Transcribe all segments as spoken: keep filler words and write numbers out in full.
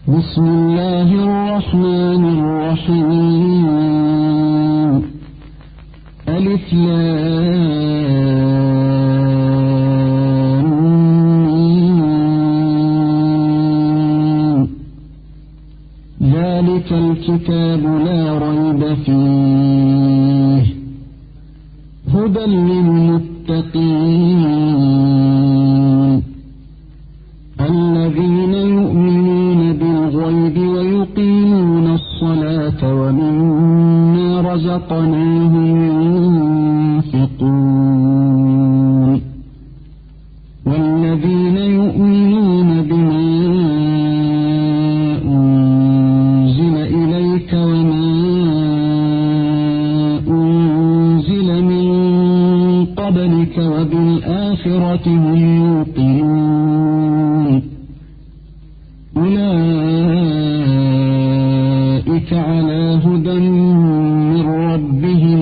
بسم الله الرحمن الرحيم ألف لام ميم ذلك الكتاب لا ريب فيه هدى للمتقين الذين يؤمنون بالغيب ويقيمون الصلاة ومما رزقناهم ينفقون والذين يؤمنون بما أنزل إليك وما أنزل من قبلك وبالآخرة هم يوقنون أولئك على هدى من ربهم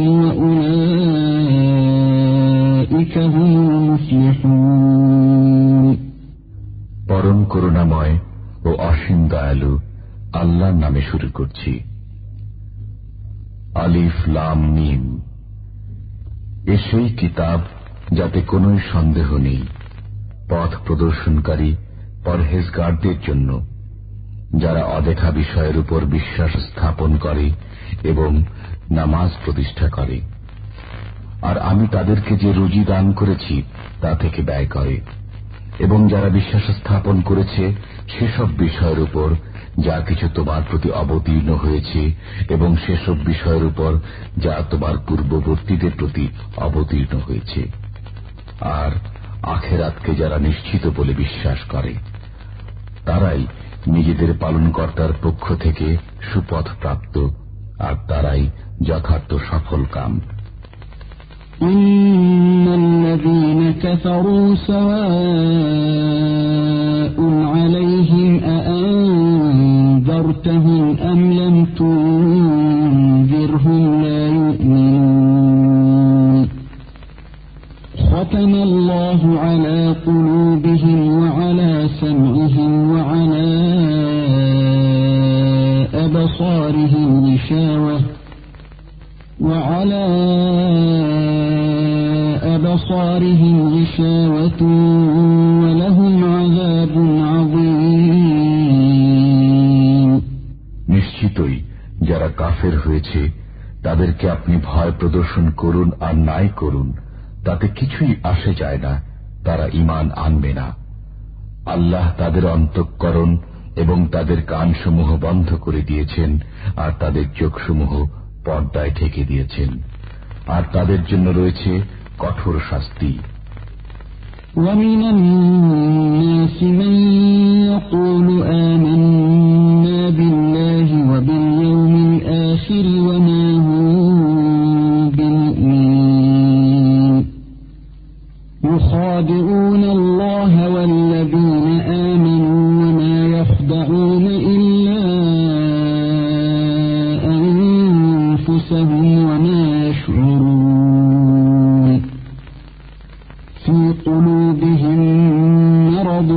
وأولئك هم المفلحون পরম করুণাময় ও অসীম দয়ালু আল্লাহর নামে শুরু করছি। আলিফ লাম মিম। এ সেই কিতাব যাতে কোন সন্দেহ নেই, পথ প্রদর্শনকারী পরহেজগারদের জন্য, যারা অদেখা বিষয়ের উপর বিশ্বাস স্থাপন করে এবং নামাজ প্রতিষ্ঠা করে, আর আমি তাদেরকে যে রুজি দান করেছি তা থেকে ব্যয় করে, এবং যারা বিশ্বাস স্থাপন করেছে সেসব বিষয়ের উপর যা কিছু তোমার প্রতি অবতীর্ণ হয়েছে এবং সেসব বিষয়ের উপর যা তোমার পূর্ববর্তীদের প্রতি অবতীর্ণ হয়েছে, আর আখিরাতকে যারা নিশ্চিত বলে বিশ্বাস করে, তারাই নিজেদের পালনকর্তার পক্ষ থেকে সুপথ প্রাপ্ত, আর তারাই যথার্থ সফল কাম। إن الذين كفروا سواء عليهم أأنذرتهم أم لم تنذرهم لا يؤمنون ختم الله على قلوبهم وعلى سمعهم وعلى أبصارهم غشاوة وعلى أبصارهم غشاوة ولهم عذاب عظيم নিশ্চিতই যারা কাফের হয়েছে তাদেরকে আপনি ভয় প্রদর্শন করুন আর নাই করুন, তাতে কিছুই আসে যায় না, তারা ঈমান আনবে না। আল্লাহ তাদের অন্তঃকরণ এবং তাদের কানসমূহ বন্ধ করে দিয়েছেন, আর তাদের চোখসমূহ পর্দায় ঢেকে দিয়েছেন, আর তাদের জন্য রয়েছে কঠোর শাস্তি। ومن الناس من يقول آمنا بالله وباليوم الآخر وما هم بمؤمنين يخادعون الله والذين آمنوا وما يخدعون إلا أنفسهم وما يشعرون في قلوبهم مرض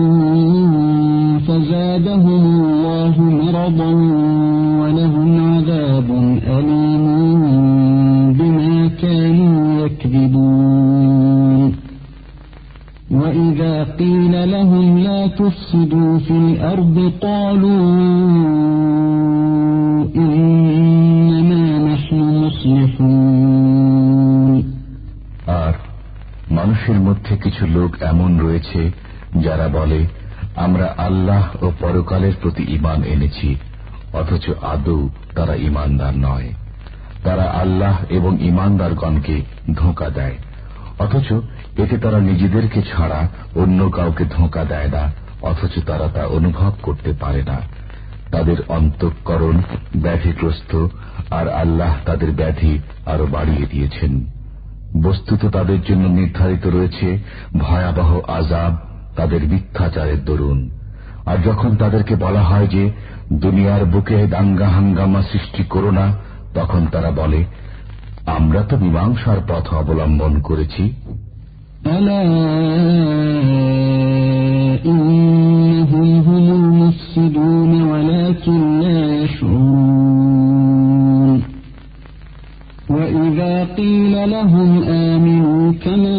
فزادهم الله مرضا ولهم عذاب أليم بما كانوا يكذبون وإذا قيل لهم لا تفسدوا في الأرض قالوا إنما نحن مصلحون আর মানুষের মধ্যে কিছু লোক এমন রয়েছে যারা বলে, আমরা আল্লাহ ও পরকালের প্রতি ঈমান এনেছি, অথচ আদৌ তারা ঈমানদার নয়। তারা আল্লাহ এবং ঈমানদারগণকে ধোঁকা দেয়, অথচ এতে তারা নিজেদেরকে ছাড়া অন্য কাউকে ধোঁকা দেয় না, অথচ তারা তা অনুভব করতে পারে না। তাদের অন্তঃকরণ ব্যাধিগ্রস্ত, আর আল্লাহ তাদের ব্যাধি আরো বাড়িয়ে দিয়েছেন। বস্তুত তাদের জন্য নির্ধারিত রয়েছে ভয়াবহ আযাব তাদের মিথ্যাচারের দরুন। আর যখন তাদেরকে বলা হয় যে দুনিয়ার বুকে দাঙ্গা হাঙ্গামা সৃষ্টি করো না, তখন তারা বলে, আমরা তো মীমাংসার পথ অবলম্বন করেছি। আলা ইন্নাহুম হুমুল মুফসিদুন ওয়ালা لهم آمنوا كما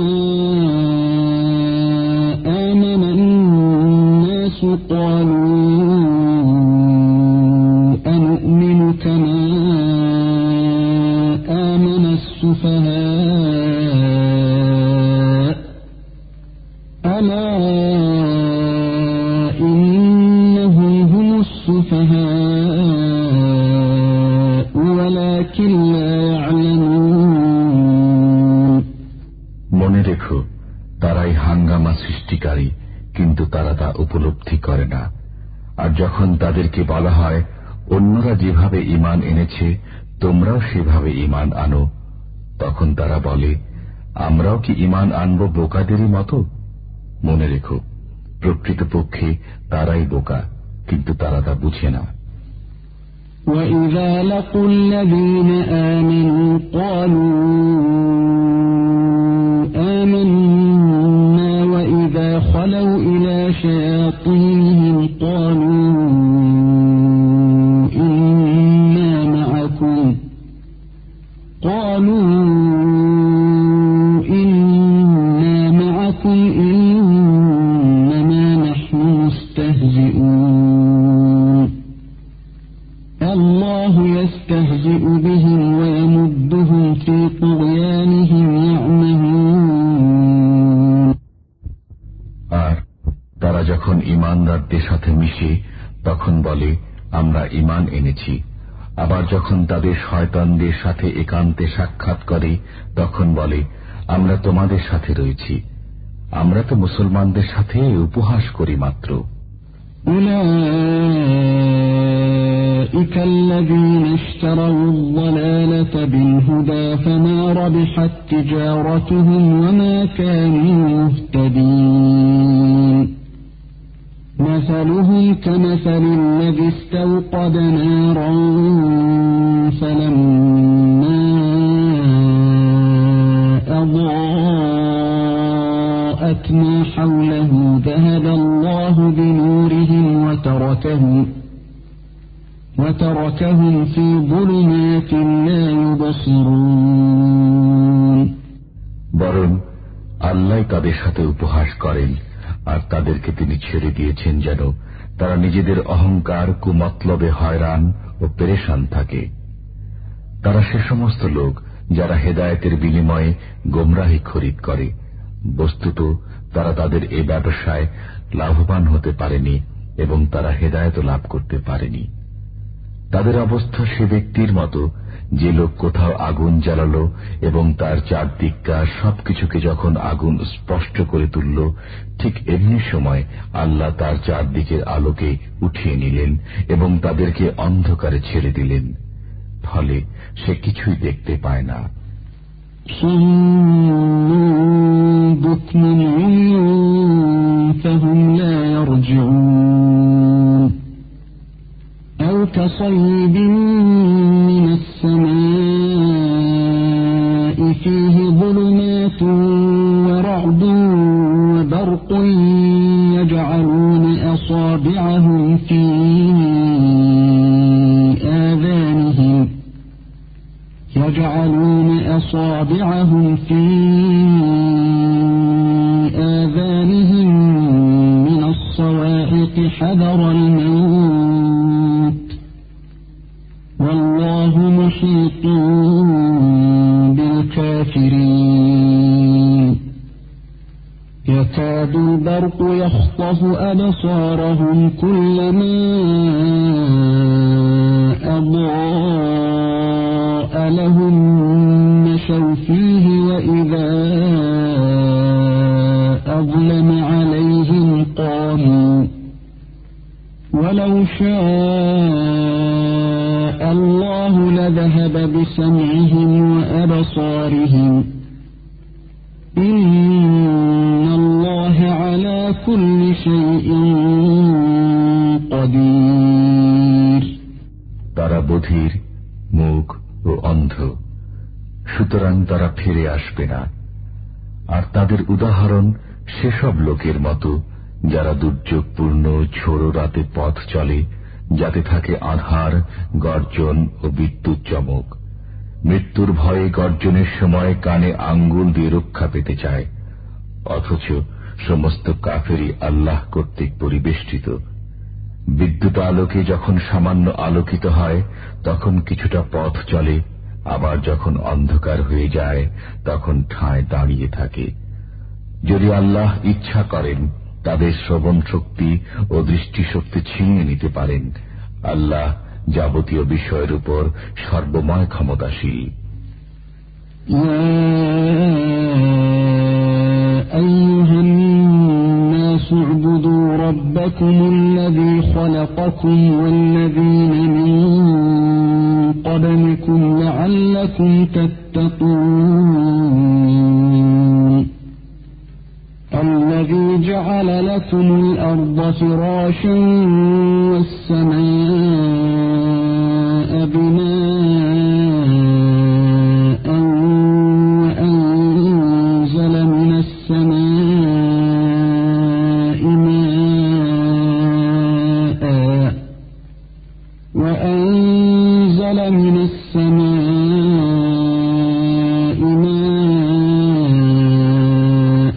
آمن الناس قالوا أنؤمن كما آمن السفهاء ألا إنهم هم السفهاء ولكن لا يعلمون মনে রেখো তারাই হাঙ্গামা সৃষ্টিকারী, কিন্তু তারা তা উপলব্ধি করে না। আর যখন তাদেরকে বলা হয় অন্যরা যেভাবে ঈমান এনেছে তোমরাও সেভাবে ঈমান আনো, তখন তারা বলে আমরাও কি ঈমান আনব বোকাদেরই মতো। মনে রেখো প্রকৃতপক্ষে তারাই বোকা, কিন্তু তারা তা বুঝে না। وَإِذَا لَقُوا الَّذِينَ آمَنُوا قَالُوا آمَنَّا وَإِذَا خَلَوْا إِلَى شَيَاطِينِهِمْ قَالُوا إِنَّا مَعَكُمْ قَالُوا إِنَّا مَعَكُمْ إِنَّمَا نَحْنُ مُسْتَهْزِئُونَ الله يستهزئ بهم ويمدهم في طغيانهم يعمهون আর তারা যখন ঈমানদারদের সাথে মিশে তখন বলে আমরা ঈমান এনেছি। আবার যখন তাদের শয়তানদের সাথে একান্তে সাক্ষাৎ করে তখন বলে আমরা তোমাদের সাথে রয়েছি, আমরা তো মুসলমানদের সাথে উপহাস করি মাত্র। أولئك الذين اشتروا الضلالة بالهدى فما ربحت تجارتهم وما كانوا مهتدين مثلهم كمثل الذي استوقد نارا فلما أضاءت ما حوله ذهب الله بنورهم وتركهم وتركهم في ظلمات لا يبصرون বরং আল্লাহ তাদের সাথে উপহাস করেন আর তাদেরকে তিনি ছেড়ে দিয়েছেন যেন তারা নিজেদের অহংকার কুমতলবে হয়রান ও পেরেশান থাকে। তারা সে সমস্ত লোক যারা হেদায়েতের বিনিময়ে গোমরাহি খরিদ করে। বস্তুত তারা তাদের এ ব্যবসায় লাভবান হতে পারেনি এবং তারা হেদায়েত লাভ করতে পারেনি। তাদের অবস্থা সে ব্যক্তির মতো যে লোক কোথাও আগুন জ্বালালো এবং তার চারদিককার সবকিছুকে যখন আগুন স্পষ্ট করে তুলল, ঠিক এমনি সময় আল্লাহ তার চারদিকের আলোকে উঠিয়ে নিলেন এবং তাদেরকে অন্ধকারে ছেড়ে দিলেন, ফলে সে কিছুই দেখতে পায় না। أو كصيب من السماء فيه ظلمات ورعد وبرق يجعلون أصابعهم في آذانهم يجعلون أصابعهم في آذانهم من الصواعق حذر الموت والله محيط بالكافرين يكاد البرق يخطف أبصارهم كلما أضاء لهم مشوا فيه وإذا أظلم عليهم قاموا ولو شاء الله لذهب بسمعهم وأبصارهم إن الله على كل شيء قدير তারা বধির, মুখ ও অন্ধ, সুতরাং তারা ফিরে আসবে না। আর তাদের উদাহরণ সেসব লোকের মতো যারা দুর্যোগপূর্ণ ঝোড়ো রাতে পথ চলে, যাতে থাকে আঁধার, গর্জন ও বিদ্যুৎ চমক। মৃত্যুর ভয়ে গর্জনের সময় কানে আঙ্গুল দিয়ে রক্ষা পেতে চায়, অথচ সমস্ত কাফেরই আল্লাহ কর্তৃক পরিবেষ্টিত। বিদ্যুৎ আলোকে যখন সামান্য আলোকিত হয় তখন কিছুটা পথ চলে, আবার যখন অন্ধকার হয়ে যায় তখন ঠায় দাঁড়িয়ে থাকে। যদি আল্লাহ ইচ্ছা করেন তাদের শ্রবণ শক্তি ও দৃষ্টিশক্তি ছিনিয়ে নিতে পারেন। আল্লাহ যাবতীয় বিষয়ের উপর সর্বময় ক্ষমতাশীল। أيها الناس اعبدوا ربكم الذي خلقكم والذين من قبلكم لعلكم تتقون الذي جعل لكم الأرض فراشا والسماء بناء وأنزل من السماء ماء وأنزل من السماء ماء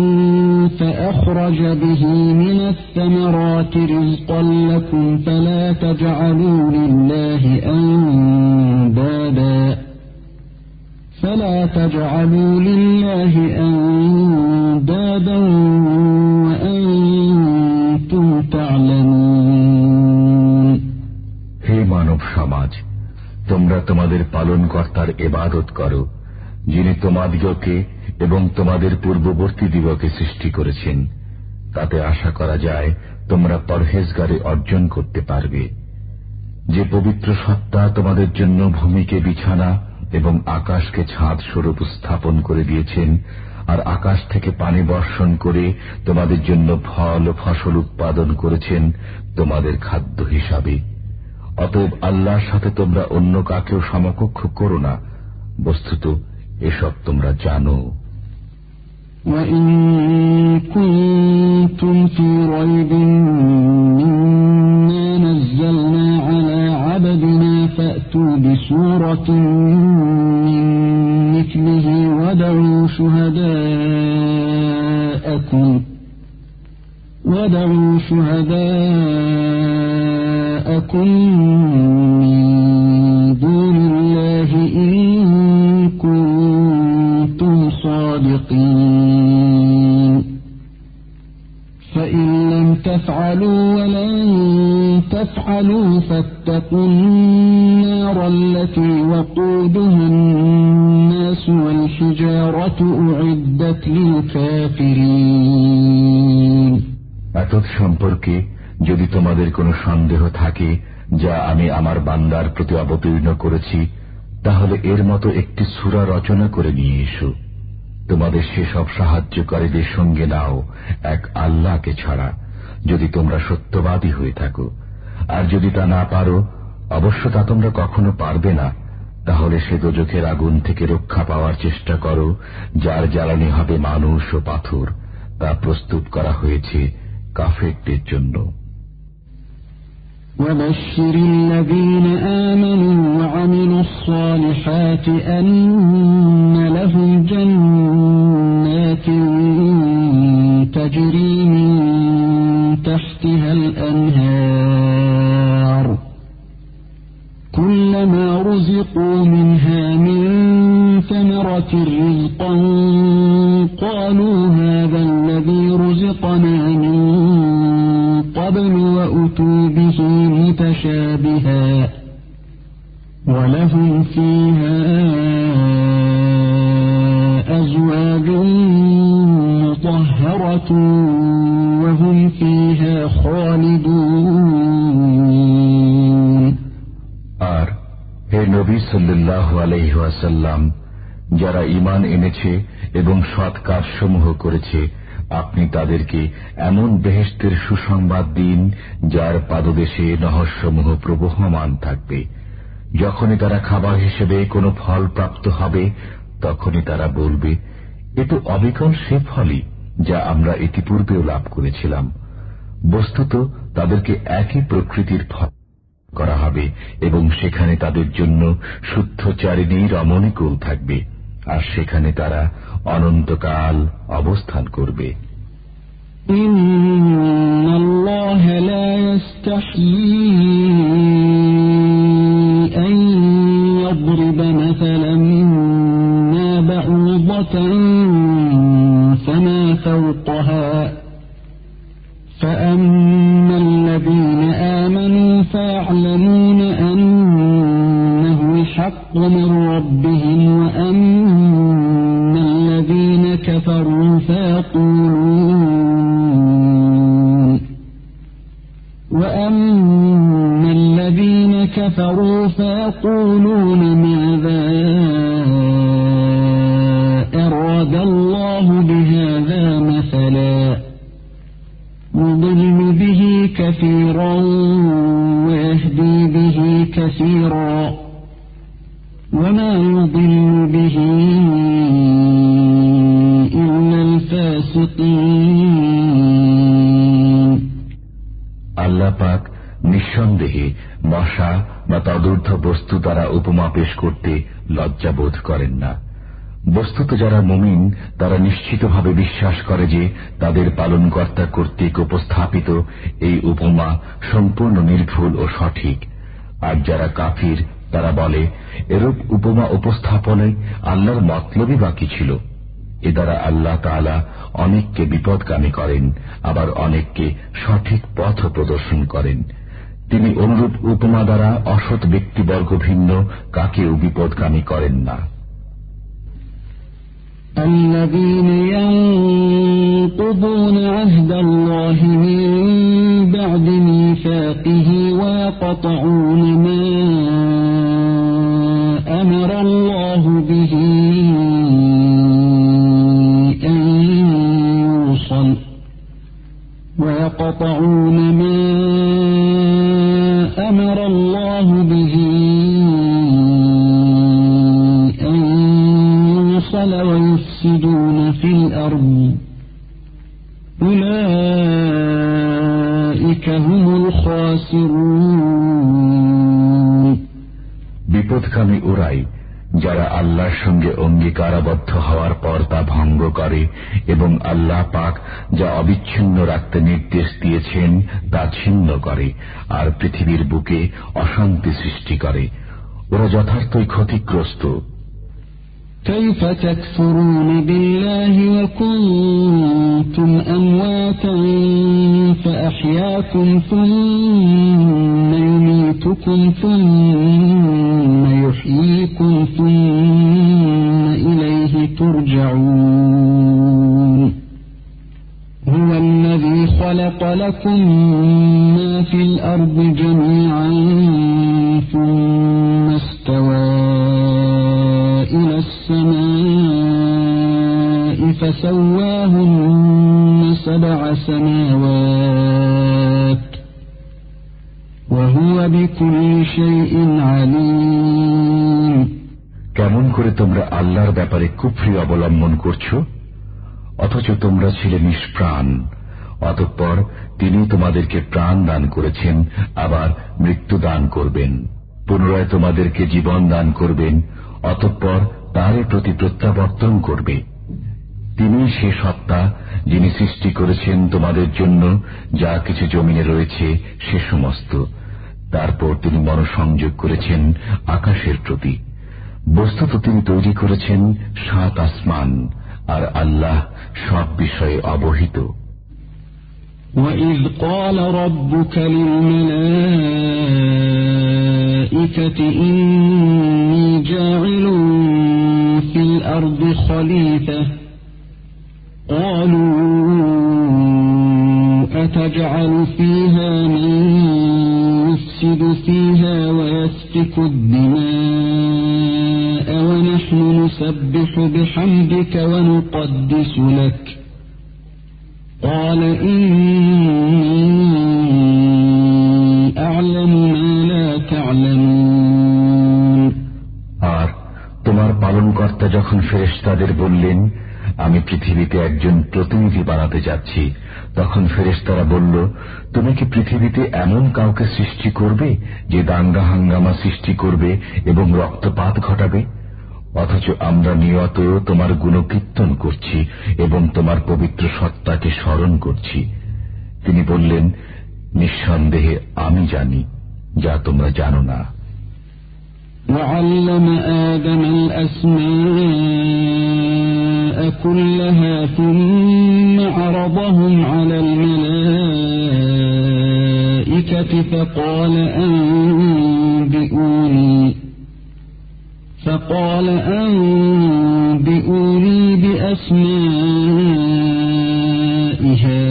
فأخرج به من الثمرات رزقا لكم فلا تجعلوا لله أندادا فلا تجعلوا لله أندادا وأنتم تعلمون। হে মানব সমাজ, তোমরা তোমাদের পালনকর্তার ইবাদত করো, যিনি তোমাদিগকে এবং তোমাদের পূর্ববর্তী দিগকে সৃষ্টি করেছেন। তাতে আশা করা যায় তোমরা পরহেজগারি অর্জন করতে পারবে। যে পবিত্র সত্তা তোমাদের জন্য ভূমিকে বিছানা এবং আকাশকে ছাদ স্বরূপ স্থাপন করে দিয়েছেন, আর আকাশ থেকে পানি বর্ষণ করে তোমাদের জন্য ফল ও ফসল উৎপাদন করেছেন তোমাদের খাদ্য হিসাবে। অতএব আল্লাহর সাথে তোমরা অন্য কাকেও সমকক্ষ করো না। বস্তুত এসব তোমরা জানো। وَإِن كُنتُمْ فِي رَيْبٍ مِّمَّا نَزَّلْنَا عَلَىٰ عَبْدِنَا فَأْتُوا بِسُورَةٍ مِّن مِّثْلِهِ وَادْعُوا شُهَدَاءَكُمْ وَادْعُوا شُهَدَاءَكُم مِّن دُونِ اللَّهِ إِن كُنتُمْ صَادِقِينَ فَإِن لَّمْ تَفْعَلُوا وَلَن تَفْعَلُوا فَاتَّقُوا النَّارَ الَّتِي وَقُودُهَا النَّاسُ وَالْحِجَارَةُ أُعِدَّتْ لِلْكَافِرِينَ। এতদ সম্পর্কে যদি তোমাদের কোনো সন্দেহ থাকে যা আমি আমার বান্দার প্রতি অবতীর্ণ করেছি, তাহলে এর মতো একটি সূরা রচনা করে নিয়ে এসো। তোমাদের সেসব সাহায্যকারীদের সঙ্গে নাও এক আল্লাহকে ছাড়া, যদি তোমরা সত্যবাদী হয়ে থাকো। আর যদি তা না পারো, অবশ্য তা তোমরা কখনো পারবে না, তাহলে সে দোজখের আগুন থেকে রক্ষা পাওয়ার চেষ্টা করো, যার জ্বালানি হবে মানুষ ও পাথর। তা প্রস্তুত করা হয়েছে কাফেরদের জন্য। وَبَشِّرِ الَّذِينَ آمَنُوا وَعَمِلُوا الصَّالِحَاتِ أَنَّ لَهُمْ جَنَّاتٍ تَجْرِي مِن تَحْتِهَا الْأَنْهَارُ كُلَّمَا رُزِقُوا مِنْهَا مِن ثَمَرَةٍ رِّزْقًا قَالُوا هَٰذَا الَّذِي رُزِقْنَا مِن قَبْلُ وَأُتُوا بِهِ مُتَشَابِهًا وَلَهُمْ فِيهَا أَزْوَاجٌ مُّطَهَّرَةٌ وَهُمْ فِيهَا خَالِدُونَ। আর হে নবী সাল্লাল্লাহু আলাইহি ওয়াসাল্লাম, যারা ঈমান এনেছে এবং সৎ কাজসমূহ করেছে, আপনি তাদেরকে এমন বেহেশতের সুসংবাদ দিন যার পাদদেশে নহরসমূহ প্রবহমান থাকবে। যখনই তারা খাবার হিসেবে কোনো ফল প্রাপ্ত হবে, তখনই তারা বলবে, এ তো অবিকল সে ফলই যা আমরা ইতিপূর্বেও লাভ করেছিলাম। বস্তুত তাদেরকে একই প্রকৃতির ফল করা হবে এবং সেখানে তাদের জন্য শুদ্ধ চারিদিক রমণীকুল থাকবে, আর সেখানে তারা অনন্তকাল অবস্থান করবে। ইন্নাল্লাহ লা ইস্তাহয়ী আন ইয়াদরিবা মাসালান মা বা'উদাতান ফামা ফাওকাহা فأما الذين آمنوا فيعلمون أنه الحق من ربهم وأما الذين كفروا فيقولون وأما الذين كفروا فيقولون ماذا أراد الله بهذا مثلا يضل به كثيرا ويهدي به كثيرا وما يضل به إلا الفاسقين। আল্লাহ পাক নিঃসন্দেহে মশা বা তদূর্ধ্ব বস্তু দ্বারা উপমা পেশ করতে লজ্জাবোধ করেন না। বস্তুত যারা মুমিন তারা নিশ্চিতভাবে বিশ্বাস করে যে তাদের পালনকর্তা কর্তৃক উপস্থাপিত এই উপমা সম্পূর্ণ নির্ভুল ও সঠিক। আর যারা কাফির তারা বলে, এরূপ উপমা উপস্থাপনে আল্লাহর মতলবই বাকি ছিল। এ দ্বারা আল্লাহ তাআলা অনেককে বিপদগামী করেন, আবার অনেককে সঠিক পথ প্রদর্শন করেন। তিনি অনুরূপ উপমা দ্বারা অসৎ ব্যক্তিবর্গ ভিন্ন কাকেও বিপদগামী করেন না। الذين ينقضون عهد الله من بعد ميثاقه ويقطعون ما أمر الله به أن يوصل ويقطعون ما أمر الله به ويفسدون في الأرض أولئك هم الخاسرون। বিপদকামী ওরাই যারা আল্লাহর সঙ্গে অঙ্গীকারাবদ্ধ হওয়ার পর তা ভঙ্গ করে এবং আল্লাহ পাক যা অবিচ্ছিন্ন রাখতে নির্দেশ দিয়েছেন তা ছিন্ন করে আর পৃথিবীর বুকে অশান্তি সৃষ্টি করে। ওরা যথার্থই ক্ষতিগ্রস্ত। كيف تكفرون بالله وكنتم أمواتا فأحياكم ثم يميتكم ثم يحييكم ثم إليه ترجعون هو الذي خلق لكم ما في الأرض جميعا ثم استوى إلى السماء فسواهن سبع سماوات وهو بكل شيء عليم। কেমন করে তোমরা আল্লাহর ব্যাপারে কুফরি অবলম্বন করছো, অথচ তোমরা ছিলে নিষ্প্রাণ। অতঃপর তিনি তোমাদেরকে প্রাণ দান করেছেন, আবার মৃত্যু দান করবেন, পুনরায় তোমাদেরকে জীবন দান করবেন, অতঃপর তারই প্রতি প্রত্যাবর্তন করবে। তিনি সে সত্তা যিনি সৃষ্টি করেছেন তোমাদের জন্য যা কিছু জমিনে রয়েছে সে সমস্ত। তারপর তিনি মনোসংযোগ করেছেন আকাশের প্রতি। বস্তুত তিনি তৈরি করেছেন সাত আসমান, আর আল্লাহ সব বিষয়ে অবহিত। وَإِذْ قَالَ رَبُّكَ لِلْمَلَائِكَةِ إِنِّي جَاعِلٌ فِي الْأَرْضِ خَلِيفَةً قَالُوا أَتَجْعَلُ فِيهَا مَن يُفْسِدُ فِيهَا وَيَسْفِكُ الدِّمَاءَ وَنَحْنُ نُسَبِّحُ بِحَمْدِكَ وَنُقَدِّسُ لَكَ قال إني أعلم ما لا تعلمون। আর তোমার পালনকর্তা যখন ফেরেশতাদের বললেন, আমি পৃথিবীতে একজন প্রতিনিধি বানাতে যাচ্ছি, তখন ফেরেশতারা বলল, তুমি কি পৃথিবীতে এমন কাউকে সৃষ্টি করবে যে দাঙ্গা হাঙ্গামা সৃষ্টি করবে এবং রক্তপাত ঘটাবে? অথচ আমরা নিয়ত তোমার গুণকীর্তন করছি এবং তোমার পবিত্র সত্তাকে স্মরণ করছি। তিনি বললেন, নিঃসন্দেহে আমি জানি যা তোমরা জানো না। وعلم آدم الأسماء كلها ثم عرضهم على الملائكة فقال أنبئوني فقال أنبئوني بأسماء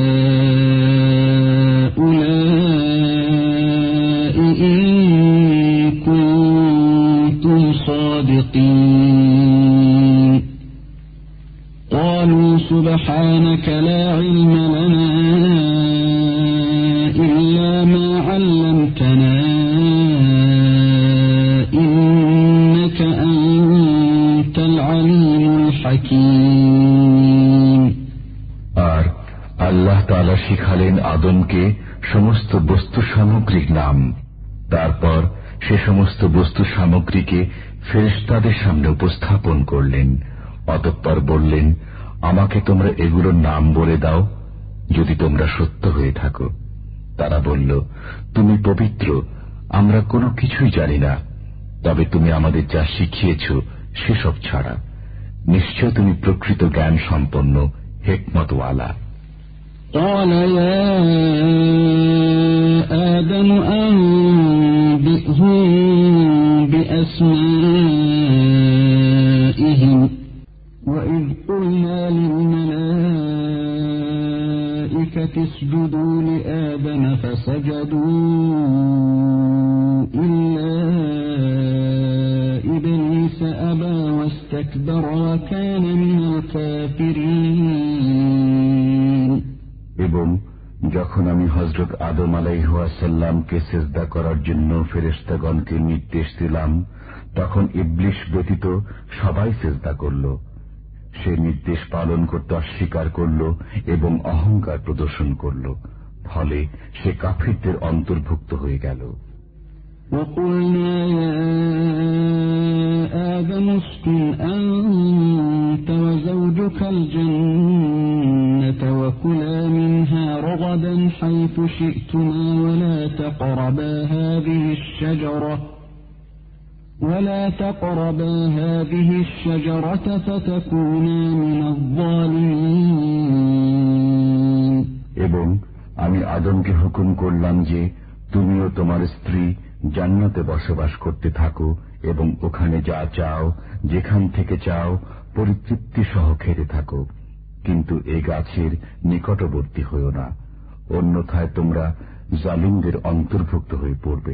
هؤلاء إن كنتم صادقين قالوا سبحانك لا علم لنا إلا ما علمتنا إنك أنت العليم الحكيم। আর আল্লাহ তাআলা শিখালেন আদমকে সমস্ত বস্তু সামগ্রিক নাম। তারপর সে সমস্ত বস্তু সামগ্রীকে ফেরেশতাদের সামনে উপস্থাপন করলেন। অতঃপর বললেন, আমাকে তোমরা এগুলোর নাম বলে দাও যদি তোমরা সত্য হয়ে থাকো। তারা বলল, তুমি পবিত্র, আমরা কোনো কিছুই জানি না, তবে তুমি আমাদের যা শিখিয়েছ সেসব ছাড়া। নিশ্চয় তুমি প্রকৃত জ্ঞান সম্পন্ন, হিকমতওয়ালা। قال يا آدم أنبئهم بأسمائهم وإذ قلنا للملائكة اسجدوا لآدم فسجدوا إلا إبليس أبى واستكبر وكان من الكافرين। এবং যখন আমি হযরত আদম আলাইহিসসালামকে সিজদা করার জন্য ফেরেশতাগণকে নির্দেশ দিলাম, তখন ইবলিস ব্যতীত সবাই সিজদা করল। সে নির্দেশ পালন করতে অস্বীকার করল এবং অহংকার প্রদর্শন করল, ফলে সে কাফিরদের অন্তর্ভুক্ত হয়ে গেল। وقلنا يا آدم اسكن أنت وزوجك الجنة وكلا منها رغدا حيث شئتما ولا تقربا هذه الشجرة ولا تقربا هذه الشجرة فتكونا من الظالمين। এবং আমি আদমকে হুকুম করলাম যে তুমিও তোমার স্ত্রী জান্নাতে বসবাস করতে থাকো এবং ওখানে যা চাও যেখান থেকে চাও পরিতৃপ্তি সহ খেতে থাকো, কিন্তু এ গাছের নিকটবর্তী হইও না, অন্যথায় তোমরা জালিমদের অন্তর্ভুক্ত হয়ে পড়বে।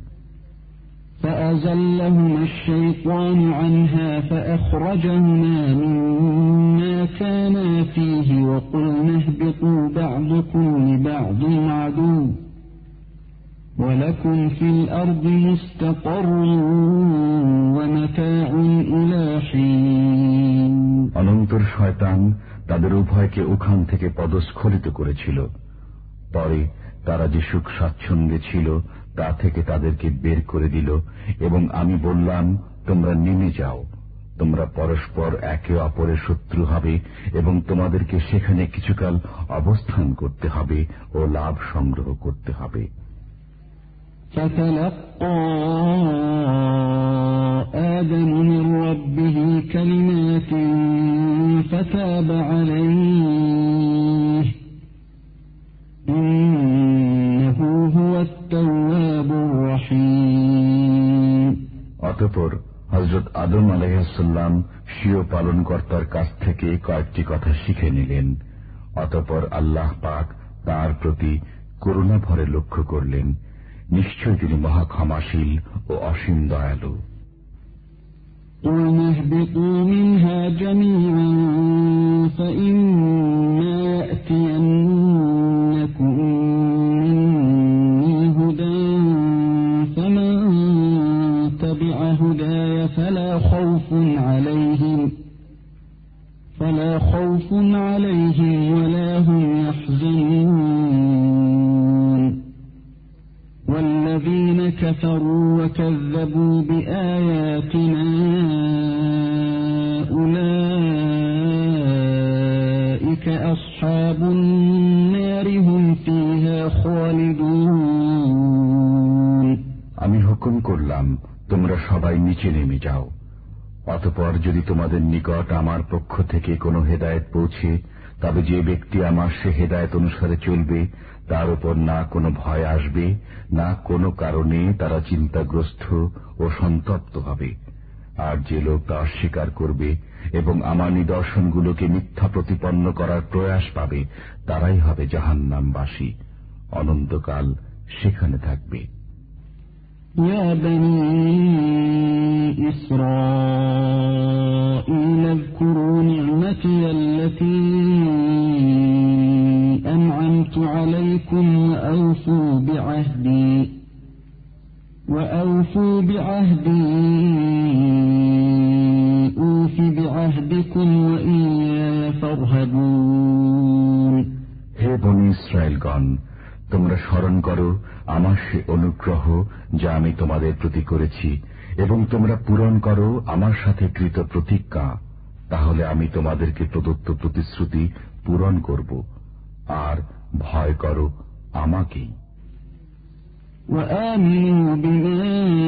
فأزلهما الشيطان عنها فأخرجهما مما كانا فيه وقلنا اهبطوا بعضكم لبعض عدو ولكم في الأرض مستقر ومتاع إلى حين। অনন্তর শয়তান তাদের উভয়কে ওখান থেকে পদস্খলিত করেছিল। পরে তারা যে সুখ স্বাচ্ছন্দ্যে ছিল তা থেকে তাদেরকে বের করে দিল এবং আমি বললাম, তোমরা নেমে যাও, তোমরা পরস্পর একে অপরের শত্রু হবে এবং তোমাদেরকে সেখানে কিছুকাল অবস্থান করতে হবে ও লাভ সংগ্রহ করতে হবে। فتلقى آدم من ربه كلمات فتاب عليه إنه هو التواب الرحيم। অতঃপর হযরত আদম আলাইহিসসালাম স্বীয় পালনকর্তার কাছ থেকে কয়েকটি কথা শিখে নিলেন। অতঃপর আল্লাহ পাক তার প্রতি করুণা ভরে লক্ষ্য করলেন। নিশ্চয় তিনি মহা ক্ষমাশীল ও অসীম দয়ালু। قُلْنَا اهْبِطُوا مِنْهَا جَمِيعًا فَإِمَّا يَأْتِيَنَّكُم مِّنِّي هُدًى فَمَن تَبِعَ هُدَايَ فَلَا خَوْفٌ عَلَيْهِمْ فَلَا الذين كفروا وكذبوا بآياتنا أولئك أصحاب النار هم فيها خالدون আমি হুকুম করলাম তোমরা সবাই নিচে নেমে যাও। অতঃপর যদি তোমাদের নিকট আমার পক্ষ থেকে কোনো হেদায়েত পৌঁছে, তবে যে ব্যক্তি আমার সে হেদায়েত অনুসারে চলবে তার উপর না কোনো ভয় আসবে, না কোনো কারণে তারা চিন্তাগ্রস্ত ও সন্তপ্ত হবে। আর যে লোক তা অস্বীকার করবে এবং আমার নিদর্শনগুলোকে মিথ্যা প্রতিপন্ন করার প্রয়াস পাবে, তারাই হবে জাহান্নামবাসী, অনন্তকাল সেখানে থাকবে। يا بني إسرائيل اذكروا نعمتي التي أنعمت عليكم وأوفوا بعهدي وأوفوا بعهدي أوف بعهدكم وإياي فارهبون হে বনী ইসরায়েলগণ, তোমরা স্মরণ করো আমার সে অনুগ্রহ যা আমি তোমাদের প্রতি করেছি, এবং তোমরা পূরণ করো আমার সাথে কৃত প্রতিজ্ঞা, তাহলে আমি তোমাদেরকে প্রদত্ত প্রতিশ্রুতি পূরণ করব। আর ভয় করো আমাকেই। وآمنوا بما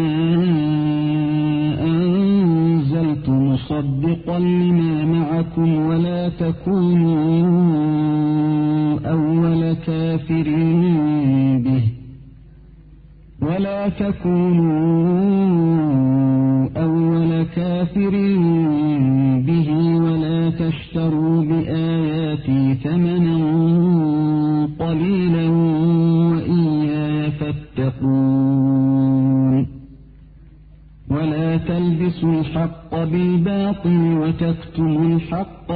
أنزلت مصدقا لما معكم ولا تكونوا أول كافر به ولا تكونوا أول كافر به ولا تشتروا بآياتي ثمنا قليلا وإياي فاتقون ولا تلبسوا الحق بالباطل وتكتموا الحق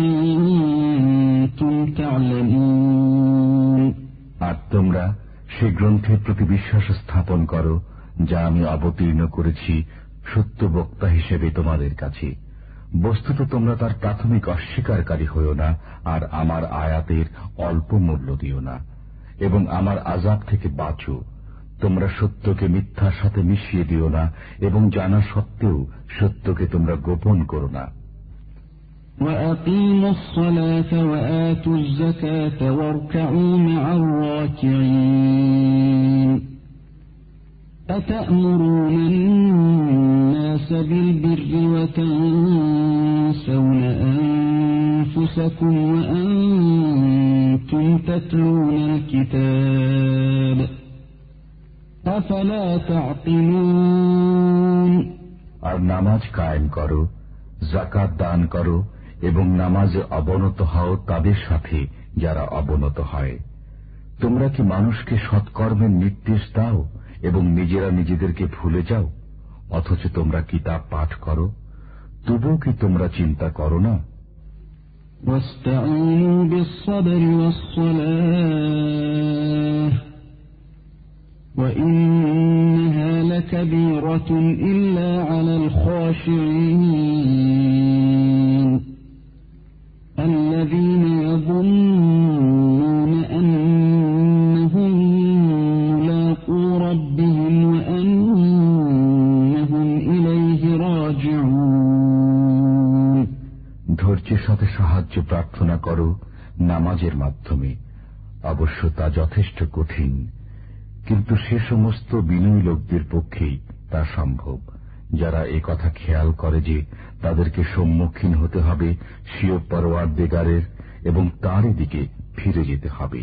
وأنتم تعلمون আর তোমরা সে গ্রন্থের প্রতি বিশ্বাস স্থাপন করো যা আমি অবতীর্ণ করেছি সত্য বক্তা হিসেবে তোমাদের কাছে। বস্তুত তোমরা তার প্রাথমিক অস্বীকারী হইও না, আর আমার আয়াতের অল্প মূল্য দিও না, এবং আমার আযাব থেকে বাঁচো। তোমরা সত্যকে মিথ্যার সাথে মিশিয়ে দিও না, এবং জানা সত্ত্বেও সত্যকে তোমরা গোপন করো না। وأقيموا الصلاة وآتوا الزكاة واركعوا مع الراكعين أتأمرون الناس بالبر وتنسون أنفسكم وأنتم تتلون الكتاب أفلا تعقلون আর নামাজ কায়েম করো, যাকাত দান করো, এবং নামাজে অবনত হও তাদের সাথে যারা অবনত হয়। তোমরা কি মানুষকে সৎকর্মের নির্দেশ দাও এবং নিজেরা নিজেদেরকে ভুলে যাও, অথচ তোমরা কিতাব পাঠ করো? তবুও কি তোমরা চিন্তা করো না? واستعينوا بالصبر والصلاة وإنها لكبيرة إلا على الخاشعين الذين يظنون أنهم ملاقو ربهم وأنهم إليه راجعون ধৈর্যের সাথে সাহায্য প্রার্থনা করো নামাজের মাধ্যমে, অবশ্য তা যথেষ্ট কঠিন, কিন্তু সে সমস্ত বিনয়ী লোকদের পক্ষেই তা সম্ভব, যারা এ কথা খেয়াল করে যে তাদেরকে সম্মুখীন হতে হবে স্বীয় পরওয়ারদিগারের এবং তাঁরই দিকে ফিরে যেতে হবে।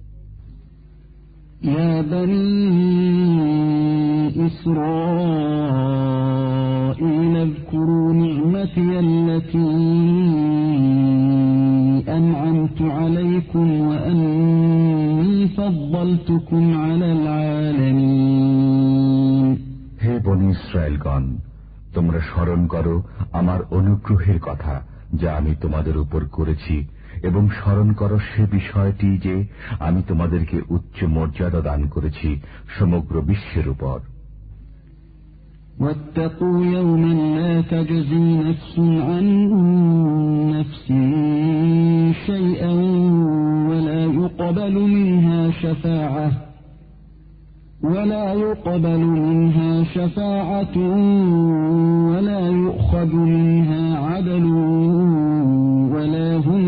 يا بني إسرائيل اذكروا نعمتي التي أنعمت عليكم وأني فضلتكم على العالمين হে বনী ইসরায়েলগণ, তোমরা স্মরণ করো আমার অনুগ্রহের কথা যা আমি তোমাদের উপর করেছি, এবং স্মরণ করো সে বিষয়টি যে আমি তোমাদেরকে উচ্চ মর্যাদা দান করেছি সমগ্র বিশ্বের উপর। واتقوا يوما لا تجزي نفس عن نفس شيئا ولا يقبل منها شفاعة ولا يقبل منها شفاعة ولا يؤخذ منها عدل ولا هم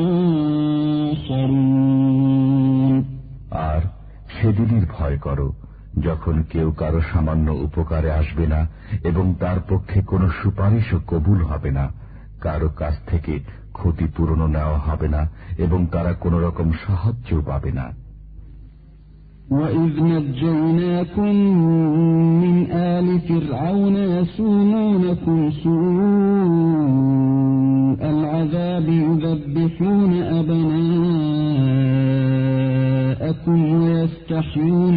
ينصرون। আর সেদিনের ভয় করো যখন কেউ কারো সামান্য উপকারে আসবে না এবং তার পক্ষে কোনো সুপারিশও কবুল হবে না, কারো কাছ থেকে ক্ষতিপূরণও নেওয়া হবে না এবং তারা কোন রকম সাহায্যও পাবে না। وَإِذْ نَجَّيْنَاكُمْ مِنْ آلِ فِرْعَوْنَ يَسُومُونَكُمْ سُوءَ الْعَذَابِ يُذَبِّحُونَ أَبْنَاءَكُمْ وَيَسْتَحْيُونَ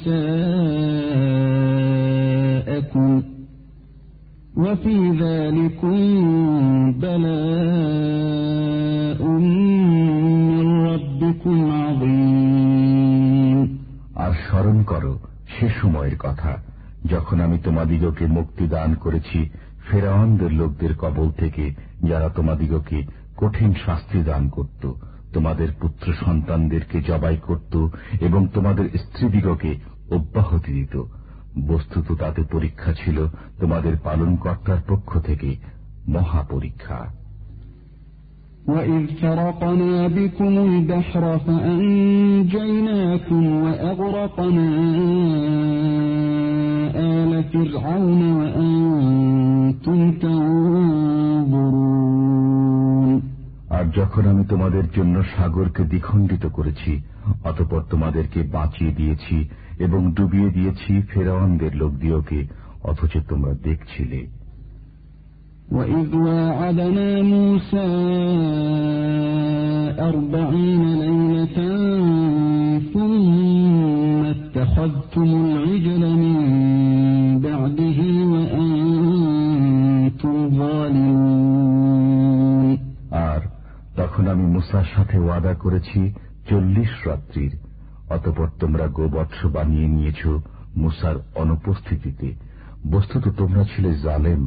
نِسَاءَكُمْ وَفِي ذَلِكُمْ بَلَاءٌ مِّن رَّبِّكُمْ عَظِيمٌ। আর স্মরণ করো সে সময়ের কথা যখন আমি তোমাদিগকে মুক্তি দান করেছি ফেরাউনদের লোকদের কবল থেকে, যারা তোমাদিগকে কঠিন শাস্তি দান করত, তোমাদের পুত্র সন্তানদেরকে জবাই করত এবং তোমাদের স্ত্রীদিগকে অব্যাহতি দিত। বস্তুত তাতে পরীক্ষা ছিল তোমাদের পালনকর্তার পক্ষ থেকে মহা পরীক্ষা। وَإِذْ فَرَقْنَا بِكُمُ الْبَحْرَ فَأَنْجَيْنَاكُمْ وَأَغْرَقْنَا آلَ فِرْعَوْنَ وَأَنْتُمْ تَنْظُرُونَ। আর যখন আমি তোমাদের জন্য সাগরকে দ্বিখণ্ডিত করেছি, অতঃপর তোমাদেরকে বাঁচিয়ে দিয়েছি এবং ডুবিয়ে দিয়েছি ফেরাউনদের লোকদিওকে, অথচ তোমরা দেখছিলে। وَإِذْ وَاعَدْنَا مُوسَى أَرْبَعِينَ لَيْلَةً ثُمَّ اتَّخَذْتُمُ الْعِجْلَ مِنْ بَعْدِهِ وَأَنْتُمْ ظَالِمُونَ। আর তখন আমি মুসার সাথে ওয়াদা করেছি চল্লিশ রাত্রির, অতঃপর তোমরা গোবৎস বানিয়ে নিয়েছ মুসার অনুপস্থিতিতে, বস্তুত তোমরা ছিলে জালেম।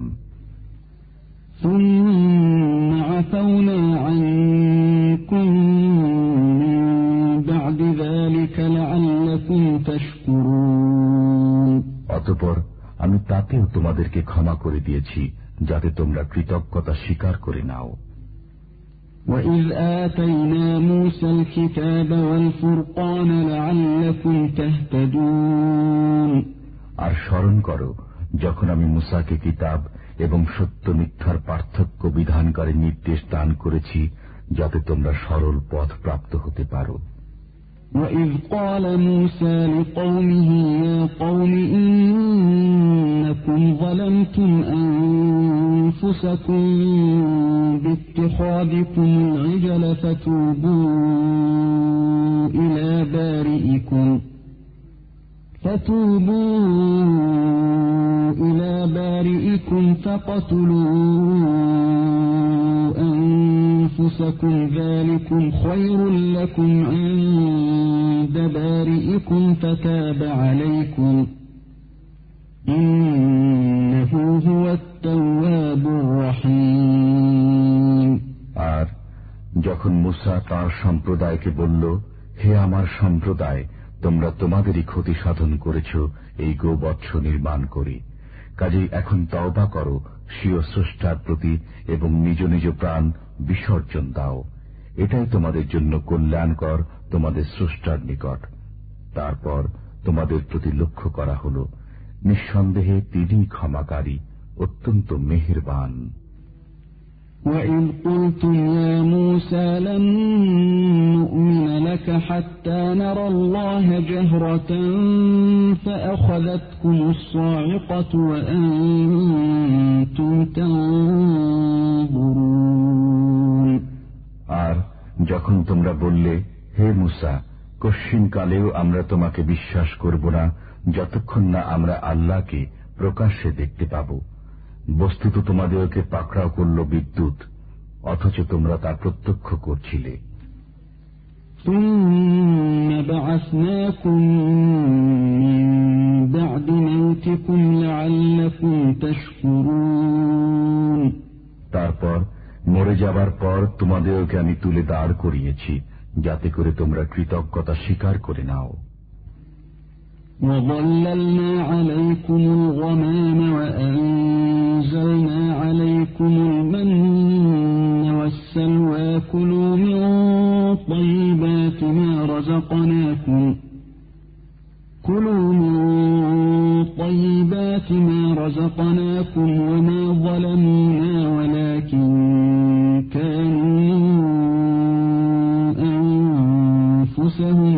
ثُمَّ عَفَوْنَا عَنكُم مِّن بَعْدِ ذَلِكَ لَعَلَّكُمْ تَشْكُرُونَ। অতঃপর আমি তাতেও তোমাদেরকে ক্ষমা করে দিয়েছি যাতে তোমরা কৃতজ্ঞতা স্বীকার করে নাও। وَإِذْ آتَيْنَا مُوسَى الْكِتَابَ وَالْفُرْقَانَ لَعَلَّكُمْ تَهْتَدُونَ। আর স্মরণ করো যখন আমি মুসাকে কিতাব এবং সত্য মিথ্যার পার্থক্য বিধানকারী নির্দেশ দান করেছি যাতে তোমরা সরল পথ প্রাপ্ত হতে পারো। وَإِذْ قَالَ مُوسَى لِقَوْمِهِ يَا قَوْمِ إِنَّكُمْ ظَلَمْتُمْ أَنفُسَكُمْ بِاتِّخَاذِكُمُ الْعِجْلَ فَتُوبُوا إِلَى بَارِئِكُمْ فَتُوبُوا إِلَى بَارِئِكُمْ فَاقْتُلُوا أَنفُسَكُمْ ذَلِكُمْ خَيْرٌ لَكُمْ عِندَ بَارِئِكُمْ فَتَابَ عَلَيْكُمْ إِنَّهُ هُوَ التَّوَّابُ الرَّحِيمُ। আর যখন মুসা তার সম্প্রদায়কে বলল, হে আমার সম্প্রদায়, তোমরা তোমাদেরই ক্ষতি সাধন করেছ এই গোবৎস নির্মাণ করে, কাজেই এখন তওবা করো স্বীয় স্রষ্টার প্রতি এবং নিজ নিজ প্রাণ বিসর্জন দাও। এটাই তোমাদের জন্য কল্যাণকর তোমাদের স্রষ্টার নিকট। তারপর তোমাদের প্রতি লক্ষ্য করা হল, নিঃসন্দেহে তিনিই ক্ষমাকারী, অত্যন্ত মেহেরবান। وَإِذْ قُلْتُمْ يَا مُوسَى لَن نُّؤْمِنَ لَكَ حَتَّىٰ نَرَى اللَّهَ جَهْرَةً فَأَخَذَتْكُمُ الصَّاعِقَةُ وَأَنتُمْ تَنظُرُونَ। আর যখন তোমরা বললে, হে মুসা, কশ্চিনকালেও আমরা তোমাকে বিশ্বাস করব না যতক্ষণ না আমরা আল্লাহকে প্রকাশ্যে দেখতে পাব, বস্তুত তোমাদেরকে পাকড়াও করল বিদ্যুৎ, অথচ তোমরা তা প্রত্যক্ষ করছিলে। ثُمَّ بَعَثْنَاكُم مِّن بَعْدِ مَوْتِكُمْ لَعَلَّكُمْ تَشْكُرُونَ। তারপর মরে যাবার পর তোমাদেরকে আমি তুলে দাঁড় করিয়েছি যাতে করে তোমরা কৃতজ্ঞতা স্বীকার করে নাও। وظللنا عليكم الغمام وأنزلنا عليكم المن والسلوى كلوا من طيبات ما رزقناكم كلوا من طيبات ما رزقناكم وما ظلمونا ولكن كانوا أنفسهم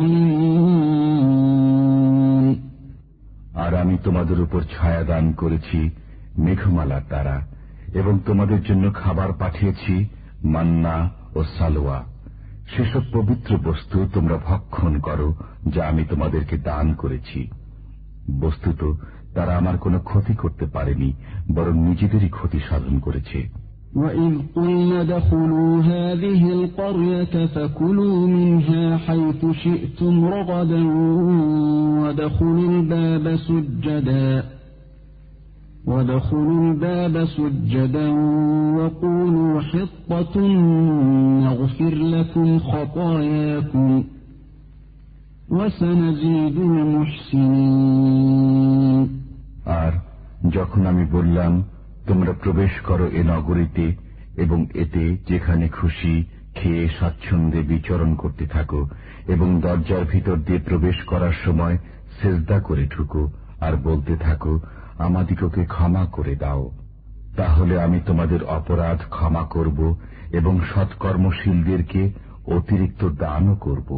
يظلمون আর আমি তোমাদের উপর ছায়া দান করেছি মেঘমালার দ্বারা এবং তোমাদের জন্য খাবার পাঠিয়েছি মান্না ও সালোয়া। সেসব পবিত্র বস্তু তোমরা ভক্ষণ করো যা আমি তোমাদেরকে দান করেছি। বস্তুত তারা আমার কোনো ক্ষতি করতে পারেনি, বরং নিজেদেরই ক্ষতি সাধন করেছে। وَإِذْ قُلْنَا ادْخُلُوا هَٰذِهِ الْقَرْيَةَ فَكُلُوا مِنْهَا حَيْثُ شِئْتُمْ رَغَدًا وَادْخُلُوا الْبَابَ سُجَّدًا وَادْخُلُوا الْبَابَ سُجَّدًا وَقُولُوا حِطَّةٌ نَغْفِرْ لَكُمْ خَطَايَاكُمْ وَسَنَزِيدُ الْمُحْسِنِينَ। আর যখন আমি বললাম তোমরা প্রবেশ করো এ নগরীতে এবং এতে যেখানে খুশি খেয়ে স্বাচ্ছন্দ্যে বিচরণ করতে থাকো এবং দরজার ভিতর দিয়ে প্রবেশ করার সময় সেজদা করে ঢুকো আর বলতে থাকো আমাদিগকে ক্ষমা করে দাও, তাহলে আমি তোমাদের অপরাধ ক্ষমা করব এবং সৎকর্মশীলদেরকে অতিরিক্ত দানও করব।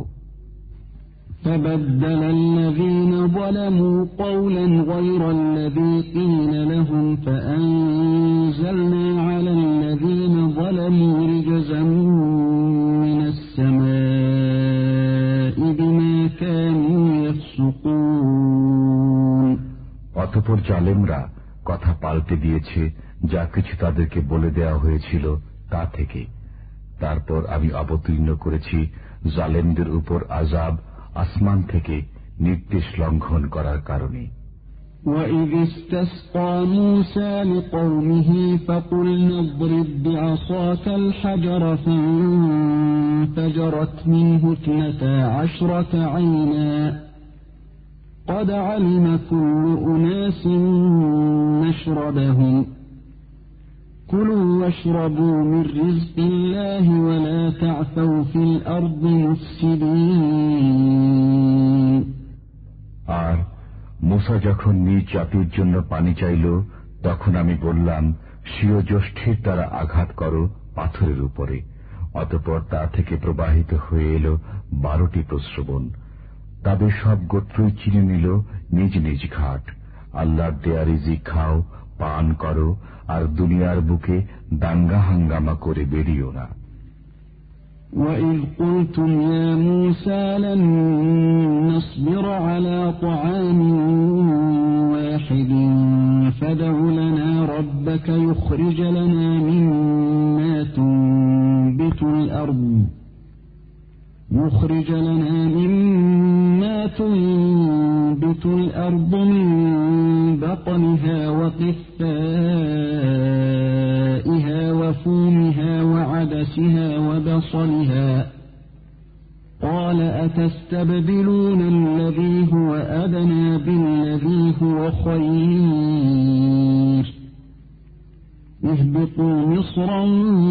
فبدل الذين ظلموا قولا غير الذي قيل لهم فأنزلنا على الذين ظلموا رجزا من السماء بما كانوا يفسقون। অতঃপর জালেমরা কথা পাল্টে দিয়েছে যা কিছু তাদেরকে বলে দেওয়া হয়েছিল তা থেকে। তারপর আমি অবতীর্ণ করেছি জালেমদের উপর আযাব আসমান থেকে নির্দেশ লঙ্ঘন করার কারণে। وَإِذِ اسْتَسْقَىٰ مُوسَىٰ لِقَوْمِهِ فَقُلْنَا اضْرِب بِّعَصَاكَ الْحَجَرَ فَانفَجَرَتْ مِنْهُ اثْنَتَا عَشْرَةَ عَيْنًا قَدْ عَلِمَ كُلُّ أُنَاسٍ مَّشْرَبَهُمْ كُلُوا وَاشْرَبُوا مِن رِّزْقِ اللَّهِ وَلَا تَعْثَوْا فِي الْأَرْضِ مُفْسِدِينَ। আর মূসা যখন নিজ জাতির জন্য পানি চাইল তখন আমি বললাম স্বীয় জ্যেষ্ঠের দ্বারা আঘাত করো পাথরের উপরে। অতঃপর তা থেকে প্রবাহিত হয়ে এল বারোটি প্রস্রবণ। তাদের সব গোত্রই চিনে নিল নিজ নিজ ঘাট। আল্লাহর দেয়া রিজিক খাও, পান করো, আর দুনিয়ার বুকে দাঙ্গা হাঙ্গামা করে বেরিও না। وَإِذْ قُلْتُمْ يَا مُوسَىٰ لَن نَّصْبِرَ عَلَىٰ طَعَامٍ وَاحِدٍ فَادْعُ لَنَا رَبَّكَ يُخْرِجْ لَنَا مِمَّا تُنبِتُ الْأَرْضُ يُخْرِجْ لَنَا مِمَّا تُنبِتُ الْأَرْضُ مِن بَقْلِهَا وَقِثَّائِهَا وَفُومِهَا وَعَدَسِهَا وَبَصَلِهَا قَالَ أَتَسْتَبْدِلُونَ الَّذِي هُوَ أَدْنَىٰ بِالَّذِي هُوَ خَيْرٌ اهْبِطُوا مِصْرًا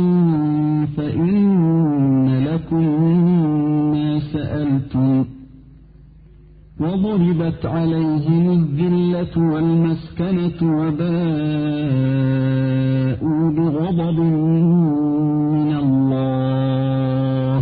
فَإِنَّ لَكُم مَّا سَأَلْتُمْ وَضُرِبَتْ عَلَيْهِمُ الذِّلَّةُ وَالْمَسْكَنَةُ وَبَاءُوا بِغَضَبٍ مِّنَ اللَّهِ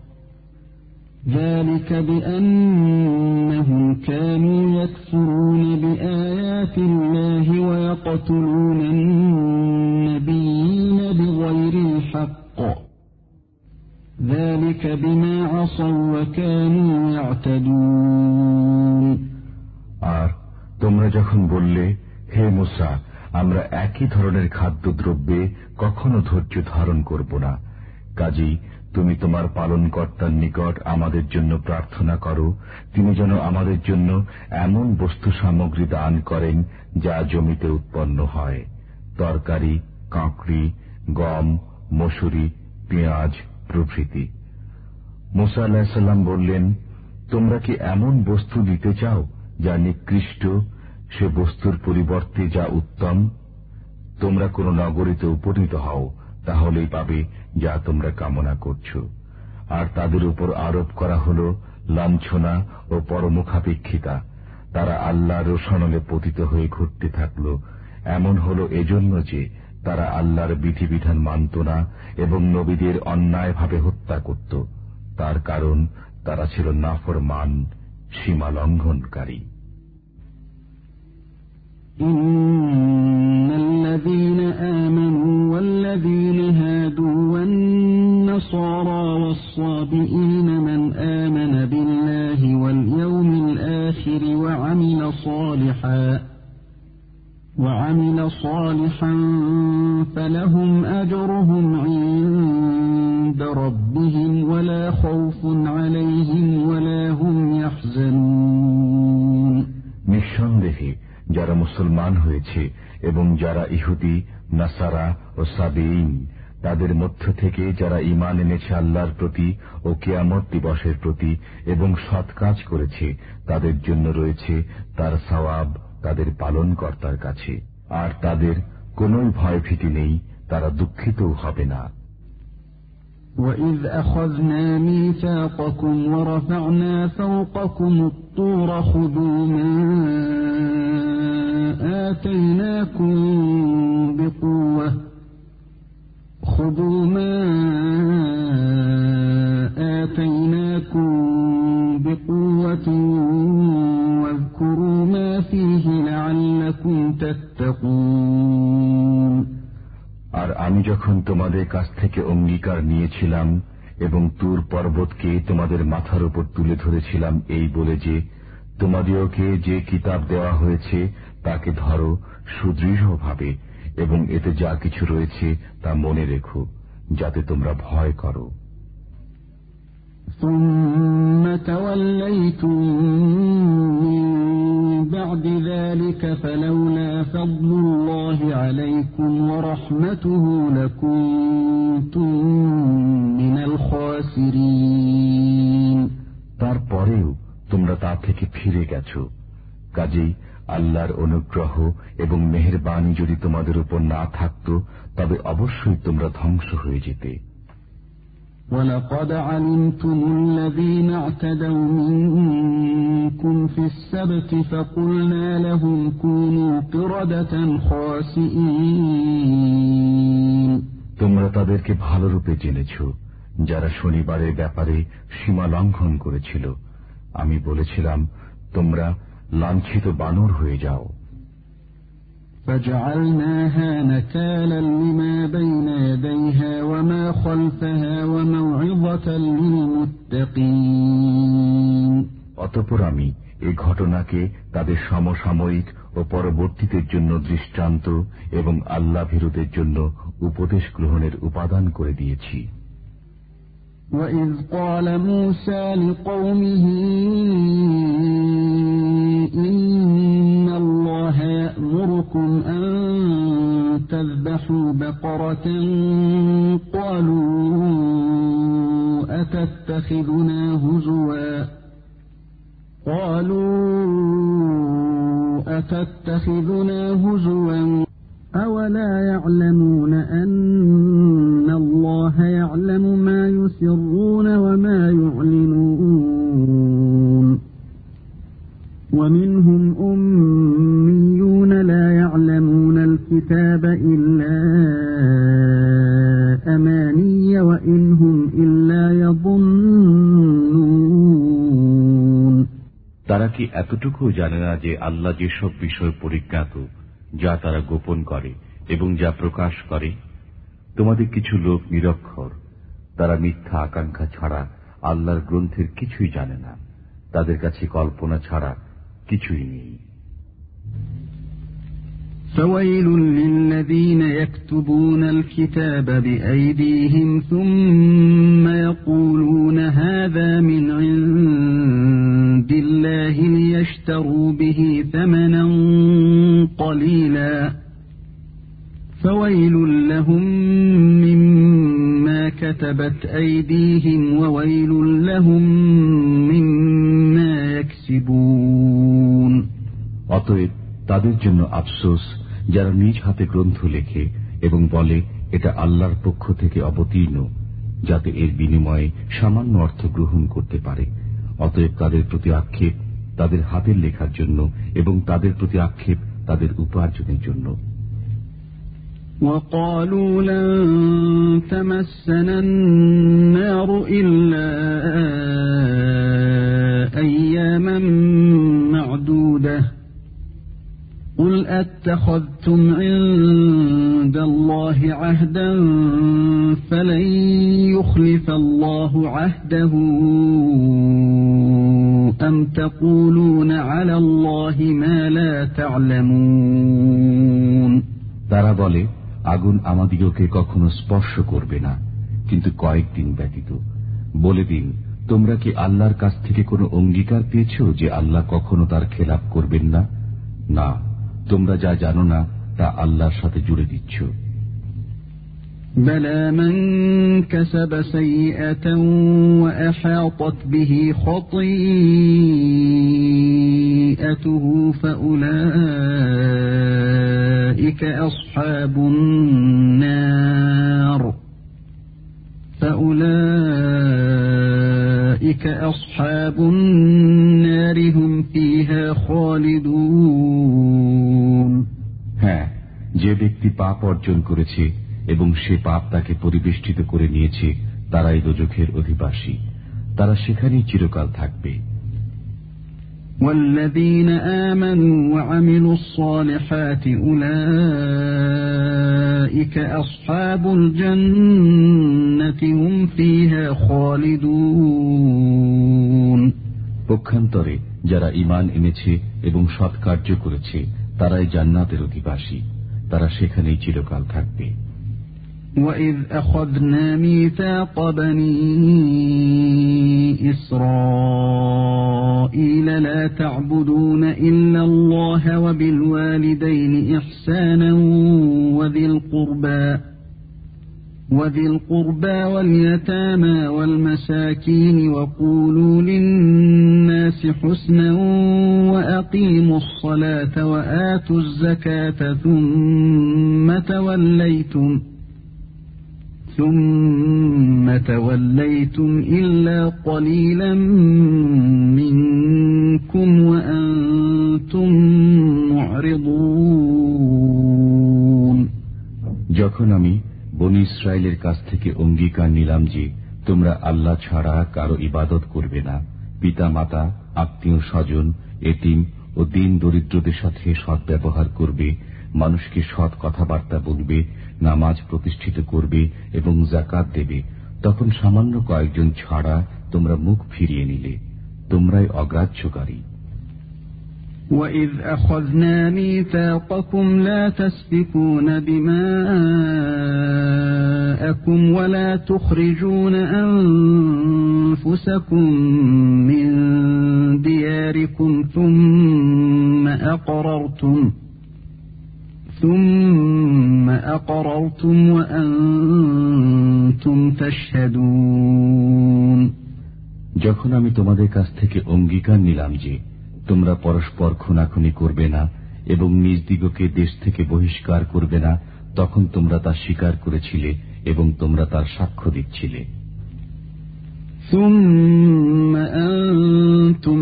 ذَلِكَ بِأَنَّهُمْ كَانُوا يَكْفُرُونَ بِآيَاتِ اللَّهِ وَيَقْتُلُونَ النَّبِيِّينَ بِغَيْرِ الْحَقِّ ذَلِكَ بِمَا عَصَوا وَكَانُوا يَعْتَدُونَ। আর তোমরা যখন বললে হে মূসা আমরা একই ধরনের খাদ্যদ্রব্যে কখনো ধৈর্য ধারণ করব না, কাজেই তুমি তোমার পালনকর্তার নিকট আমাদের জন্য প্রার্থনা করো তিনি যেন আমাদের জন্য এমন বস্তু সামগ্রী দান করেন যা জমিতে উৎপন্ন হয়, তরকারি, কাঁকড়ি, গম, মসুরি, পেঁয়াজ প্রভৃতি। মূসা আলাইহিস সালাম বললেন তোমরা কি এমন বস্তু দিতে চাও যা নিকৃষ্ট সে বস্তুর পরিবর্তে যা উত্তম? তোমরা কোন নগরীতে উপনীত হও, তাহলেই পাবে যা তোমরা কামনা করছ। আর তাদের উপর আরোপ করা হল লাঞ্ছনা ও পরমুখাপেক্ষিতা। তারা আল্লাহর রোষানলে পতিত হয়ে ঘুরতে থাকল। এমন হল এজন্য যে তারা আল্লাহর বিধিবিধান মানত না এবং নবীদের অন্যায়ভাবে হত্যা করত। তার কারণ তারা ছিল নাফরমান, সীমা লঙ্ঘনকারী। ইন্নাল্লাযীনা আমানু ওয়াল্লাযীনা হাদু ওয়ান-নাসারা ওয়াস-সাবিঈনা মান আমানা বিল্লাহি ওয়াল ইয়াউমিল আখির ওয়া আমিলা সালিহান وعمل صالحا فلهم أجرهم عند ربهم ولا خوف عليهم ولا هم يحزنون নিঃসন্দেহে যারা মুসলমান হয়েছে এবং যারা ইহুদি, নাসারা ও সাবিঈন, তাদের মধ্য থেকে যারা ঈমান এনেছে আল্লাহর প্রতি ও কিয়ামত দিবসের প্রতি এবং সৎ কাজ করেছে, তাদের জন্য রয়েছে তার সওয়াব তাদের পালনকর্তার কাছে, আর তাদের কোন ভয় ভীতি নেই, তারা দুঃখিতও হবে না। وَإِذْ أَخَذْنَا مِيثَاقَكُمْ وَرَفَعْنَا فَوْقَكُمُ الطُّورَ خُذُوا مَا آتَيْنَاكُمْ بِقُوَّةٍ خُذُوا مَا آتَيْنَاكُمْ بِقُوَّةٍ وَاذْكُرُوا مَا فِيهِ لَعَلَّكُمْ تَتَّقُونَ। আর আমি যখন তোমাদের কাছ থেকে অঙ্গীকার নিয়েছিলাম এবং তুর পর্বতকে তোমাদের মাথার উপর তুলে ধরেছিলাম এই বলে যে, তোমাদেরকে যে কিতাব দেওয়া হয়েছে তাকে ধরো সুদৃঢ়ভাবে এবং এতে যা কিছু রয়েছে তা মনে রেখো, যাতে তোমরা ভয় করো। ثُمَّ تَوَلَّيْتُم مِّن بَعْدِ ذَلِكَ فَلَوْلَا فَضْلُ اللَّهِ عَلَيْكُمْ وَرَحْمَتُهُ لَكُنتُم مِّنَ الْخَاسِرِينَ। তারপরেও তোমরা তা থেকে ফিরে গেছ। কাজেই আল্লাহর অনুগ্রহ এবং মেহেরবানি যদি তোমাদের উপর না থাকত, তবে অবশ্যই তোমরা ধ্বংস হয়ে যেতে। وَلَقَدْ عَلِمْتُمُ الَّذِينَ اعْتَدَوْا مِنكُمْ فِي السَّبْتِ فَقُلْنَا لَهُمْ كُونُوا قِرَدَةً خَاسِئِينَ। তোমরা তাদেরকে ভালোরূপে জেনেছ যারা শনিবারের ব্যাপারে সীমা লঙ্ঘন করেছিল। আমি বলেছিলাম, তোমরা লাঞ্ছিত বানর হয়ে যাও। فَجَعَلْنَاهَا نَكَالًا لِمَا بَيْنَ يَدَيْهَا وَمَا خَلْفَهَا وَمَوْعِظَةً لِلْمُتَّقِينَ। অতঃপর আমি এই ঘটনাকে তাদের সমসাময়িক ও পরবর্তীদের জন্য দৃষ্টান্ত এবং আল্লাহ ভীরুদের জন্য উপদেশ গ্রহণের উপাদান করে দিয়েছি। وَإِذْ قَالَ مُوسَى لِقَوْمِهِ إِنَّ اللَّهَ يَأْمُرُكُمْ أَن تَذْبَحُوا بَقَرَةً قَالُوا أَتَتَّخِذُنَا هُزُوًا قَالُوا أَتَتَّخِذُنَا هُزُوًا أَوَلَا يَعْلَمُونَ أَنَّ اللَّهَ يَعْلَمُ مَا يُسِرُّونَ وَمَا يُعْلِنُونَ وَمِنْهُمْ أُمِّيُّونَ لَا يَعْلَمُونَ الْكِتَابَ إِلَّا أَمَانِيَّ وَإِنْ هُمْ إِلَّا يَظُنُّونَ। তারা কি এতটুকু জানে না যে আল্লাহ যেসব বিষয় পরিজ্ঞাত, যা তারা গোপন করে এবং যা প্রকাশ করে? তোমাদের কিছু লোক নিরক্ষর, তারা মিথ্যা আকাঙ্ক্ষা ছাড়া আল্লাহর গ্রন্থের কিছুই জানে না। তাদের কাছে কল্পনা ছাড়া কিছুই নেই। فَوَيْلٌ لِّلَّذِينَ يَكْتُبُونَ الْكِتَابَ بِأَيْدِيهِمْ ثُمَّ يَقُولُونَ هَٰذَا مِنْ عِندِ اللَّهِ لِيَشْتَرُوا بِهِ ثَمَنًا قَلِيلًا فَوَيْلٌ لَّهُم مِّمَّا كَتَبَتْ أَيْدِيهِمْ وَوَيْلٌ لَّهُم مِّمَّا يَكْسِبُونَ। অতএব তাদের জন্য আফসোস যারা নিজ হাতে গ্রন্থ লেখে এবং বলে এটা আল্লাহর পক্ষ থেকে অবতীর্ণ, যাতে এর বিনিময়ে সামান্য অর্থ গ্রহণ করতে পারে। অতএব তাদের প্রতি আক্ষেপ তাদের হাতের লেখার জন্য এবং তাদের প্রতি আক্ষেপ তাদের উপার্জনের জন্য। وقالوا لن تمسنا النار إلا أياما معدودة قل أتخذتم عند الله عهدا فلن يخلف الله عهده أم تقولون على الله ما لا تعلمون। তারা বলে, আগুন আমাদিগকে কখনো স্পর্শ করবে না, কিন্তু কয়েকদিন ব্যতীত। বলে দিন, তোমরা কি আল্লাহর কাছ থেকে কোনো অঙ্গীকার পেয়েছ যে আল্লাহ কখনো তার খেলাপ করবেন না? না, তোমরা যা জানো না তা আল্লাহর সাথে জুড়ে দিচ্ছ। بلى من كسب سيئة وأحاطت به خطيئته فأولئك أصحاب النار فأولئك أصحاب النار هم فيها خالدون। হ্যাঁ, যে ব্যক্তি পাপ অর্জন করেছে এবং সে পাপ তাকে পরিবেষ্টিত করে নিয়েছে, তারাই দোজখের অধিবাসী, তারা সেখানেই চিরকাল থাকবে। والذين آمنوا وعملوا الصالحات أولئك أصحاب الجنة هم فيها خالدون। পক্ষান্তরে যারা ঈমান এনেছে এবং সৎ কার্য করেছে তারাই জান্নাতের অধিবাসী, তারা সেখানেই চিরকাল থাকবে। وَإِذْ أَخَذْنَا مِيثَاقَ بَنِي إِسْرَائِيلَ لَا تَعْبُدُونَ إِلَّا اللَّهَ وَبِالْوَالِدَيْنِ إِحْسَانًا وَذِي الْقُرْبَى وَذِي الْقُرْبَى وَالْيَتَامَى وَالْمَسَاكِينِ وَقُولُوا لِلنَّاسِ حُسْنًا وَأَقِيمُوا الصَّلَاةَ وَآتُوا الزَّكَاةَ ثُمَّ تَوَلَّيْتُمْ ثُمَّ تَوَلَّيْتُمْ إِلَّا قَلِيلًا مِنكُمْ وَأَنتُمْ مُعْرِضُونَ। যখন আমি বনী ইসরায়েলের কাছ থেকে অঙ্গীকার নিলাম যে তোমরা আল্লাহ ছাড়া কারো ইবাদত করবে না, পিতা মাতা, আত্মীয় স্বজন, এতিম ও দিন দরিদ্রদের সাথে সৎ ব্যবহার করবে, মানুষকে সৎ কথাবার্তা বলবে, নামাজ প্রতিষ্ঠিত করবে এবং যাকাত দেবে, তখন সামান্য কয়েকজন ছাড়া তোমরা মুখ ফিরিয়ে নিলে, তোমরাই অগ্রাহ্যকারী। وَإِذْ أَخَذْنَا مِيثَاقَكُمْ لَا تَسْفِكُونَ دِمَاءَكُمْ وَلَا تُخْرِجُونَ أَنفُسَكُمْ مِنْ دِيَارِكُمْ ثُمَّ أَقْرَرْتُمْ ثُمَّ أَقْرَرْتُمْ وَأَنْتُمْ تَشْهَدُونَ। যখন আমি তোমাদের কাছ থেকে অঙ্গীকার নিলাম যে তোমরা পরস্পর খুনাখুনি করবে না এবং নিজ দিগকে দেশ থেকে বহিষ্কার করবে না, তখন তোমরা তা স্বীকার করেছিলে এবং তোমরা তার সাক্ষ্য দিচ্ছিলে। ثُمَّ أَنْتُمْ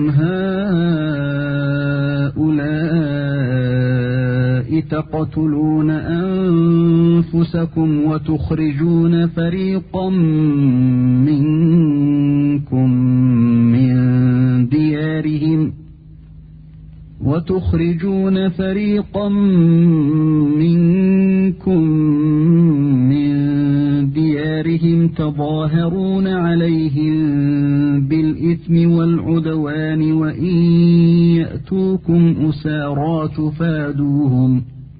هَؤُلَاءِ تَقْتُلُونَ أَنفُسَكُمْ وَتُخْرِجُونَ فَرِيقًا مِنْكُمْ مِنْ دِيَارِهِمْ وتخرجون فريقا منكم من ديارهم تظاهرون عليهم بالإثم والعدوان وإن يأتوكم أسارى تفادوهم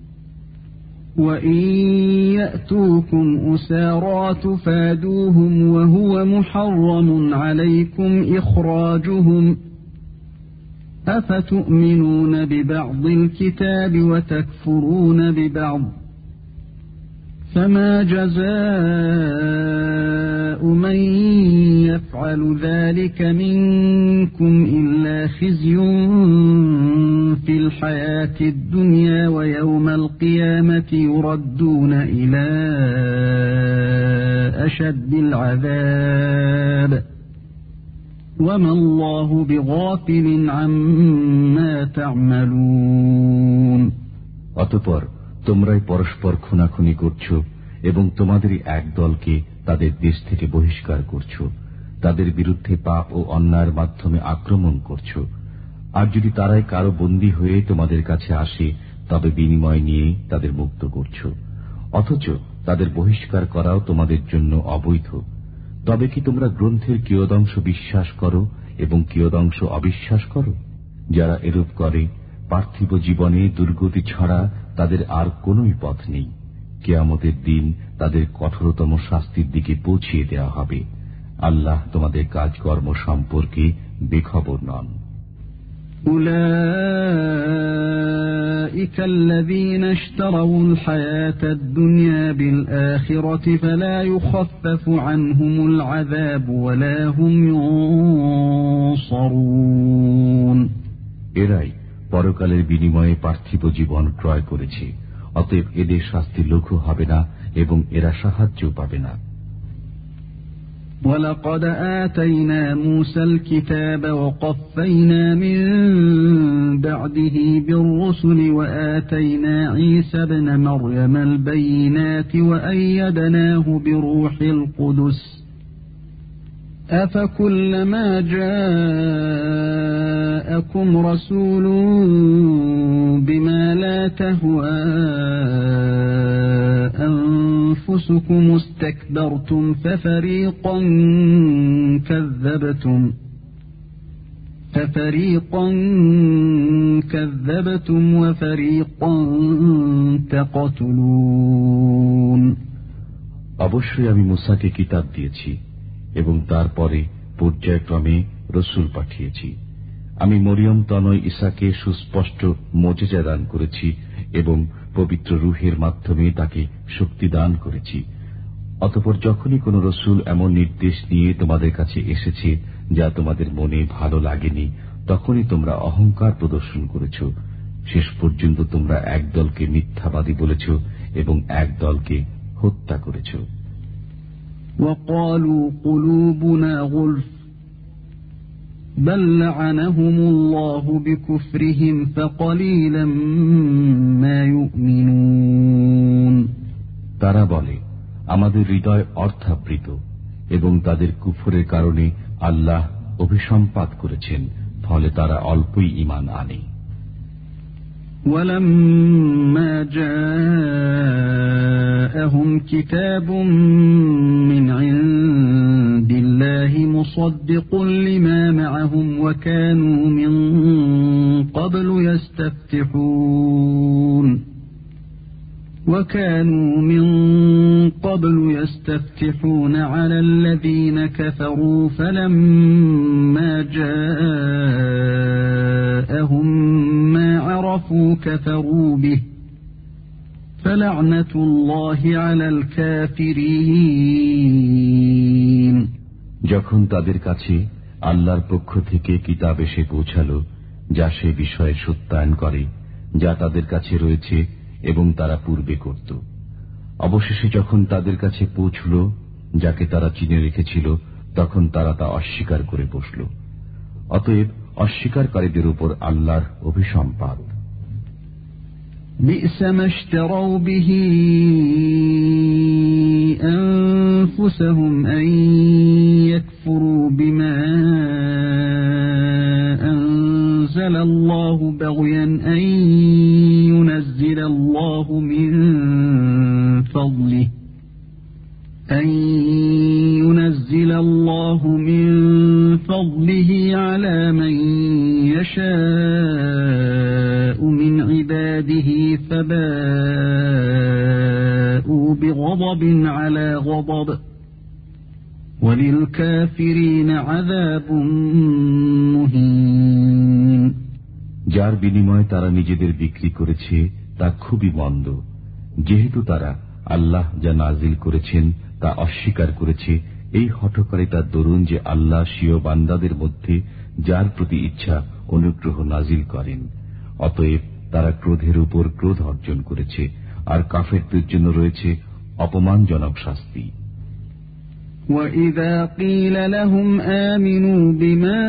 وإن يأتوكم أسارى تفادوهم وهو محرم عليكم إخراجهم أفتؤمنون ببعض الكتاب وتكفرون ببعض فما جزاء من يفعل ذلك منكم إلا خزي في الحياة الدنيا ويوم القيامة يردون إلى أشد العذاب وما الله بغافل عما تعملون. অতঃপর তোমরাই পরস্পর খুনাখুনি করছো এবং তোমাদেরই এক দলকে তাদের দেশ থেকে বহিষ্কার করছো, তাদের বিরুদ্ধে পাপ ও অন্যায়ের মাধ্যমে আক্রমণ করছো। আর যদি তারাই কারো বন্দী হয়ে তোমাদের কাছে আসে তবে বিনিময় নিয়ে তাদের মুক্ত করছো, অথচ তাদের বহিষ্কার করাও তোমাদের জন্য অবৈধ। তবে কি তোমরা গ্রন্থের কিয়দংশ বিশ্বাস করো এবং কিয়দংশ অবিশ্বাস করো? যারা এরূপ করে পার্থিব জীবনে দুর্গতি ছাড়া তাদের আর কোনই পথ নেই। কিয়ামতের দিন তাদের কঠোরতম শাস্তির দিকে পৌঁছিয়ে দেওয়া হবে। আল্লাহ তোমাদের কাজকর্ম সম্পর্কে বেখবর নন। أولئك الذين اشتروا الحياة الدنيا بالآخرة فلا يخفف عنهم العذاب ولا هم ينصرون. এরাই পরকালের বিনিময়ে পার্থিব জীবন ক্রয় করেছে, অতএব এদের শাস্তি লঘু হবে না এবং এরা সাহায্য পাবে না। ولقد آتينا موسى الكتاب وقفينا من بعده بالرسل وآتينا عيسى ابن مريم البينات وأيدناه بروح القدس أفكلما جاءكم رسول بما لا تهوى أنفسكم استكبرتم ففريقا كذبتم ففريقا كذبتم وفريقا تقتلون. অবশ্যই আমি মুসাকে কিতাব দিয়েছি এবং তারপরে পর্যায়ক্রমে রসুল পাঠিয়েছি। আমি মরিয়ম তনয় ঈসাকে সুস্পষ্ট মুজিজা দান করেছি এবং পবিত্র রূহের মাধ্যমে তাকে শক্তি দান করেছি। অতঃপর যখনই কোন রসুল এমন নির্দেশ নিয়ে তোমাদের কাছে এসেছে যা তোমাদের মনে ভালো লাগেনি, তখনই তোমরা অহংকার প্রদর্শন করেছ। শেষ পর্যন্ত তোমরা এক দলকে মিথ্যাবাদী বলেছ এবং এক দলকে হত্যা করেছ। وقالوا قلوبنا غلف بل لعنهم الله بكفرهم فقليلا ما يؤمنون. তারা বলে, আমাদের হৃদয় অর্থাবৃত এবং তাদের কুফরের কারণে আল্লাহ অভিসম্পাত করেছেন, ফলে তারা অল্পই ঈমান আনে। ولما جاءهم كتاب من عند الله مصدق لما معهم وكانوا من قبل يستفتحون وكانوا من قبل يستفتحون على الذين كفروا فلما جاءهم ما عرفوا كفروا به فلعنة الله على الكافرين. যখন তাদের কাছে আল্লাহর পক্ষ থেকে কিতাব এসে পৌঁছালো যা সে বিষয়ে সত্যায়ন করে যা তাদের কাছে রয়েছে এবং তারা পূর্বে করত, অবশেষে যখন তাদের কাছে পৌঁছল যাকে তারা চিনে রেখেছিল তখন তারা তা অস্বীকার করে বসল। অতএব অস্বীকারীদের উপর আল্লাহর অভিসম্পাত। بئس ما اشتروا به أنفسهم أن يكفروا بما أنزل الله بغيا أن ينزل الله من فضله أن ينزل الله من فضله على من يشاء من عباده فباءوا بغضب على غضب وللكافرين عذاب مهين. যার বিনিময়ে তারা নিজেদের বিক্রি করেছে তা খুবই মন্দ, যেহেতু তারা আল্লাহ যা নাজিল করেছেন তা অস্বীকার করেছে এই হঠকারিতার দরুন যে আল্লাহ স্বীয় বান্দাদের মধ্যে যার প্রতি ইচ্ছা অনুগ্রহ নাজিল করেন। অতএব তারা ক্রোধের উপর ক্রোধ অর্জন করেছে, আর কাফেরদের জন্য রয়েছে অপমানজনক শাস্তি। وَإِذَا قِيلَ لَهُمْ آمِنُوا بِمَا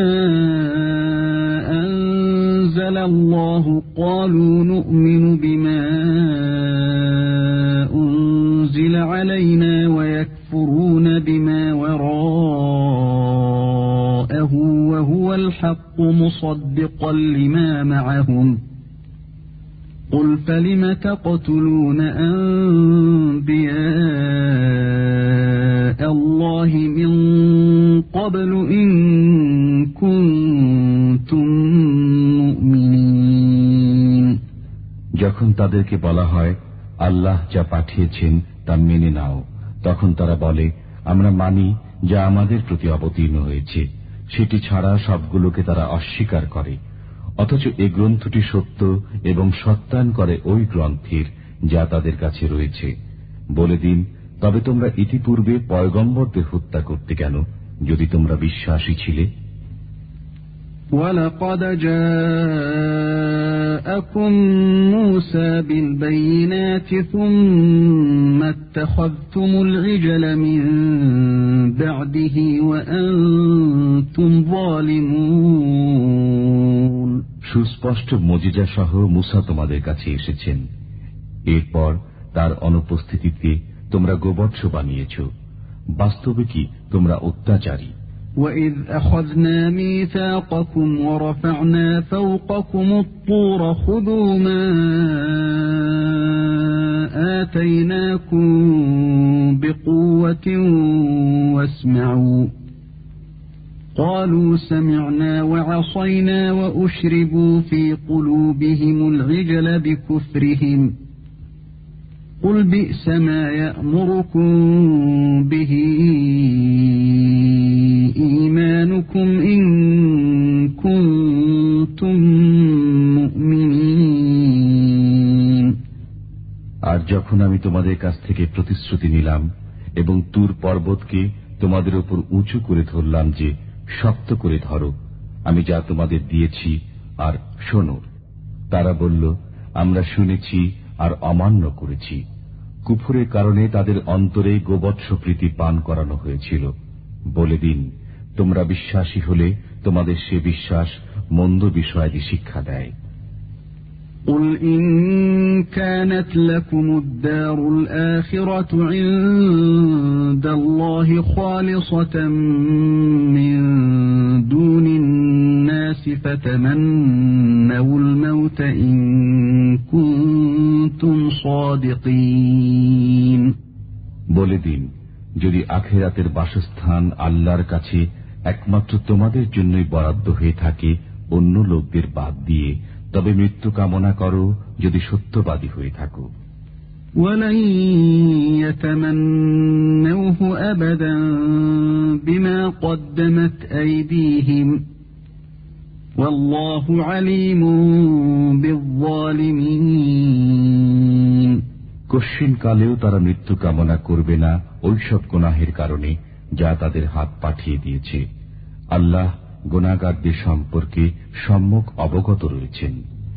أَنزَلَ اللَّهُ قَالُوا نُؤْمِنُ بِمَا أُنزِلَ عَلَيْنَا وَيَكْفُرُونَ بِمَا وَرَاءَهُ وَهُوَ الْحَقُّ مُصَدِّقًا لِمَا مَعَهُمْ قُلْ فَلِمَ تَقْتُلُونَ أَنبِيَاءَ اللَّهِ مِنْ قَبْلُ إِنْ كُنْتُمْ مُؤْمِنِينَ। যখন তাদেরকে বলা হয় আল্লাহ যা পাঠিয়েছেন তা মেনে নাও, তখন তারা বলে আমরা মানি যা আমাদের প্রতি অবতীর্ণ হয়েছে, সেটি ছাড়া সবগুলোকে তারা অস্বীকার করে। অথচ এ গ্রন্থটি সত্য এবং সত্যায়ন করে ওই গ্রন্থের যা তাদের কাছে রয়েছে। বলে দিন, তবে তোমরা ইতিপূর্বে পয়গম্বরদের হত্যা করতে কেন, যদি তোমরা বিশ্বাসী ছিলে? وَلَقَدْ جَاءَكُمْ مُوسَى بِالْبَيِّنَاتِ ثُمَّ اتَّخَذْتُمُ الْعِجْلَ مِنْ بَعْدِهِ وَأَنْتُمْ ظَالِمُونَ। সুস্পষ্ট মুজিজা সহ মুসা তোমাদের কাছে এসেছেন, এরপর তার অনুপস্থিতিতে তোমরা গোবৎস বানিয়েছ। বাস্তবে কি তোমরা অত্যাচারী? وَإِذْ أَخَذْنَا مِيثَاقَكُمْ وَرَفَعْنَا فَوْقَكُمُ الطُّورَ خُذُوا مَا آتَيْنَاكُمْ بِقُوَّةٍ وَاسْمَعُوا قَالُوا سَمِعْنَا وَعَصَيْنَا وَأُشْرِبُوا فِي قُلُوبِهِمُ الْعِجْلَ بِكُفْرِهِمْ قُلْ بِئْسَ مَا يَأْمُرُكُمْ بِهِ إِيمَانُكُمْ إِن كُنتُم مُؤْمِنِينَ। আর যখন আমি তোমাদের কাছ থেকে প্রতিশ্রুতি নিলাম এবং তুর পর্বতকে তোমাদের উপর উঁচু করে ধরলাম যে শক্ত করে ধরো আমি যা তোমাদের দিয়েছি আর শোনো, তারা বলল আমরা শুনেছি আর অমান্য করেছি। কুফরের কারণে তাদের অন্তরে গোবৎস প্রীতি পান করানো হয়েছিল। বলে দিন, তোমরা বিশ্বাসী হলে তোমাদের সে বিশ্বাস মন্দ বিষয়াদি শিক্ষা দেয়। قُلْ إِن كَانَتْ لَكُمُ الدَّارُ الْآخِرَةُ عِندَ اللَّهِ خَالِصَةً مِّن دُونِ النَّاسِ فَتَمَنَّوُا الْمَوْتَ إِن كُنتُمْ صَادِقِينَ। বলে দিন, যদি আখিরাতের বাসস্থান আল্লাহর কাছে একমাত্র তোমাদের জন্যই বরাদ্দ হয়ে থাকে অন্য লোকদের বাদ দিয়ে, তবে মৃত্যু কামনা করো যদি সত্যবাদী হয়ে থাকো। وَلَن يَتَمَنَّوْهُ أَبَدًا بِمَا قَدَّمَتْ أَيْدِيهِمْ وَاللَّهُ عَلِيمٌ بِالظَّالِمِينَ। কশিন কালেও তারা মৃত্যু কামনা করবে না ওইসব গুনাহের কারণে যা তাদের হাত পাঠিয়ে দিয়েছে। আল্লাহ গুনাহগারদের সম্পর্কে সম্যক অবগত রয়েছেন।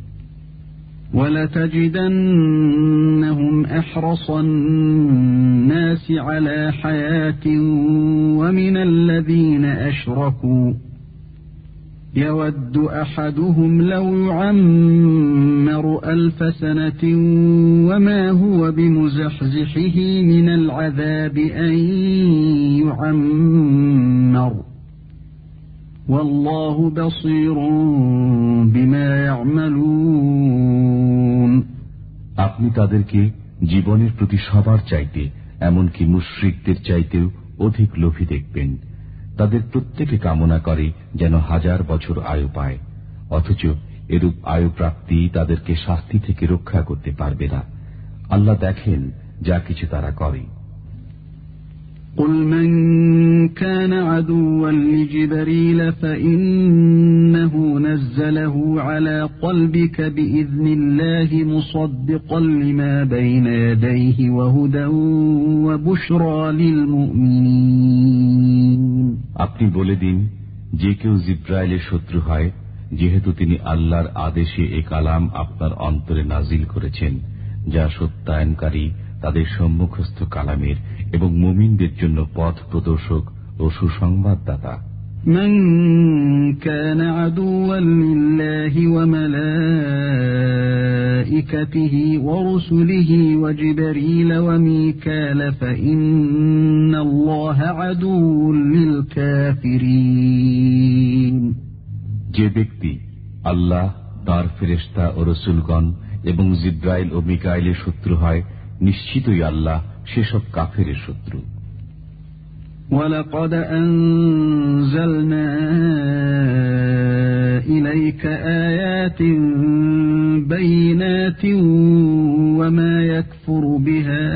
وَلَتَجِدَنَّهُمْ أَحْرَصَ النَّاسِ عَلَى حَيَاةٍ وَمِنَ الَّذِينَ أَشْرَكُوا يَوَدُّ أَحَدُهُمْ لَوْ يُعَمَّرُ أَلْفَ سَنَةٍ وَمَا هُوَ بِمُزَحْزِحِهِ مِنَ الْعَذَابِ أَن يُعَمَّرَ وَاللَّهُ بَصِيرٌ بِمَا يَعْمَلُونَ। আপনি তাদেরকে জীবনের প্রতি সবার চাইতে, এমনকি মুশরিকদের চাইতেও অধিক লোভী দেখবেন। তাদের প্রত্যেকে কামনা করে যেন হাজার বছর আয়ু পায়, অথচ এরূপ আয়ু প্রাপ্তি তাদেরকে শাস্তি থেকে রক্ষা করতে পারবে না। আল্লাহ দেখেন যা কিছু তারা করে। قل من كان عدوا لجبريل فإنه نزله على قلبك بإذن الله مصدقا لما بين يديه وهدى وبشرى للمؤمنين আপনি বলে দিন, যে কেউ জিব্রাইলের শত্রু হয়, যেহেতু তিনি আল্লাহর আদেশে এ কালাম আপনার অন্তরে নাজিল করেছেন, যা সত্যায়নকারী তাদের সম্মুখস্থ কালামের এবং মুমিনদের জন্য পথ প্রদর্শক ও সুসংবাদদাতা। من كان عدوا لله وملائكته ورسله وجبريل وميكال فإن الله عدو للكافرين যে ব্যক্তি আল্লাহ, তার ফেরেশতা ও রসুলগণ এবং জিব্রাইল ও মিকাইলের শত্রু হয়, নিশ্চিতই আল্লাহ সেসব কাফেরের শত্রু। وَلَقَدْ أَنزَلْنَا إِلَيْكَ آيَاتٍ بَيِّنَاتٍ وَمَا يَكْفُرُ بِهَا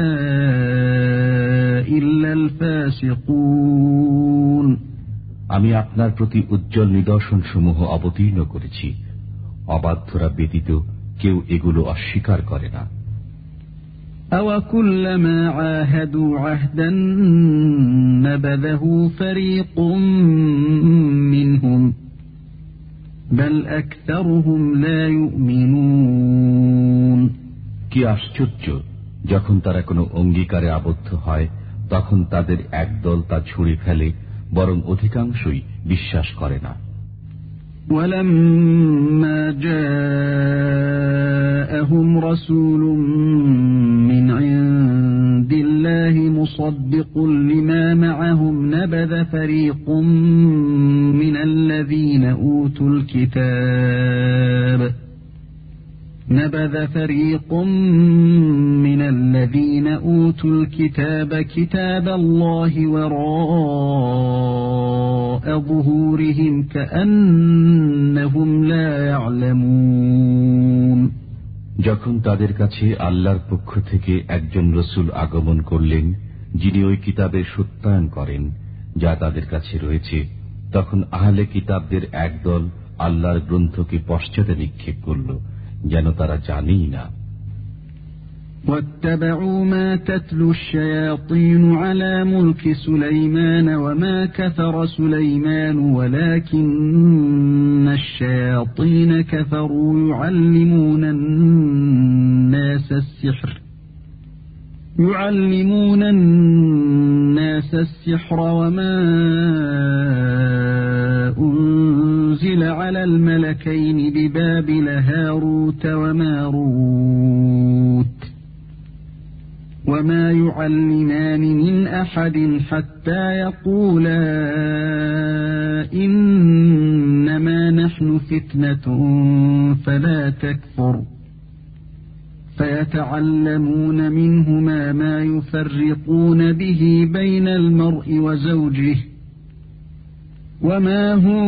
إِلَّا الْفَاسِقُونَ আমি আপনার প্রতি উজ্জ্বল নিদর্শন সমূহ অবতীর্ণ করেছি, অবাধ্যরা ব্যতীত কেউ এগুলো অস্বীকার করে না। أَوَكُلَّمَا عَاهَدُوا عَهْدًا نَبَذَهُ فَرِيقٌ مِّنْهُمْ بَلْ أَكْثَرُهُمْ لَا يُؤْمِنُونَ কি আশ্চর্য, যখন তারা কোনো অঙ্গীকারে আবদ্ধ হয় তখন তাদের একদল তা ছুঁড়ে ফেলে, বরং অধিকাংশই বিশ্বাস করে না। وَلَمَّا جَاءَهُمْ رَسُولٌ مِّنْ عِندِ اللَّهِ مُصَدِّقٌ لِّمَا مَعَهُمْ نَبَذَ فَرِيقٌ مِّنَ الَّذِينَ أُوتُوا الْكِتَابَ نبذ فريق من الذين أوتوا الكتاب كتاب الله وراء ظهورهم كأنهم لا يعلمون যখন তাদের কাছে আল্লাহর পক্ষ থেকে একজন রসুল আগমন করলেন, যিনি ওই কিতাবের সত্যায়ন করেন যা তাদের কাছে রয়েছে, তখন আহলে কিতাবদের একদল আল্লাহর গ্রন্থকে পশ্চাতে নিক্ষেপ করল, যেন তারা জানেই না। واتبعوا ما تتلو الشياطين على ملك سليمان وما كفر سليمان ولكن الشياطين كفروا يعلمون الناس السحر يعلمون الناس السحر وما أنزل على الملكين ببابل هاروت وماروت وما يعلمان من أحد حتى يقولا إنما نحن فتنة فلا تكفر فيتعلمون منهما ما يفرقون به بين المرء وزوجه وما هم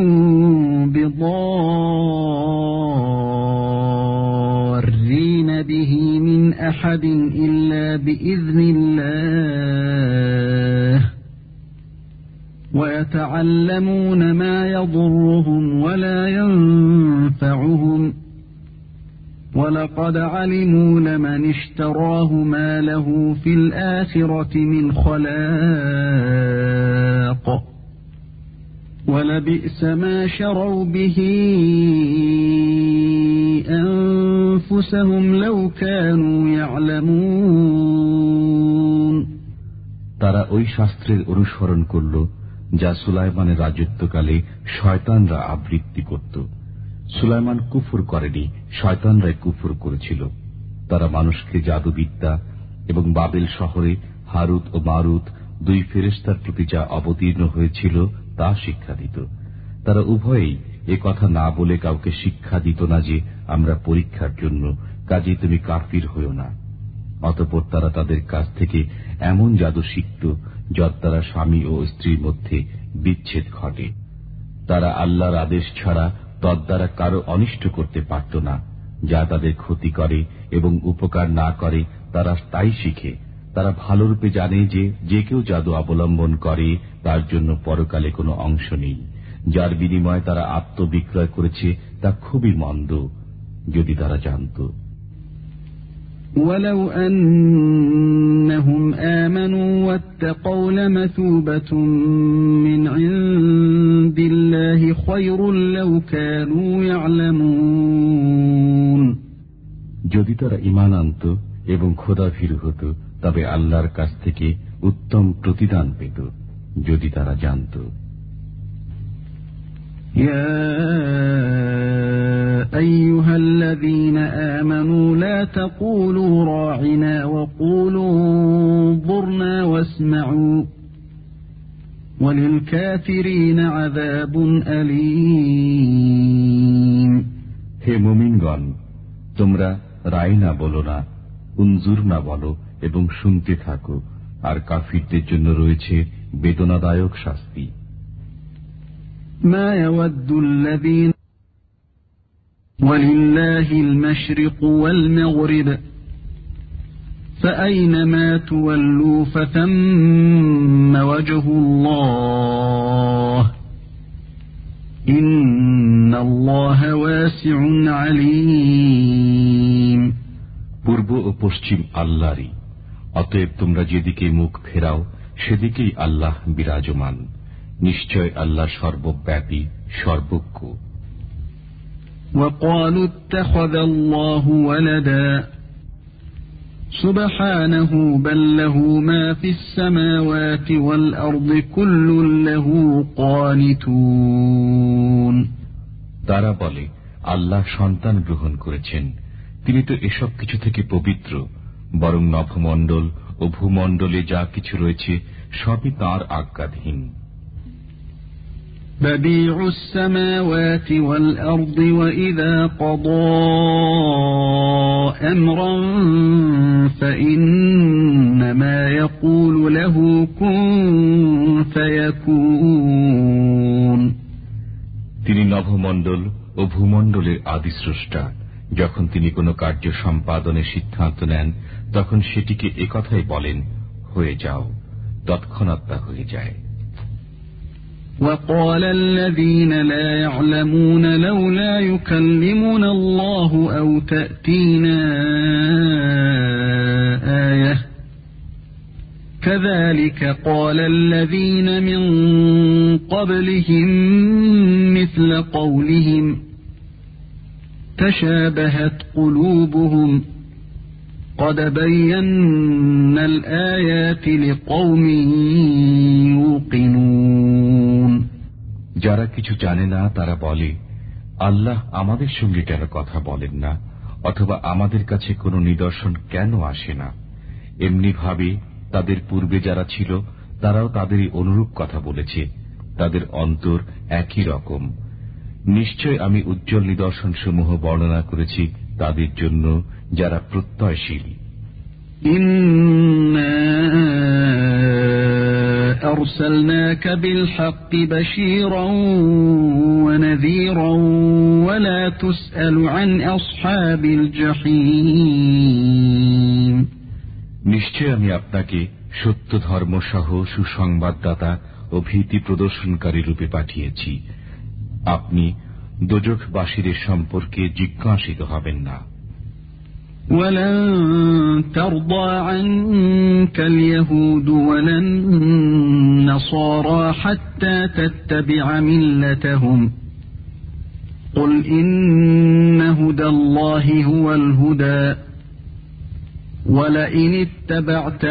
بضارين به من أحد إلا بإذن الله ويتعلمون ما يضرهم ولا ينفعهم وَلَقَدْ عَلِمُوا لَمَنِ اشْتَرَاهُ مَا لَهُ فِي الْآخِرَةِ مِنْ خَلَاقٍ وَلَبِئْسَ مَا شَرَوْا بِهِ أَنفُسَهُمْ لَوْ كَانُوا يَعْلَمُونَ তারা ওই শাস্ত্রের অনুসরণ করল যা সুলাইমানের রাজত্বকালে শয়তানরা আবৃত্তি করত। সুলাইমান কুফর করেনি, শয়তানরাই কুফর করেছিল। তারা মানুষকে জাদুবিদ্যা এবং বাবেল শহরে হারুত ও মারুত দুই ফেরেশতার প্রতি যা অবতীর্ণ হয়েছিল তা শিক্ষা দিত। তারা উভয়েই এ কথা না বলে কাউকে শিক্ষা দিত না যে আমরা পরীক্ষার জন্য, কাজেই তুমি কাফির হইও না। অতঃপর তারা তাদের কাছ থেকে এমন জাদু শিখত যার দ্বারা স্বামী ও স্ত্রীর মধ্যে বিচ্ছেদ ঘটে। তারা আল্লাহর আদেশ ছাড়া তদ্বারা কারো অনিষ্ট করতে পারত না। যা তাদের ক্ষতি করে এবং উপকার না করে তারা তাই শিখে। তারা ভালোরূপে জানে যে যে কেউ জাদু অবলম্বন করে তার জন্য পরকালে কোনো অংশ নেই। যার বিনিময়ে তারা আত্মবিক্রয় করেছে তা খুবই মন্দ, যদি তারা জানত। ولو أنهم آمنوا واتقوا لمثوبة من عند الله خير لو كانوا يعلمون। যদি তারা ঈমান আনত এবং খোদাভীরু হতো তবে আল্লাহর কাছ থেকে উত্তম প্রতিদান পেত, যদি তারা জানত। يا أيها الذين آمنوا لا تقولوا راعنا وقولوا انظرنا واسمعوا وللكافرين عذاب أليم। হে মুমিনগণ, তোমরা রাইনা বলো না, উনজুর না বলো এবং শুনতে থাকো, আর কাফিরদের জন্য রয়েছে বেদনাদায়ক শাস্তি। ما يود الذين ولله المشرق والمغرب فأينما تولوا فثم وجه الله إن الله واسع عليم। পূর্ব ও পশ্চিম আল্লাহরই, অতএব তোমরা যেদিকে মুখ ফেরাও সেদিকেই আল্লাহ বিরাজমান। নিশ্চয় আল্লাহ সর্বব্যাপী, সর্বজ্ঞ। وقالوا اتخذ الله ولدا سبحانه بل له ما في السماوات والأرض كل له قانتون। তারা বলে আল্লাহ সন্তান গ্রহণ করেছেন, তিনি তো এসব কিছু থেকে পবিত্র, বরং নভমণ্ডল ও ভূমণ্ডলে যা কিছু রয়েছে সবই তাঁর আজ্ঞাধীন। بديع السماوات والأرض وإذا قضى أمرا فإنما يقول له كن فيكون। তিনি নভমণ্ডল ও ভূমণ্ডলের আদিস্রষ্টা। যখন তিনি কোনো কার্য সম্পাদনের সিদ্ধান্ত নেন তখন সেটিকে একথাই বলেন, হয়ে যাও, তৎক্ষণাৎ তা হয়ে যায়। وقال الذين لا يعلمون لولا يكلمنا الله أو تأتينا آية كذلك قال الذين من قبلهم مثل قولهم تشابهت قلوبهم قد بينا الآيات لقوم يوقنون। যারা কিছু জানে না তারা বলে, আল্লাহ আমাদের সঙ্গে কেন কথা বলেন না, অথবা আমাদের কাছে কোনো নিদর্শন কেন আসে না। এমনি ভাবে তাদের পূর্বে যারা ছিল তারাও তাদেরই অনুরূপ কথা বলেছে, তাদের অন্তর একই রকম। নিশ্চয় আমি উজ্জ্বল নিদর্শন সমূহ বর্ণনা করেছি তাদের জন্য যারা প্রত্যয়শীল। ইন্না আরসালনাকা বিল হাক্কি বাশীরান ওয়া নাযীরান ওয়া লা তুসআলু আন আসহাবিল জাহিম। নিশ্চয় আমি আপনাকে সত্য ধর্ম সহ সুসংবাদদাতা ও ভীতি প্রদর্শনকারী রূপে পাঠিয়েছি। আপনি দোজখবাসীদের সম্পর্কে জিজ্ঞাসিত হবেন না। ولن ترضى عنك اليهود ولا النصارى حتى تتبع ملتهم قل إن هدى الله هو الهدى ولئن اتبعت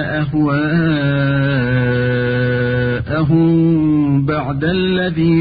أهواءهم بعد الذي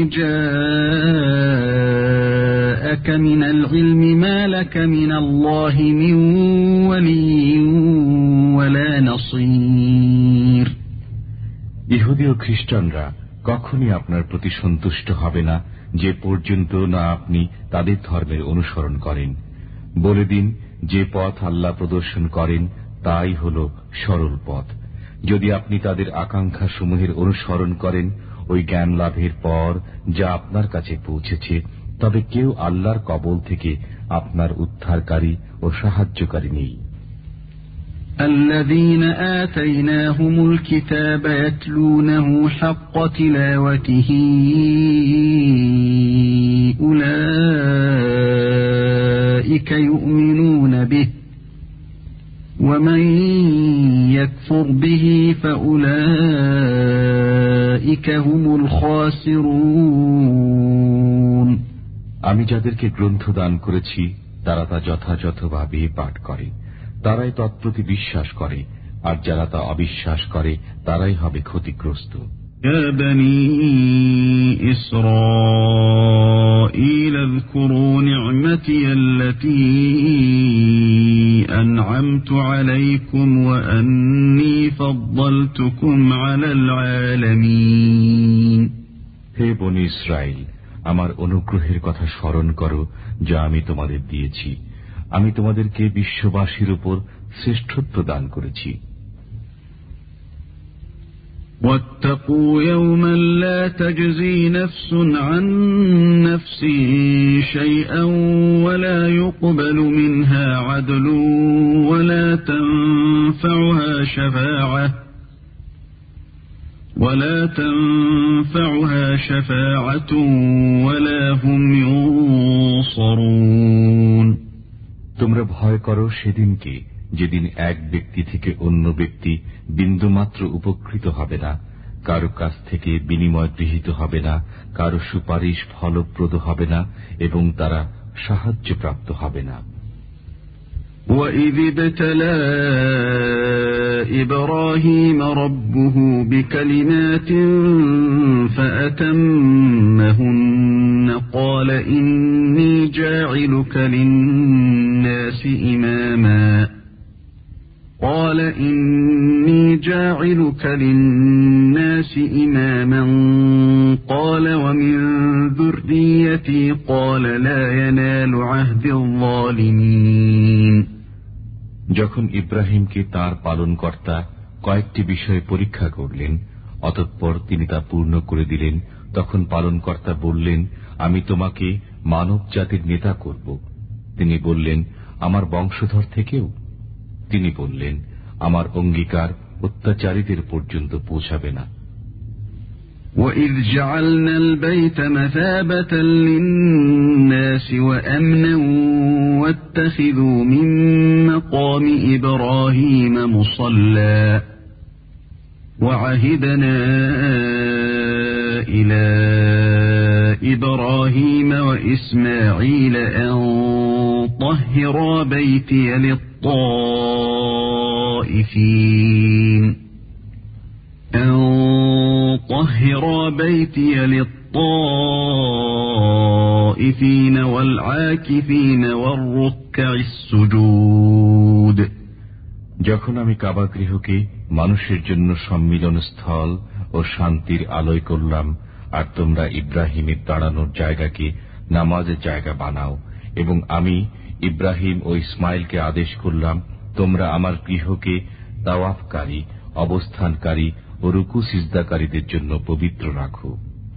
جاءك من العلم ما لك من الله من ولي ولا نصير। ইহুদি ও খ্রিস্টানরা কখনই আপনার প্রতি সন্তুষ্ট হবে না যে পর্যন্ত না আপনি তাদের ধর্মের অনুসরণ করেন। বলে দিন, যে পথ আল্লাহ প্রদর্শন করেন তাই হল সরল পথ। যদি আপনি তাদের আকাঙ্ক্ষা সমূহের অনুসরণ করেন ওই জ্ঞান লাভের পর যা আপনার কাছে পৌঁছেছে, তবে কেউ আল্লাহর কবল থেকে আপনার উদ্ধারকারী ও সাহায্যকারী নেই। الذين آتيناهم الكتاب يتلونه حق تلاوته أولئك يؤمنون به ومن يكفر به فأولئك هم الخاسرون আমি যাদেরকে গ্রন্থ দান করেছি তারা তা যথাযথভাবে পাঠ করে, তারাই তৎপ্রতি বিশ্বাস করে, আর যারা তা অবিশ্বাস করে তারাই হবে ক্ষতিগ্রস্ত। يا بني إسرائيل اذكروا نعمتي التي أنعمت عليكم وأني فضلتكم على العالمين হে বনী ইসরাইল, আমার অনুগ্রহের কথা স্মরণ করো যা আমি তোমাদের দিয়েছি। আমি তোমাদেরকে বিশ্ববাসীর উপর শ্রেষ্ঠত্ব দান করেছি। واتقوا يوما لا تجزي نفس عن نفس شيئا ولا يقبل منها عدل ولا تنفعها شفاعة ولا تنفعها شفاعة ولا هم ينصرون তোমরা ভয় করো সেদিনকে, যেদিন এক ব্যক্তি থেকে অন্য ব্যক্তি বিন্দুমাত্র উপকৃত হবে না, কারো কাছ থেকে বিনিময় গৃহীত হবে না, কারো সুপারিশ ফলপ্রদ হবে না এবং তারা সাহায্যপ্রাপ্ত হবে না। وَإِذِ ابْتَلَى إِبْرَاهِيمَ رَبُّهُ بِكَلِمَاتٍ فَأَتَمَّهُنَّ قَالَ إِنِّي جَاعِلُكَ لِلنَّاسِ إِمَامًا قال إني جاعلك للناس إماما قال ومن ذريتي قال لا ينال عهد الظالمين যখন ইব্রাহিমকে তাঁর পালনকর্তা কয়েকটি বিষয়ে পরীক্ষা করলেন, অতঃপর তিনি তা পূর্ণ করে দিলেন, তখন পালনকর্তা বললেন, আমি তোমাকে মানব জাতির নেতা করব। তিনি বললেন, আমার বংশধর থেকেও? তিনি বললেন, আমার অঙ্গীকার অত্যাচারীদের পর্যন্ত পৌঁছাবে না। وَإِذْ جَعَلْنَا الْبَيْتَ مَثَابَةً لِلنَّاسِ وَأَمْنًا وَاتَّخِذُوا مِن مَّقَامِ إِبْرَاهِيمَ مُصَلًّى وَعَهِدْنَا إِلَى إِبْرَاهِيمَ وَإِسْمَاعِيلَ أَن طَهِّرَا بَيْتِيَ لِلطَّائِفِينَ أَن طَهِّرَا بَيْتِيَ لِلطَّائِفِينَ وَالْعَاكِفِينَ وَالرُّكَّعِ السُّجُودِ যখন আমি কাবা গৃহকে মানুষের জন্য সম্মিলন স্থল ও শান্তির আলোয় করলাম, আর তোমরা ইব্রাহিমের দাঁড়ানোর জায়গাকে নামাজের জায়গা বানাও, এবং আমি ইব্রাহিম ও ইসমাইলকে আদেশ করলাম, তোমরা আমার গৃহকে তাওয়াফকারী, অবস্থানকারী ও রুকু সিজদাকারীদের জন্য পবিত্র রাখো।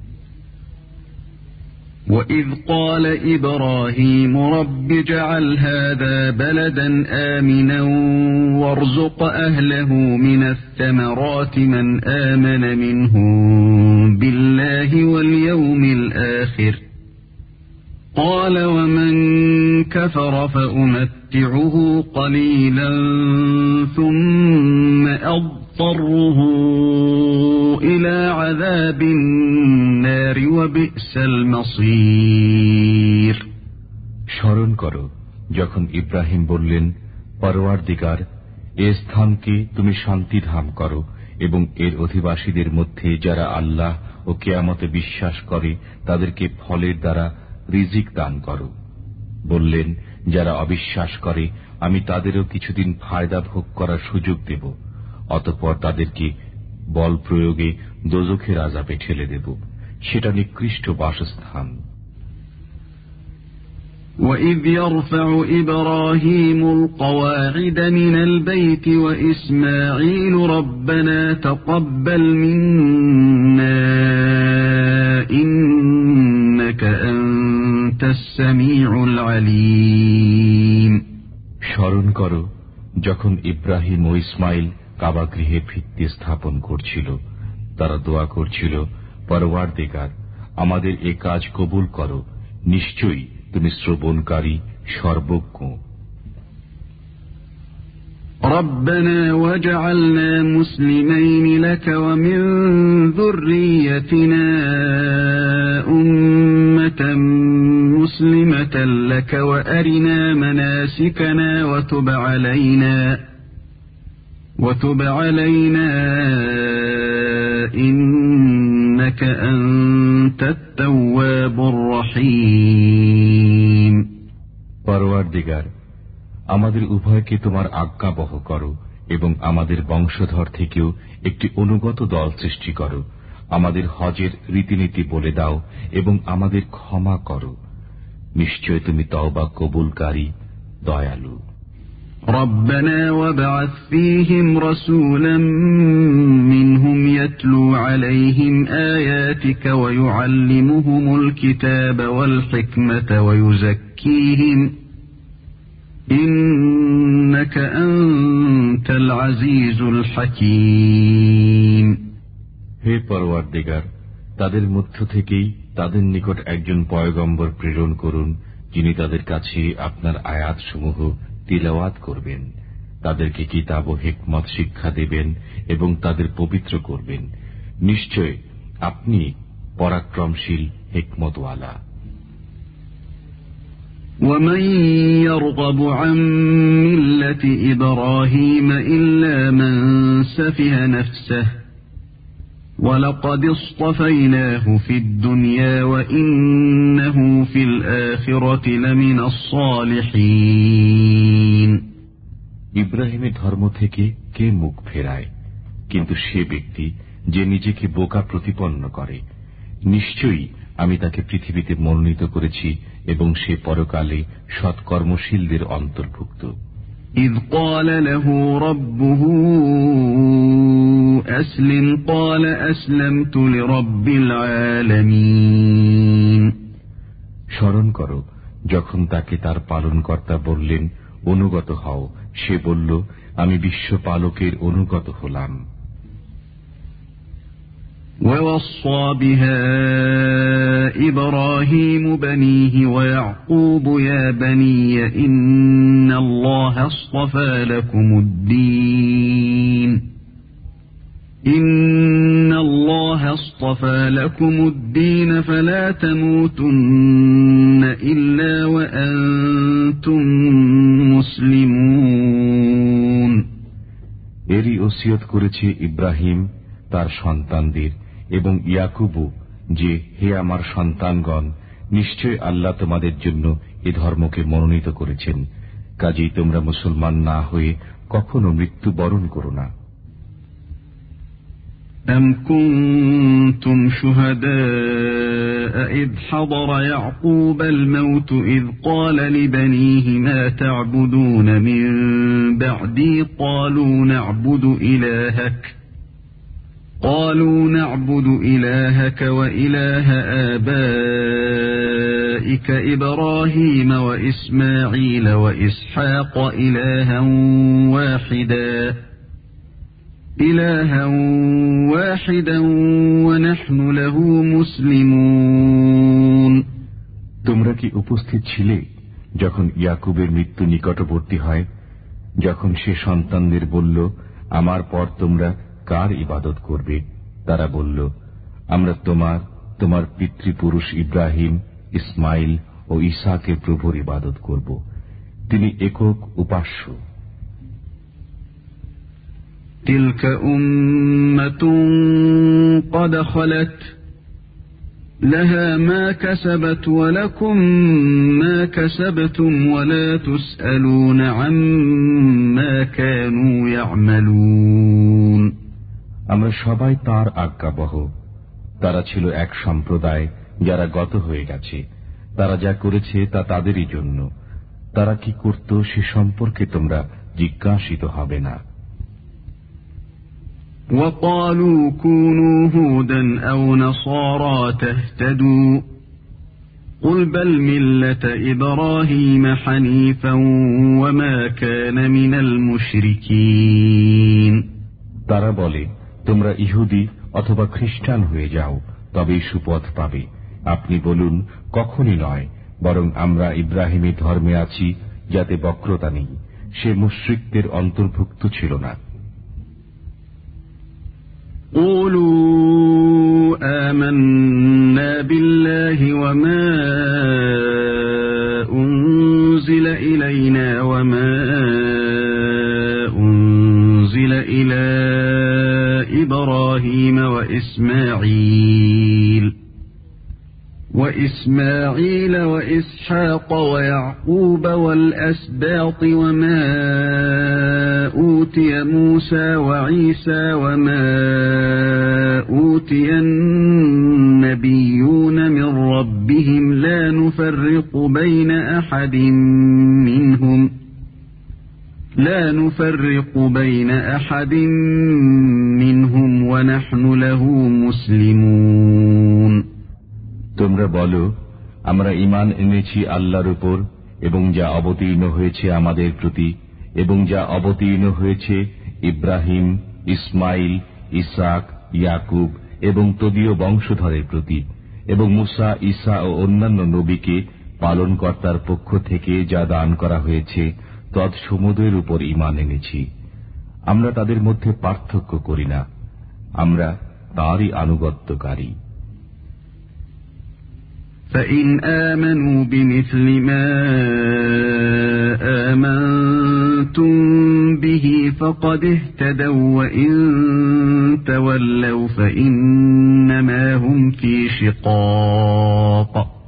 وَإِذْ قَالَ إِبْرَاهِيمُ رَبِّ اجْعَلْ هَذَا بَلَدًا آمِنًا وَارْزُقْ أَهْلَهُ مِنَ الثَّمَرَاتِ مَنْ آمَنَ مِنْهُم بِاللَّهِ وَالْيَوْمِ الْآخِرِ قَالَ وَمَنْ كَفَرَ فَأُمَتِّعُهُ قَلِيلًا ثُمَّ أَضْطَرُّهُ إِلَى عَذَابِ النَّارِ وَبِئْسَ الْمَصِيرُ স্মরণ করো যখন ইব্রাহিম বললেন, পরওয়ারদিগার, এ স্থানকে তুমি শান্তিধাম করো এবং এর অধিবাসীদের মধ্যে যারা আল্লাহ ও কিয়ামতে বিশ্বাস করে তাদেরকে ফলের দ্বারা রিজিক দান করো। বললেন, যারা অবিশ্বাস করে আমি তাদেরও কিছুদিন ফায়দা ভোগ করার সুযোগ দেব, অতঃপর তাদেরকে বল প্রয়োগে দোজখের আযাবে ঠেলে দেব, সেটা নিকৃষ্ট বাসস্থান। وَإِذْ يَرْفَعُ إِبْرَاهِيمُ الْقَوَاعِدَ مِنَ الْبَيْتِ وَإِسْمَاعِيلُ رَبَّنَا تَقَبَّلْ مِنَّا إِنَّكَ أَنْتَ السَّمِيعُ الْعَلِيمُ স্মরণ করো যখন ইব্রাহিম ও ইসমাইল কাবাগৃহে ভিত্তি স্থাপন করছিল, তারা দোয়া করছিল, পরওয়ারদিগার, আমাদের এ কাজ কবুল করো, নিশ্চয়ই তুমি শ্রবণকারী, সর্বজ্ঞ। ربنا واجعلنا مسلمين لك ومن ذريتنا أمة مسلمة لك وأرنا مناسكنا وتب علينا وتب علينا إنك أنت التواب الرحيم। পরওয়ারদিগার, আমাদের উভয়কে তোমার আজ্ঞাবহ করো এবং আমাদের বংশধর থেকেও একটি অনুগত দল সৃষ্টি করো। আমাদের হজের রীতিনীতি বলে দাও এবং আমাদের ক্ষমা করো, নিশ্চয় তুমি তওবা কবুলকারী, দয়ালু। ربنا وابعث فيهم رسولا منهم يتلو عليهم آياتك ويعلمهم الكتاب والحكمة ويزكيهم إنك أنت العزيز الحكيم। হে পরওয়ারদিগার, তাদের মধ্য থেকেই তাদের নিকট একজন পয়গম্বর প্রেরণ করুন, যিনি তাদের কাছে আপনার আয়াতসমূহ তিলাওয়াত করবেন, তাদেরকে কিতাব ও হিকমত শিক্ষা দেবেন এবং তাদের পবিত্র করবেন। নিশ্চয় আপনি পরাক্রমশীল, হিকমতওয়ালা। ومن يرغب عن ملة إبراهيم إلا من سفه نفسه ولقد اصطفيناه في الدنيا وإنه في الآخرة لمن الصالحين। ইব্রাহিমের ধর্ম থেকে কে মুখ ফেরায়? কিন্তু সে ব্যক্তি যে নিজেকে বোকা প্রতিপন্ন করে। নিশ্চয়ই আমি তাকে পৃথিবীতে মনোনীত করেছি এবং সে পরকালে সৎকর্মশীলদের অন্তর্ভুক্ত। إذ قال له ربه أسلم قال أسلمت لرب العالمين। স্মরণ করো, যখন তাকে তার পালনকর্তা বললেন, অনুগত হও, সে বলল, আমি বিশ্বপালকের অনুগত হলাম। ووصى بها إبراهيم بنيه ويعقوب يا بني إن الله اصطفى لكم الدين إن الله اصطفى لكم الدين فلا تموتن إلا وأنتم مسلمون। এরই ওসিয়ত করেছে ইব্রাহিম তার সন্তানদের এবং ইয়াকুবু যে, হে আমার সন্তানগণ, নিশ্চয় আল্লাহ তোমাদের জন্য এ ধর্মকে মনোনীত করেছেন, কাজেই তোমরা মুসলমান না হয়ে কখনো মৃত্যুবরণ করো না। أم كنتم شهداء إذ حضر يعقوب الموت إذ قال لبنيه ما تعبدون من بعدي قالوا نعبد إلهك قالوا نعبد إلهك وإله آبائك إبراهيم وإسماعيل وإسحاق إلها واحدا إلها واحدا ونحن له مسلمون। তোমরা কি উপস্থিত ছিলে যখন ইয়াকুবের মৃত্যু নিকটবর্তী হয়, যখন সে সন্তানদের বলল, আমার পর তোমরা কার ইবাদত করবে? তারা বলল, আমরা তোমার তোমার পিতৃপুরুষ ইব্রাহিম, ইসমাইল ও ইসাকের প্রভুর ইবাদত করব, তিনি একক উপাস্য। تلك أمة قد خلت لها ما كسبت ولكم ما كسبتم ولا تسألون عما كانوا يعملون। আমরা সবাই তার আজ্ঞাবহ। তারা ছিল এক সম্প্রদায় যারা গত হয়ে গেছে, তারা যা করেছে তা তাদেরই জন্য। তারা কি করত সে সম্পর্কে তোমরা জিজ্ঞাসিত হবে না। وقالوا كونوا هودا أو نصارى تهتدوا قل بل ملة إبراهيم حنيفا وما كان من المشركين তারা বলে, তোমরা ইহুদি অথবা খ্রিস্টান হয়ে যাও, তবেই সুপথ পাবে। আপনি বলুন, কখনই নয়, বরং আমরা ইব্রাহিমের ধর্মে আছি, যাতে বক্রতা নেই। সে মুশরিকদের অন্তর্ভুক্ত ছিল না। قولوا آمنا بالله وما أنزل إلينا وما أنزل إلى إبراهيم وإسماعيل وإسماعيل وإسحاق ويعقوب والأسباط وما أوتي موسى وعيسى وما أوتي النبيون من ربهم لا نفرق بين أحد منهم لا نفرق بين أحد منهم ونحن له مسلمون তোমরা বলো, আমরা ঈমান এনেছি আল্লাহর উপর এবং যা অবতীর্ণ হয়েছে আমাদের প্রতি, এবং যা অবতীর্ণ হয়েছে ইব্রাহিম, ইসমাইল, ইসহাক, ইয়াকুব এবং তদীয় বংশধরের প্রতি, এবং মুসা, ঈসা ও অন্যান্য নবীকে পালনকর্তার পক্ষ থেকে যা দান করা হয়েছে তৎসমুদয়ের উপর ঈমান এনেছি। আমরা তাদের মধ্যে পার্থক্য করি না, আমরা তারই আনুগত্যকারী। فإن آمنوا بمثل ما آمنتم به فقد اهتدوا وإن تولوا فإنما هم في شقاق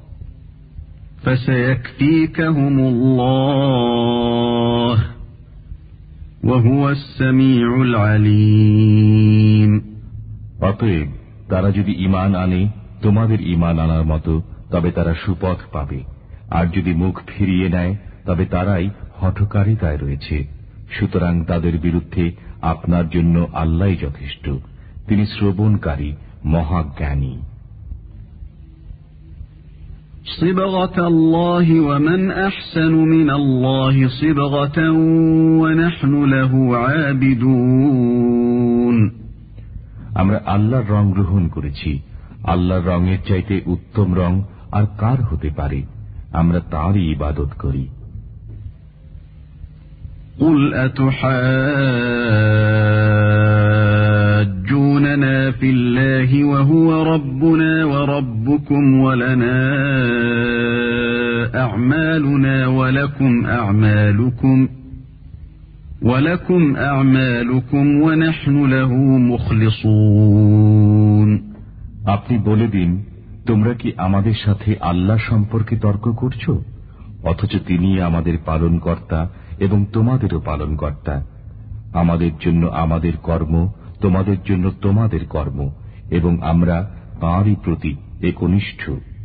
فسيكفيكهم الله وهو السميع العليم অতএব তারা যদি ঈমান আনে তোমাদের ঈমান আনার মতো, তবে তারা সুপথ পাবে। আর যদি মুখ ফিরিয়ে নেয়, তবে তারাই হঠকারিতায় রয়েছে। সুতরাং তাদের বিরুদ্ধে আপনার জন্য আল্লাহই যথেষ্ট, তিনি শ্রবণকারী, মহাজ্ঞানী। صبغة الله ومن أحسن من الله صبغة ونحن له عابدون আমরা আল্লাহর রং গ্রহণ করেছি, আল্লাহর রঙের চাইতে উত্তম রং আর কার হতে পারে? আমরা তাঁরই ইবাদত করি। قل أتحاجوننا في الله وهو ربنا وربكم ولنا أعمالنا ولكم أعمالكم ولكم أعمالكم ونحن له مخلصون আপনি বলে দিন, তোমরা কি আমাদের সাথে আল্লাহ সম্পর্কে তর্ক করছো, অথচ তিনি আমাদের পালনকর্তা এবং তোমাদেরও পালনকর্তা। আমাদের জন্য আমাদের কর্ম, তোমাদের জন্য তোমাদের কর্ম, এবং আমরা তাঁরই প্রতি একনিষ্ঠ।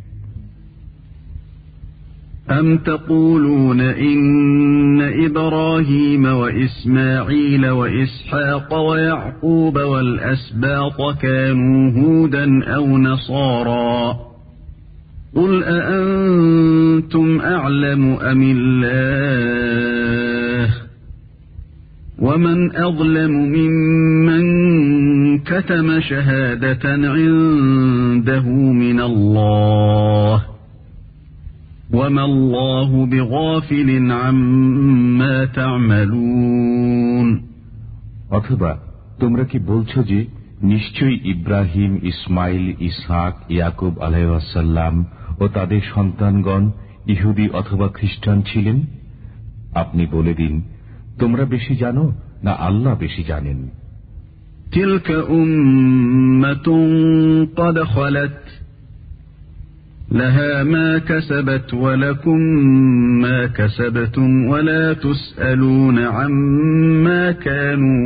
أم تقولون إن إبراهيم وإسماعيل وإسحاق ويعقوب والأسباط كانوا هودا أو نصارى قل أأنتم أعلم أم الله ومن أظلم ممن كتم شهادة عنده من الله وما الله بغافل عما تعملون অথবা তোমরা কি বলছো যে নিশ্চয়ই ইব্রাহিম, ইসমাইল, ইসহাক, ইয়াকুব আলাইহিসসালাম ও তাদের সন্তানগণ ইহুদি অথবা খ্রিস্টান ছিলেন? আপনি বলে দিন, তোমরা বেশি জানো না আল্লাহ বেশি জানেন? تلك أمة قد خلت لها ما كسبت ولكم ما كسبتم ولا تسألون عما كانوا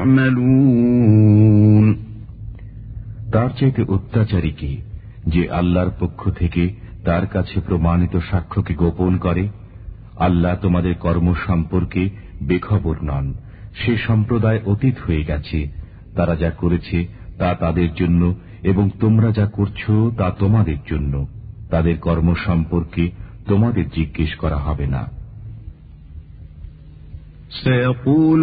يعملون তার চাইতে অত্যাচারী কি, যে আল্লাহর পক্ষ থেকে তার কাছে প্রমাণিত সাক্ষ্যকে গোপন করে? আল্লাহ তোমাদের কর্ম সম্পর্কে বেখবর নন। সে সম্প্রদায় অতীত হয়ে গেছে, তারা যা করেছে তা তাদের জন্য এবং তোমরা যা করছো তা তোমাদের জন্য। তাদের কর্ম সম্পর্কে তোমাদের জিজ্ঞেস করা হবে না। سيقول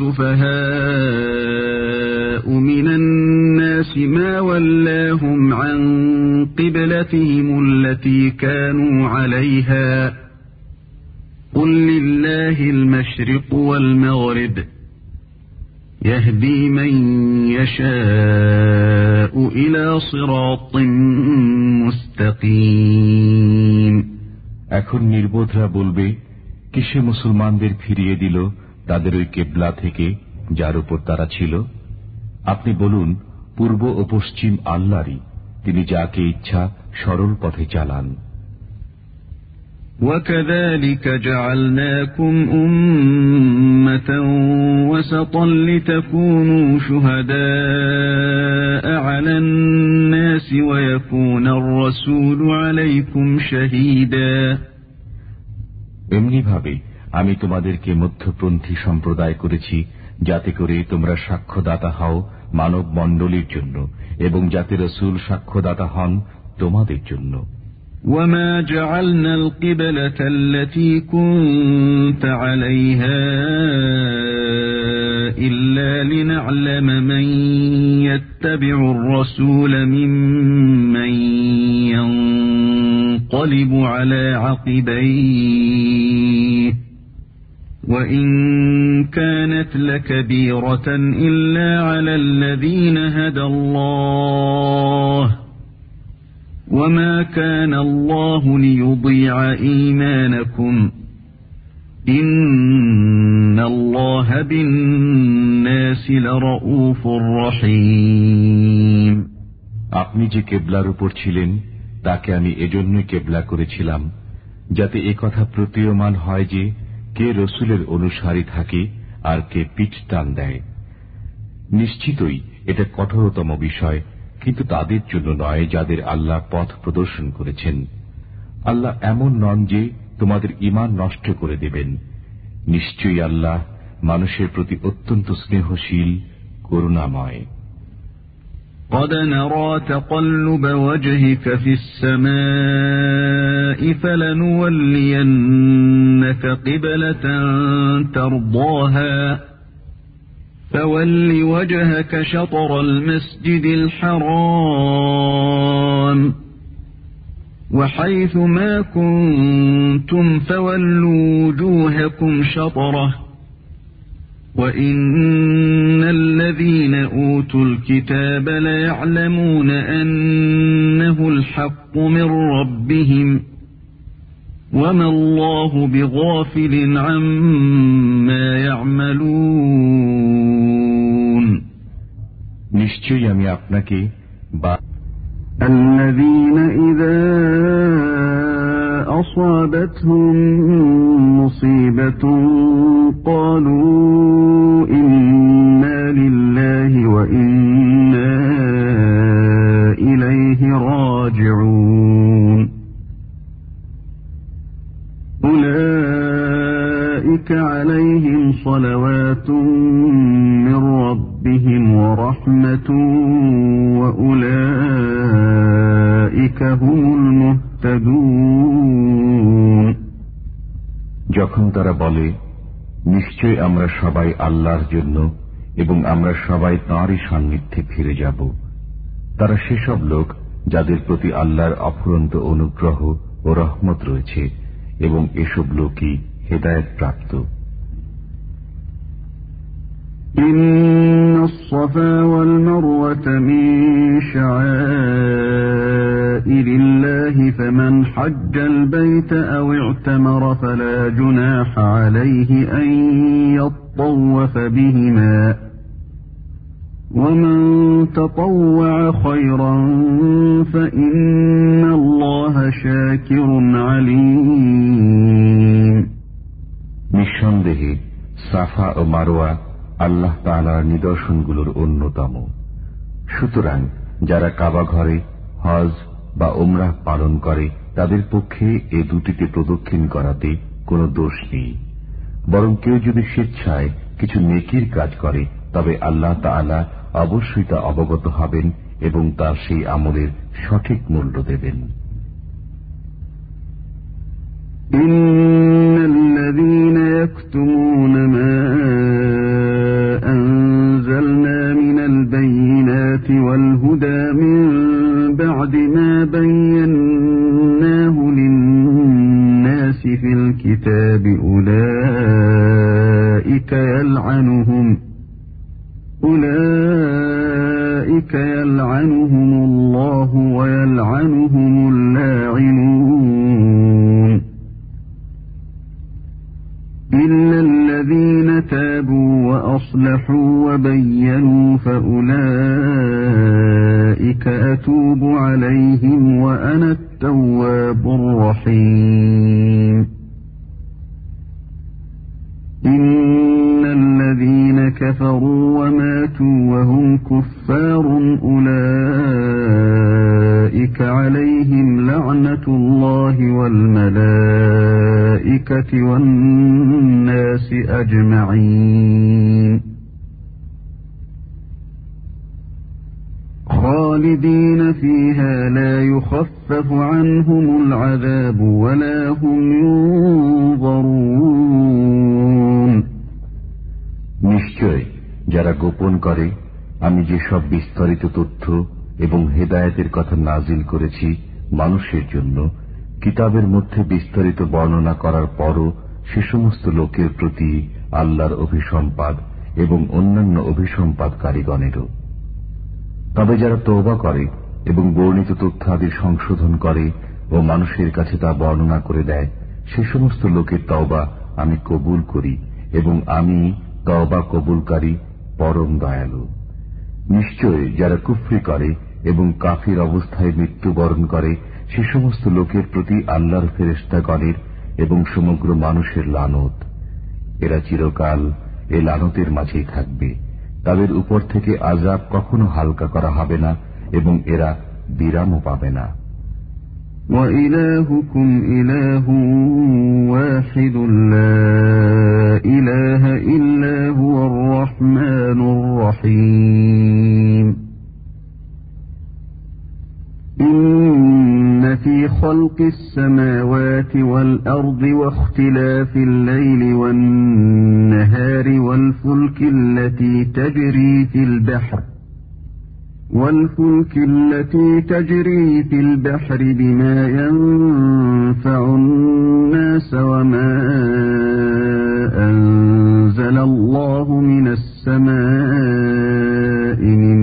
السفهاء من الناس ما ولاهم عن قبلتهم التي كانوا عليها قل لله المشرق والمغرب يهدي من يشاء إلى صراط مستقيم। এখন নির্বোধরা বলবে, কিসে মুসলমানদের ফিরিয়ে দিল তাদের ওই কেবলা থেকে যার উপর তারা ছিল? আপনি বলুন, পূর্ব ও পশ্চিম আল্লাহরই, তিনি যাকে ইচ্ছা সরল পথে চালান। وَكَذَلِكَ جَعَلْنَاكُمْ أُمَّةً وَسَطًا لِتَكُونُوا شُهَدَاءَ عَلَى النَّاسِ وَيَكُونَ الرَّسُولُ عَلَيْكُمْ شَهِيدًا। এমনি ভাবে আমি তোমাদেরকে মধ্যপন্থী সম্প্রদায় করেছি, যাতে করে তোমরা সাক্ষ্যদাতা হও মানব মণ্ডলীর জন্য, এবং যাতে রাসূল সাক্ষ্যদাতা হন তোমাদের জন্য। وَمَا جَعَلْنَا الْقِبْلَةَ الَّتِي كُنْتَ عَلَيْهَا إِلَّا لِنَعْلَمَ مَنْ يَتَّبِعُ الرَّسُولَ مِمَّنْ يَنْقَلِبُ عَلَى عَقِبَيْهِ وَإِنْ كَانَتْ لَكَبِيرَةً إِلَّا عَلَى الَّذِينَ هَدَى اللَّهُ وَمَا كَانَ اللَّهُ لِيُضِيعَ إِيمَانَكُمْ إِنَّ اللَّهَ بِالنَّاسِ لَرَءُوفٌ رَحِيمٌ। আপনি যে কেবলার উপর ছিলেন তাকে আমি এজন্য কেবলা করেছিলাম, যাতে একথা প্রতীয়মান হয় যে কে রসুলের অনুসারী থাকে আর কে পিঠ টান দেয়। নিশ্চিতই এটা কঠোরতম বিষয়, কিন্তু তাদের জন্য নয় যাদের আল্লাহ পথ প্রদর্শন করেছেন। আল্লাহ এমন নন যে তোমাদের ঈমান নষ্ট করে দেবেন। নিশ্চয়ই আল্লাহ মানুষের প্রতি অত্যন্ত স্নেহশীল, করুণাময়। قَدْ نَرَى تَقَلُّبَ وَجْهِكَ فِي السَّمَاءِ فَلَنُوَلِّيَنَّكَ قِبْلَةً تَرْضَاهَا فَوَلِّ وَجْهَكَ شَطْرَ الْمَسْجِدِ الْحَرَامِ وَحَيْثُ مَا كُنْتُمْ فَوَلُّوا وُجُوهَكُمْ شَطْرَهُ وَإِنَّ الَّذِينَ أُوتُوا الْكِتَابَ لَيَعْلَمُونَ أَنَّهُ الْحَقُّ مِنْ رَبِّهِمْ وَمَا اللَّهُ بِغَافِلٍ عَمَّا يَعْمَلُونَ। নিশ্চয়ই আমি আপনাকে বা الَّذِينَ إِذَا أَصَابَتْهُم مُّصِيبَةٌ قَالُوا إِنَّا لِلَّهِ وَإِنَّا إِلَيْهِ راجعون أُولَئِكَ عَلَيْهِمْ صَلَوَاتٌ مِّن رَّبِّهِمْ وَرَحْمَةٌ وَأُولَئِكَ هُمُ الْمُهْتَدُونَ। যখন তারা বলে, নিশ্চয় আমরা সবাই আল্লাহর জন্য এবং আমরা সবাই তাঁরই সান্নিধ্যে ফিরে যাব, তারা সেসব লোক যাদের প্রতি আল্লাহর অফুরন্ত অনুগ্রহ ও রহমত রয়েছে, এবং এসব লোকই হেদায়েত প্রাপ্ত। إن الصفا والمروة من شعائر الله فمن حج البيت أو اعتمر فلا جناح عليه أن يطوف بهما ومن تطوع خيرا فإن الله شاكر عليم। নিঃসন্দেহে সাফা ও মারোয়া আল্লাহ তাআলার নিদর্শনগুলোর অন্যতম। সুতরাং যারা কাবা ঘরে হজ বা উমরাহ পালন করে তাদের পক্ষে এ দুটিতে প্রদক্ষিণ করাতে কোনো দোষ নেই, বরং কেউ যদি স্বেচ্ছায় কিছু নেকির কাজ করে তবে আল্লাহ তাআলা অবশ্যই তা অবগত হবেন এবং তার সেই আমলের সঠিক মূল্য দেবেন। إن الذين يكتمون ما أنزلنا من البينات والهدى من بعد ما بيناه للناس في الكتاب أولئك يلعنهم أولئك يلعنهم الله ويلعنهم اللاعنون إلا الذين تابوا وأصلحوا وبينوا فأولئك أتوب عليهم وأنا التواب الرحيم إن الذين كفروا وماتوا وهم كفار أولئك عليهم لعنة الله والملائكة والناس أجمعين خالدين فيها لا يخفف عنهم العذاب ولا هم ينظرون নিশ্চয় যারা গোপন করে আমি যেসব বিস্তারিত তথ্য এবং হেদায়েতের কথা নাজিল করেছি মানুষের জন্য, কিতাবের মধ্যে বিস্তারিত বর্ণনা করার পরও সে সমস্ত লোকের প্রতি আল্লাহর অভিসম্পাদ এবং অন্যান্য অভিসম্পাদকারীগণেরও। তবে যারা তওবা করে এবং বর্ণিত তথ্যাদি সংশোধন করে ও মানুষের কাছে তা বর্ণনা করে দেয়, সে সমস্ত লোকের তওবা আমি কবুল করি এবং আমি তওবা কবুলকারী পরম দয়ালু। নিশ্চয় যারা কুফরি করে এবং কাফির অবস্থায় মৃত্যুবরণ করে, সে সমস্ত লোকের প্রতি আল্লাহর ফেরেশতাগণের এবং সমগ্র মানুষের লানত। এরা চিরকাল এ লানতের মাঝেই থাকবে, তাদের উপর থেকে আযাব কখনো হালকা করা হবে না এবং এরা বিরামও পাবে না। وَإِلَٰهُكُمْ إِلَٰهٌ وَاحِدٌ لَّا إِلَٰهَ إِلَّا هُوَ الرَّحْمَٰنُ الرَّحِيمُ إِنَّ فِي خَلْقِ السَّمَاوَاتِ وَالْأَرْضِ وَاخْتِلَافِ اللَّيْلِ وَالنَّهَارِ وَالْفُلْكِ الَّتِي تَجْرِي فِي الْبَحْرِ والفلك التي تجري في البحر بما ينفع الناس وما أنزل الله من السماء من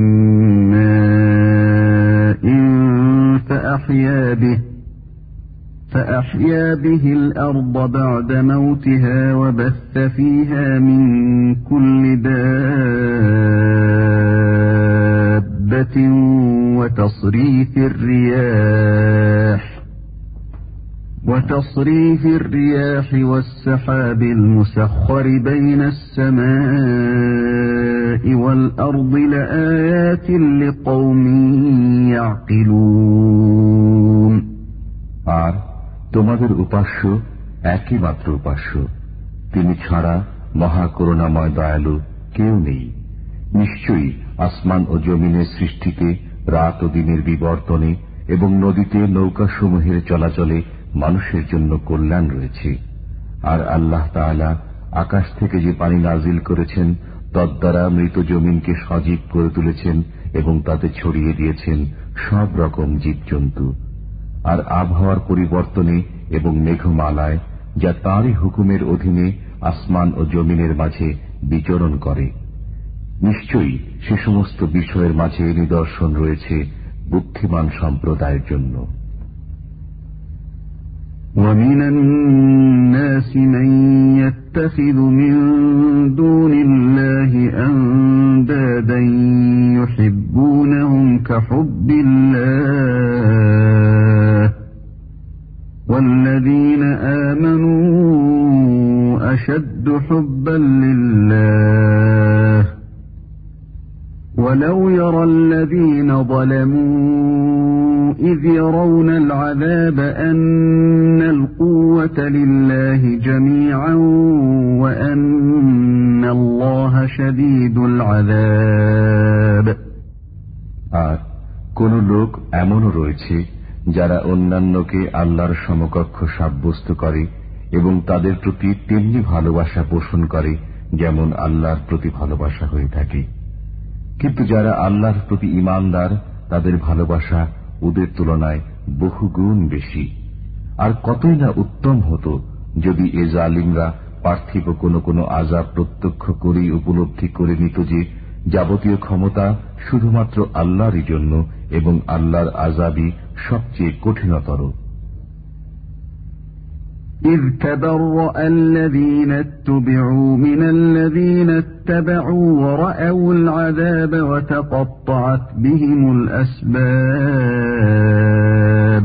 ماء فأحيا به فأحيا به الأرض بعد موتها وبث فيها من كل دابة وتصريف الرياح وتصريف الرياح والسحاب المسخر بين السماء والأرض لآيات لقوم يعقلون আর তোমাদের উপাস্য একই মাত্র উপাস্য, তিনি ছাড়া মহা করুণাময় দয়ালু কেউ নেই। নিশ্চয়ই আসমান ও জমিনের সৃষ্টিতে, রাত ও দিনের বিবর্তনে এবং নদীতে নৌকাসমূহের চলাচলে মানুষের জন্য কল্যাণ রয়েছে। আর আল্লাহ তাআলা আকাশ থেকে যে পানি নাজিল করেছেন তদ্বারা মৃত জমিনকে সজীব করে তুলেছেন এবং তাতে ছড়িয়ে দিয়েছেন সব রকম জীবজন্তু। আর আবহাওয়ার পরিবর্তনে এবং মেঘমালায়, যা তাঁরই হুকুমের অধীনে আসমান ও জমিনের মাঝে বিচরণ করে, নিশ্চয়ই সে সমস্ত বিষয়ের মাঝে নিদর্শন রয়েছে বুদ্ধিমান সম্প্রদায়ের জন্য। وَمِنَ النَّاسِ مَن يَتَّخِذُ مِن دُونِ اللَّهِ أَندَادًا يُحِبُّونَهُمْ كَحُبِّ اللَّهِ وَالَّذِينَ آمَنُوا أَشَدُّ حُبًّا لِلَّهِ وَلَوْ يَرَى الَّذِينَ ظَلَمُوا إِذْ يَرَوْنَ الْعَذَابَ أَنَّ الْقُوَّةَ لِلَّهِ جَمِيعًا وَأَنَّ اللَّهَ شَدِيدُ الْعَذَابِ আর কোন লোক এমনও রয়েছে যারা অন্যান্যকে আল্লাহর সমকক্ষ সাব্যস্ত করে এবং তাদের প্রতি তেমনি ভালোবাসা পোষণ করে যেমন আল্লাহর প্রতি ভালোবাসা হয়ে থাকে। কিন্তু যারা আল্লাহর প্রতি ঈমানদার তাদের ভালোবাসা ওদের তুলনায় বহুগুণ বেশি। আর কতই না উত্তম হতো যদি এ জালিমরা পার্থিব কোনো কোনো আযাব প্রত্যক্ষ করেই উপলব্ধি করে নিত যে যাবতীয় ক্ষমতা শুধুমাত্র আল্লাহরই জন্য এবং আল্লাহর আযাবই সবচেয়ে কঠিনতর। إذ تبرأ الذين اتبعوا من الذين اتبعوا ورأوا العذاب وتقطعت بهم الأسباب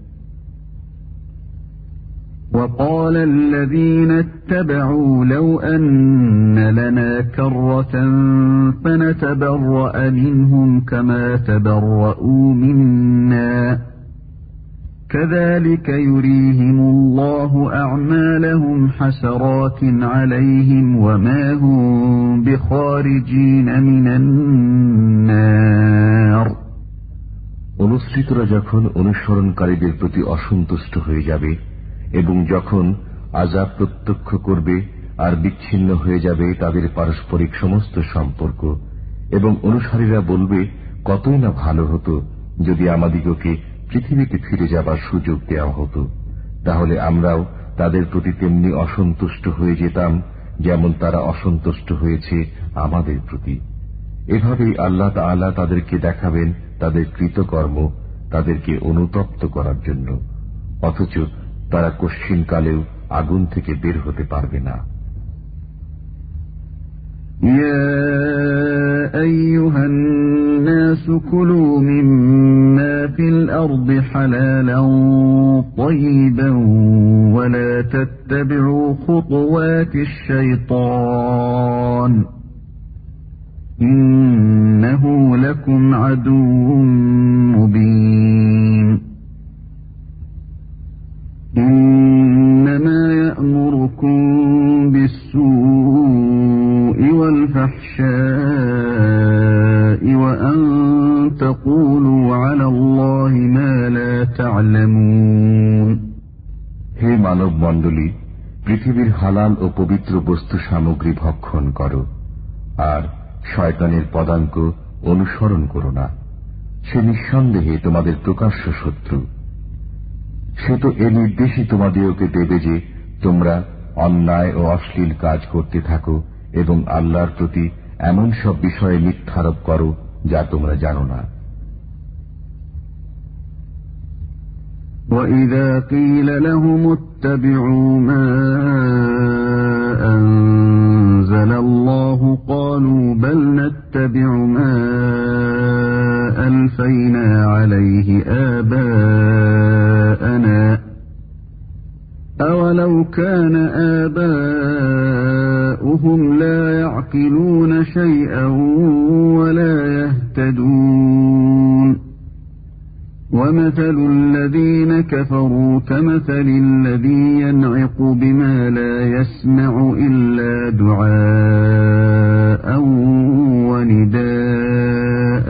وقال الذين اتبعوا لو أن لنا كرة فنتبرأ منهم كما تبرؤوا منا كذلك يريهم الله أعمالهم حسرات عليهم وما هم بخارجين من النار। অনুসৃতরা যখন অনুসরণকারীদের প্রতি অসন্তুষ্ট হয়ে যাবে এবং যখন আযাব প্রত্যক্ষ করবে আর বিচ্ছিন্ন হয়ে যাবে তাদের পারস্পরিক সমস্ত সম্পর্ক, এবং অনুসারীরা বলবে কতই না ভালো হতো যদি আমাদিগকে পৃথিবীতে ফিরে যাবার সুযোগ দেওয়া হতো, তাহলে আমরাও তাদের প্রতি তেমনি অসন্তুষ্ট হয়ে যেতাম যেমন তারা অসন্তুষ্ট হয়েছে আমাদের প্রতি। এভাবেই আল্লাহ তাআলা তাদেরকে দেখাবেন তাদের কৃতকর্ম তাদেরকে অনুতপ্ত করার জন্য, অথচ তারা কশ্চিনকালেও আগুন থেকে বের হতে পারবে না। يا أيها الناس كلوا مما في الأرض حلالا طيبا ولا تتبعوا خطوات الشيطان إنه لكم عدو مبين إنما يأمركم بالسوء والفحشاء وأن تقولوا على الله ما لا تعلمون। হে মানব মণ্ডলী, পৃথিবীর হালাল ও পবিত্র বস্তু সামগ্রী ভক্ষণ করো আর শয়তানের পদাঙ্ক অনুসরণ করো না, সে নিঃসন্দেহে তোমাদের প্রকাশ্য শত্রু। সে তো এ নির্দেশই তোমাদেরকে দেবে যে তোমরা অন্যায় ও অশ্লীল কাজ করতে থাকো এবং আল্লাহর প্রতি এমন সব বিষয়ে মিথ্যারোপ করো যা তোমরা জানো না। وَإِذَا قِيلَ لَهُمُ اتَّبِعُوا مَا أَنزَلَ اللَّهُ قَالُوا بَلْ نَتَّبِعُ مَا أَلْفَيْنَا عَلَيْهِ آبَاءَنَا أَوَلَوْ كَانَ آبَاؤُهُمْ لَا يَعْقِلُونَ شَيْئًا وَلَا يَهْتَدُونَ وَمَثَلُ الَّذِينَ كَفَرُوا كَمَثَلِ الَّذِي يَنْعِقُ بِمَا لَا يَسْمَعُ إِلَّا دُعَاءً وَنِدَاءً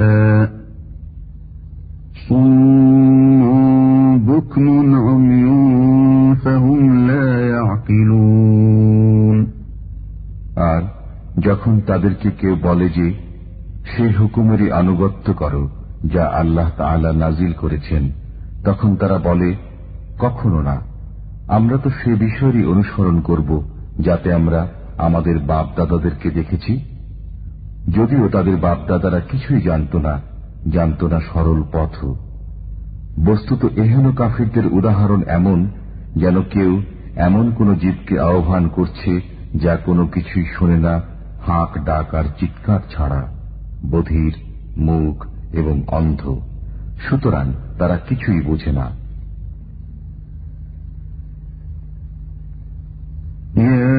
صُمٌّ بُكْمٌ عُمْيٌ فَهُمْ لَا يَعْقِلُونَ। আর যখন তাদেরকে কেউ বলে যে সে হুকুমেরই আনুগত্য করো যা আল্লাহ তাআলা নাজিল করেছেন, তখন তারা বলে কখনো না, আমরা তো সে বিষয়েরই অনুসরণ করব যাতে আমরা আমাদের বাপ দাদাদেরকে দেখেছি, যদিও তাদের বাপ দাদারা কিছুই জানত না, জানত না সরল পথ। বস্তুত এহেন কাফিরদের উদাহরণ এমন যেন কেউ এমন কোন জীবকে আহ্বান করছে যা কোনো কিছুই শোনে না, হাঁক ডাক আর চিৎকার ছাড়া, বধির, মুখ এবং অন্ধ, সুতরাং তারা কিছুই বোঝে না। يا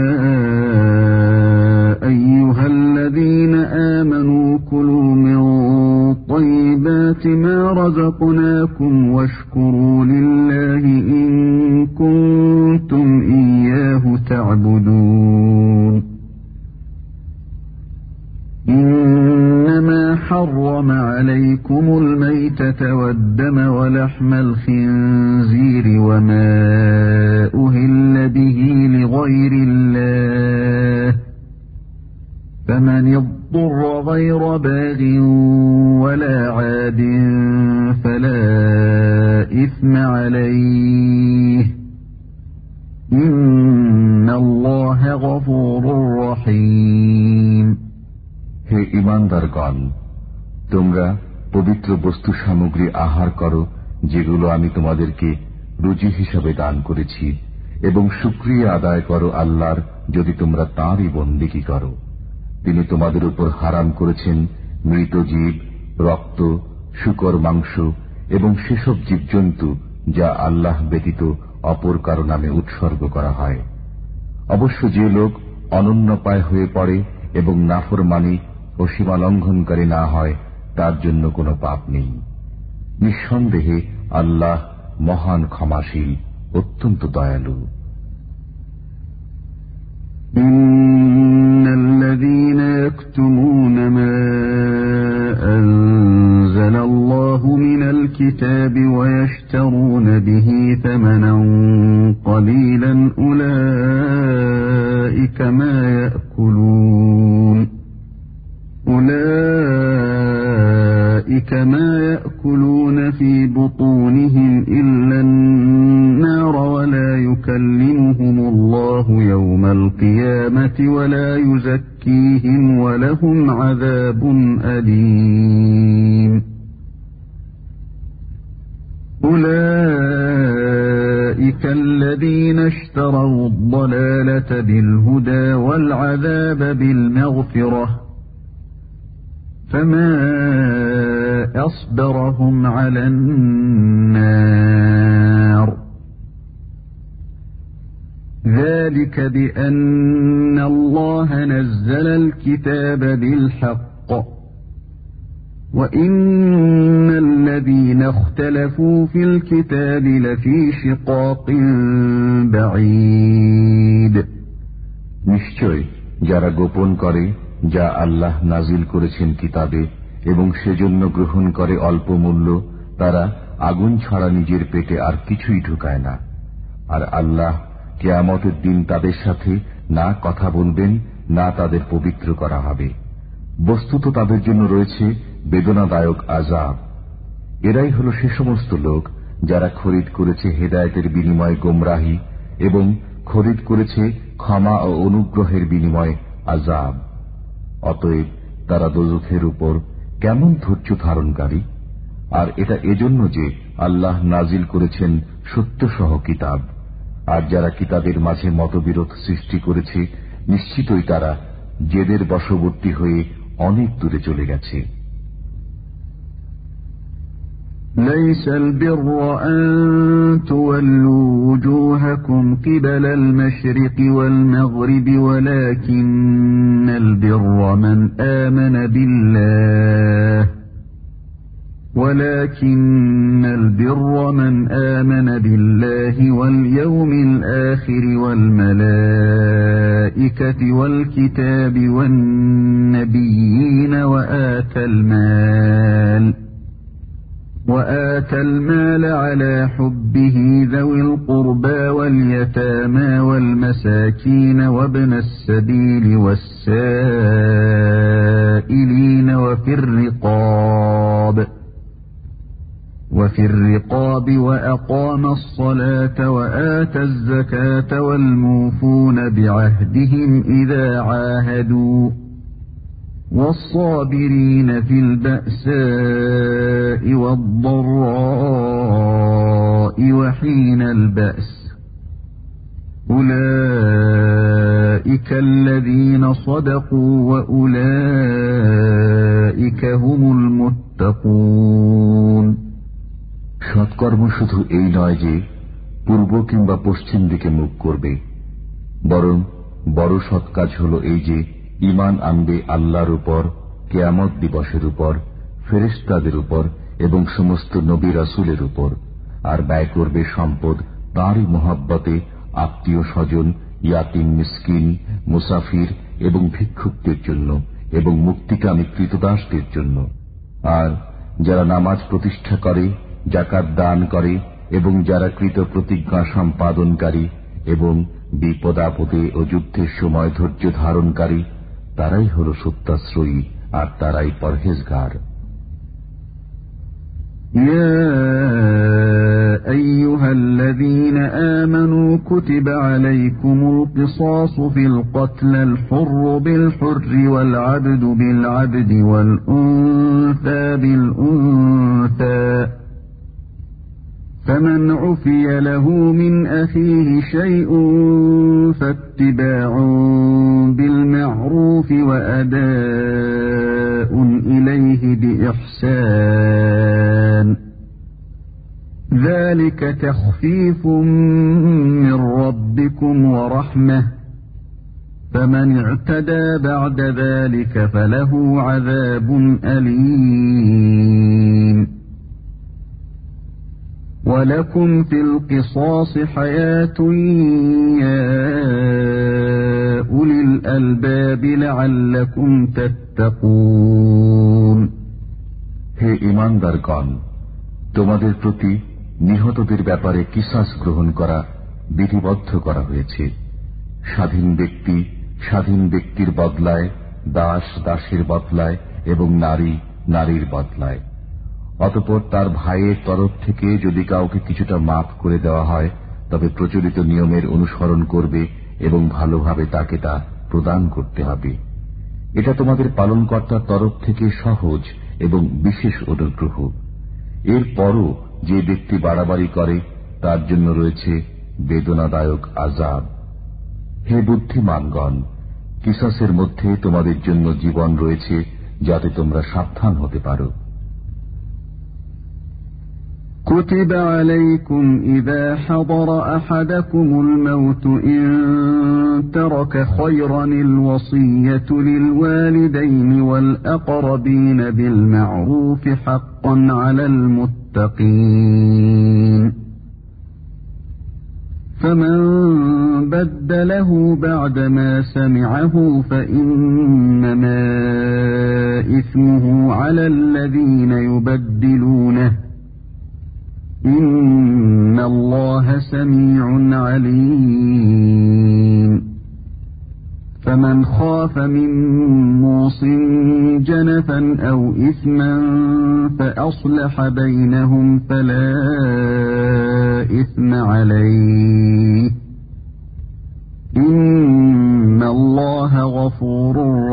أيها الذين آمنوا كلوا من طيبات ما رزقناكم واشكروا لله إن كنتم إياه تعبدون إنما حرم عليكم الميتة والدم ولحم الخنزير وما أهل به لغير الله فمن اضطر غير باغ ولا عاد فلا إثم عليه إن الله غفور رحيم। হে ঈমানদারগণ, তোমরা পবিত্র বস্তু সামগ্রী আহার করো যেগুলো আমি তোমাদেরকে রুজি হিসাবে দান করেছি, এবং শুকরিয়া আদায় করো আল্লাহর যদি তোমরা তাঁরই বন্দেগী করো। তিনি তোমাদের উপর হারাম করেছেন মৃত জীব, রক্ত, শূকর মাংস এবং সেসব জীবজন্তু যা আল্লাহ ব্যতীত অপর কারো নামে উৎসর্গ করা হয়। অবশ্য যে লোক অনন্যপায় হয়ে পড়ে এবং নাফরমানি ও সীমা লঙ্ঘনকারী না হয় তার জন্য কোনো পাপ নেই। নিঃসন্দেহে আল্লাহ মহান ক্ষমাশীল, অত্যন্ত দয়ালু। ইন্নাল্লাযীনা ইয়াকতুমুনা মা আনজালাল্লাহু মিনাল কিতাবি ওয়া ইয়াশতারুনা বিহি থামানান ক্বালীলান উলাইকা মা ইয়াকুলুন أولئك ما يأكلون في بطونهم إلا النار ولا يكلمهم الله يوم القيامة ولا يزكيهم ولهم عذاب أليم أولئك الذين اشتروا الضلالة بالهدى والعذاب بالمغفرة فما أصبرهم على النار ذلك بأن الله نزل الكتاب بالحق وإن الذين اختلفوا في الكتاب لفي شقاق بعيد। নিশ্চয় যারা গোপন করে যা আল্লাহ নাজিল করেছেন কিতাবে এবং সেজন্য গ্রহণ করে অল্প মূল্য, তারা আগুন ছাড়া নিজের পেটে আর কিছুই ঢুকায় না। আর আল্লাহ কিয়ামতের দিন তাদের সাথে না কথা বলবেন, না তাদের পবিত্র করা হবে। বস্তুত তাদের জন্য রয়েছে বেদনাদায়ক আযাব। এরাই হল সে সমস্ত লোক যারা খরিদ করেছে হেদায়েতের বিনিময়ে গোমরাহি এবং খরিদ করেছে ক্ষমা ও অনুগ্রহের বিনিময়ে আযাব। অতএব তারা দোজখের উপর কেমন ধৈর্য ধারণকারী। আর এটা এজন্য যে আল্লাহ নাজিল করেছেন সত্যসহ কিতাব। আর যারা কিতাবের মাঝে মতবিরোধ সৃষ্টি করেছে নিশ্চিতই তারা জেদের বশবর্তী হয়ে অনেক দূরে চলে গেছে। ليس البر أن تولوا وجوهكم قبل المشرق والمغرب ولكن البر من آمن بالله ولكن البر من آمن بالله واليوم الآخر والملائكة والكتاب والنبيين وآتى المال وآتى المال على حبه ذوي القربى واليتامى والمساكين وابن السبيل والسائلين وفي الرقاب وفي الرقاب وأقام الصلاة وآتى الزكاة والموفون بعهدهم إذا عاهدوا والصابرين في البأساء والضراء وحين البأس أولئك الذين صدقوا وأولئك هم المتقون। সৎকর্ম শুধু এই নয় যে পূর্ব কিংবা পশ্চিম দিকে মুখ করবে, বরং বড় সৎ কাজ হল এই যে ঈমান আনবে আল্লাহর উপর, কিয়ামত দিবসের উপর, ফেরেশতাদের উপর এবং সমস্ত নবী রাসূলের উপর, আর ব্যয় করবে সম্পদ তাঁরই মহব্বতে আত্মীয় স্বজন, ইয়াতীম, মিসকিন, মুসাফির এবং ভিক্ষুকদের জন্য এবং মুক্তিকামী কৃতদাসদের জন্য। আর যারা নামাজ প্রতিষ্ঠা করে, যাকাত দান করে এবং যারা কৃত প্রতিজ্ঞা সম্পাদনকারী এবং বিপদ আপদে ও যুদ্ধের সময় ধৈর্য ধারণকারী, তারাই হল সত্যাশ্রয়ী আর তারাই পরহেজগার। يا أيها الذين آمنوا كتب عليكم القصاص في القتل الحر بالحر والعبد بالعبد والأنثى بالأنثى فمن عفي له من أخيه شيء فاتباع بالمعروف وأداء إليه بإحسان ذلك تخفيف من ربكم ورحمة فمن اعتدى بعد ذلك فله عذاب أليم ولكم في القصاص حياة يا أولي الألباب لعلكم تتقون হে ঈমানদারগণ, তোমাদের প্রতি নিহতদের ব্যাপারে কিসাস গ্রহণ করা বিধিবদ্ধ করা হয়েছে। স্বাধীন ব্যক্তি স্বাধীন ব্যক্তির বদলায়, দাস দাসের বদলায় এবং নারী নারীর বদলায়। অতঃপর তার ভাইয়ের তরফ থেকে যদি কাউকে কিছুটা মাফ করে দেওয়া হয়, তবে প্রচলিত নিয়মের অনুসরণ করবে এবং ভালোভাবে তাকে তা প্রদান করতে হবে। এটা তোমাদের পালনকর্তার তরফ থেকে সহজ এবং বিশেষ অনুগ্রহ। এর পরও যে ব্যক্তি বাড়াবাড়ি করে তার জন্য রয়েছে বেদনাদায়ক আযাব। হে বুদ্ধিমানগণ, কিসাসের মধ্যে তোমাদের জন্য জীবন রয়েছে, যাতে তোমরা সাবধান হতে পারো। كتب عليكم إذا حضر أحدكم الموت إن ترك خيرا الوصية للوالدين والأقربين بالمعروف حقا على المتقين فمن بدله بعدما سمعه فإنما إثمه على الذين يبدلونه إن الله سميع عليم فمن خاف من موص جنفا أو إثما فأصلح بينهم فلا إثم عليه إن الله غفور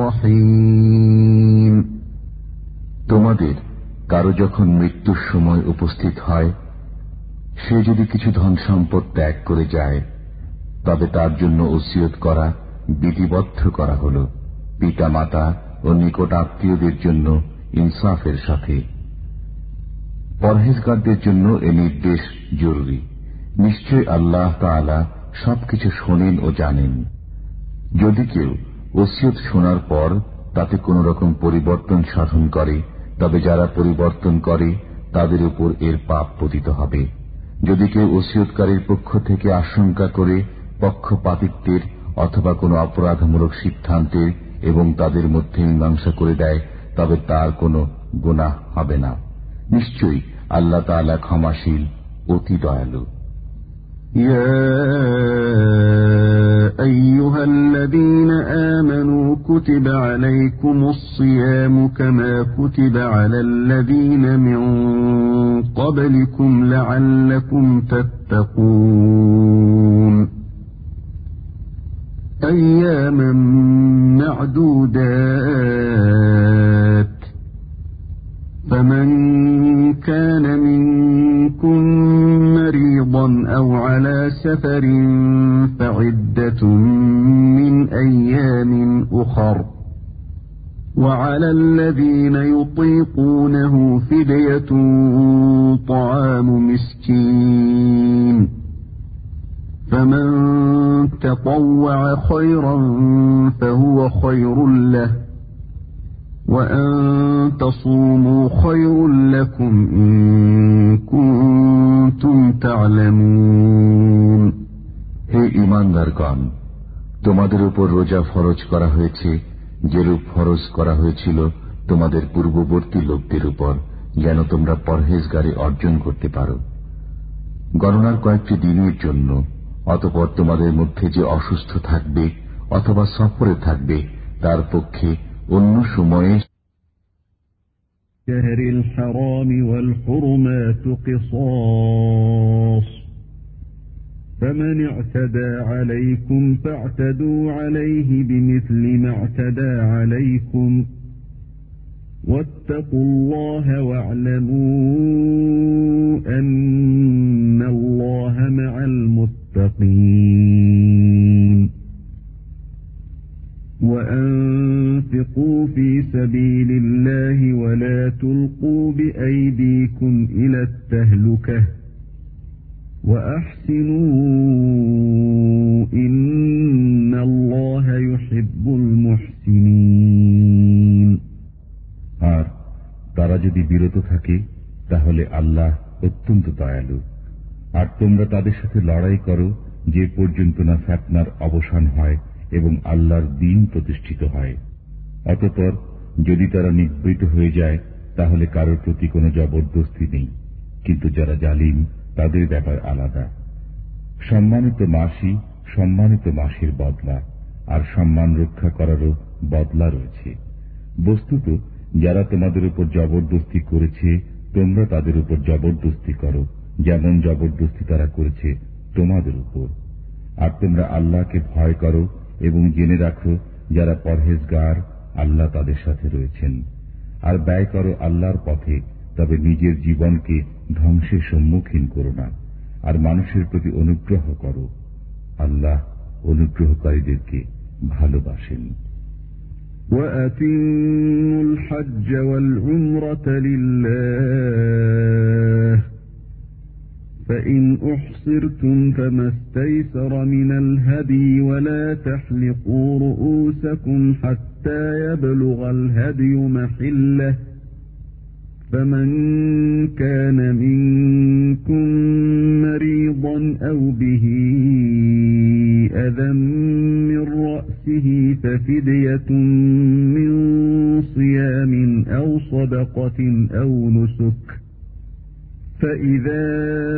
رحيم তোমাদের কারো যখন মৃত্যুর সময় উপস্থিত হয়, সে যদি কিছু ধন সম্পদ ত্যাগ করে যায়, তবে তার জন্য ওসিয়ত করা বিধিবদ্ধ করা হল, পিতা মাতা ও নিকট আত্মীয়দের জন্য ইনসাফের সাথে। পরহেজগারদের জন্য এ নির্দেশ জরুরি। নিশ্চয় আল্লাহ তাআলা সবকিছু শোনেন ও জানেন। যদি কেউ ওসিয়ত শোনার পর তাতে কোন রকম পরিবর্তন সাধন করে, তবে যারা পরিবর্তন করে তাদের উপর এর পাপ পতিত হবে। যদি কেউ ওসিয়তকারীর পক্ষ থেকে আশঙ্কা করে পক্ষপাতিত্বের অথবা কোনো অপরাধমূলক সিদ্ধান্তের এবং তাদের মধ্যে মীমাংসা করে দেয়, তবে তার কোনো গুনাহ হবে না। নিশ্চয়ই আল্লাহ তাআলা ক্ষমাশীল, অতি দয়ালু। يا أيها الذين آمنوا كتب عليكم الصيام كما كتب على الذين من قبلكم لعلكم تتقون أياما معدودات فمن كان منكم مريضا أو على سفر فعدة من أيام أخر وعلى الذين يطيقونه فدية طعام مسكين فمن تطوع خيرا فهو خير له وأن تصوموا خير لكم إن كنتم تعلمون হে ঈমানদারগণ, তোমাদের উপর রোজা ফরজ করা হয়েছে যেরূপ ফরজ করা হয়েছিল তোমাদের পূর্ববর্তী লোকদের উপর, যেন তোমরা পরহেজগারি অর্জন করতে পারো। গণনার কয়েকটি দিনের জন্য, অতঃপর তোমাদের মধ্যে যে অসুস্থ থাকবে অথবা সফরে থাকবে তার পক্ষে অন্য সময়ে شهر الحرام والحرمات قصاص فمن اعتدى عليكم فاعتدوا عليه بمثل ما اعتدى عليكم واتقوا الله واعلموا أن الله مع المتقين وأنفقوا في سبيل الله ولا تلقوا بأيديكم إلى التهلكة وأحسنوا إن الله يحب المحسنين আর তারা যদি বিরত থাকে তাহলে আল্লাহ অত্যন্ত দয়ালু। আর তোমরা তাদের সাথে লড়াই করো যে পর্যন্ত না ফিতনার অবসান হয় এবং আল্লাহর দ্বীন প্রতিষ্ঠিত হয়। অতঃপর যদি তারা নিবৃত হয়ে যায় তাহলে কারোর প্রতি কোনো জবরদস্তি নেই, কিন্তু যারা জালিম তাদের ব্যাপার আলাদা। সম্মানিত মাসই সম্মানিত মাসের বদলা, আর সম্মান রক্ষা করারও বদলা রয়েছে। বস্তুত যারা তোমাদের উপর জবরদস্তি করেছে তোমরা তাদের উপর জবরদস্তি করো, যেমন জবরদস্তি তারা করেছে তোমাদের উপর। আর তোমরা আল্লাহকে ভয় করো এবং জেনে রাখো যারা পরহেজগার আল্লাহ তাদের সাথে রয়েছেন। আর ব্যয় করো আল্লাহর পথে, তবে নিজের জীবনকে ধ্বংসের সম্মুখীন করো না। আর মানুষের প্রতি অনুগ্রহ করো, আল্লাহ অনুগ্রহকারীদেরকে ভালোবাসেন। وَأَتِمُّوا الْحَجَّ وَالْعُمْرَةَ لِلَّهِ فَإِنْ أُحْصِرْتُمْ فَمَا اسْتَيْسَرَ مِنَ الْهَدْيِ وَلَا تَحْلِقُوا رُؤُوسَكُمْ حَتَّى يَبْلُغَ الْهَدْيُ مَحِلَّهُ فَمَنْ كَانَ مِنْكُمْ مَرِيضًا أَوْ بِهِ أَذًى مِّن رَّأْسِهِ فَفِدْيَةٌ مِّن صِيَامٍ أَوْ صَدَقَةٍ أَوْ نُسُكٍ فَإِذَا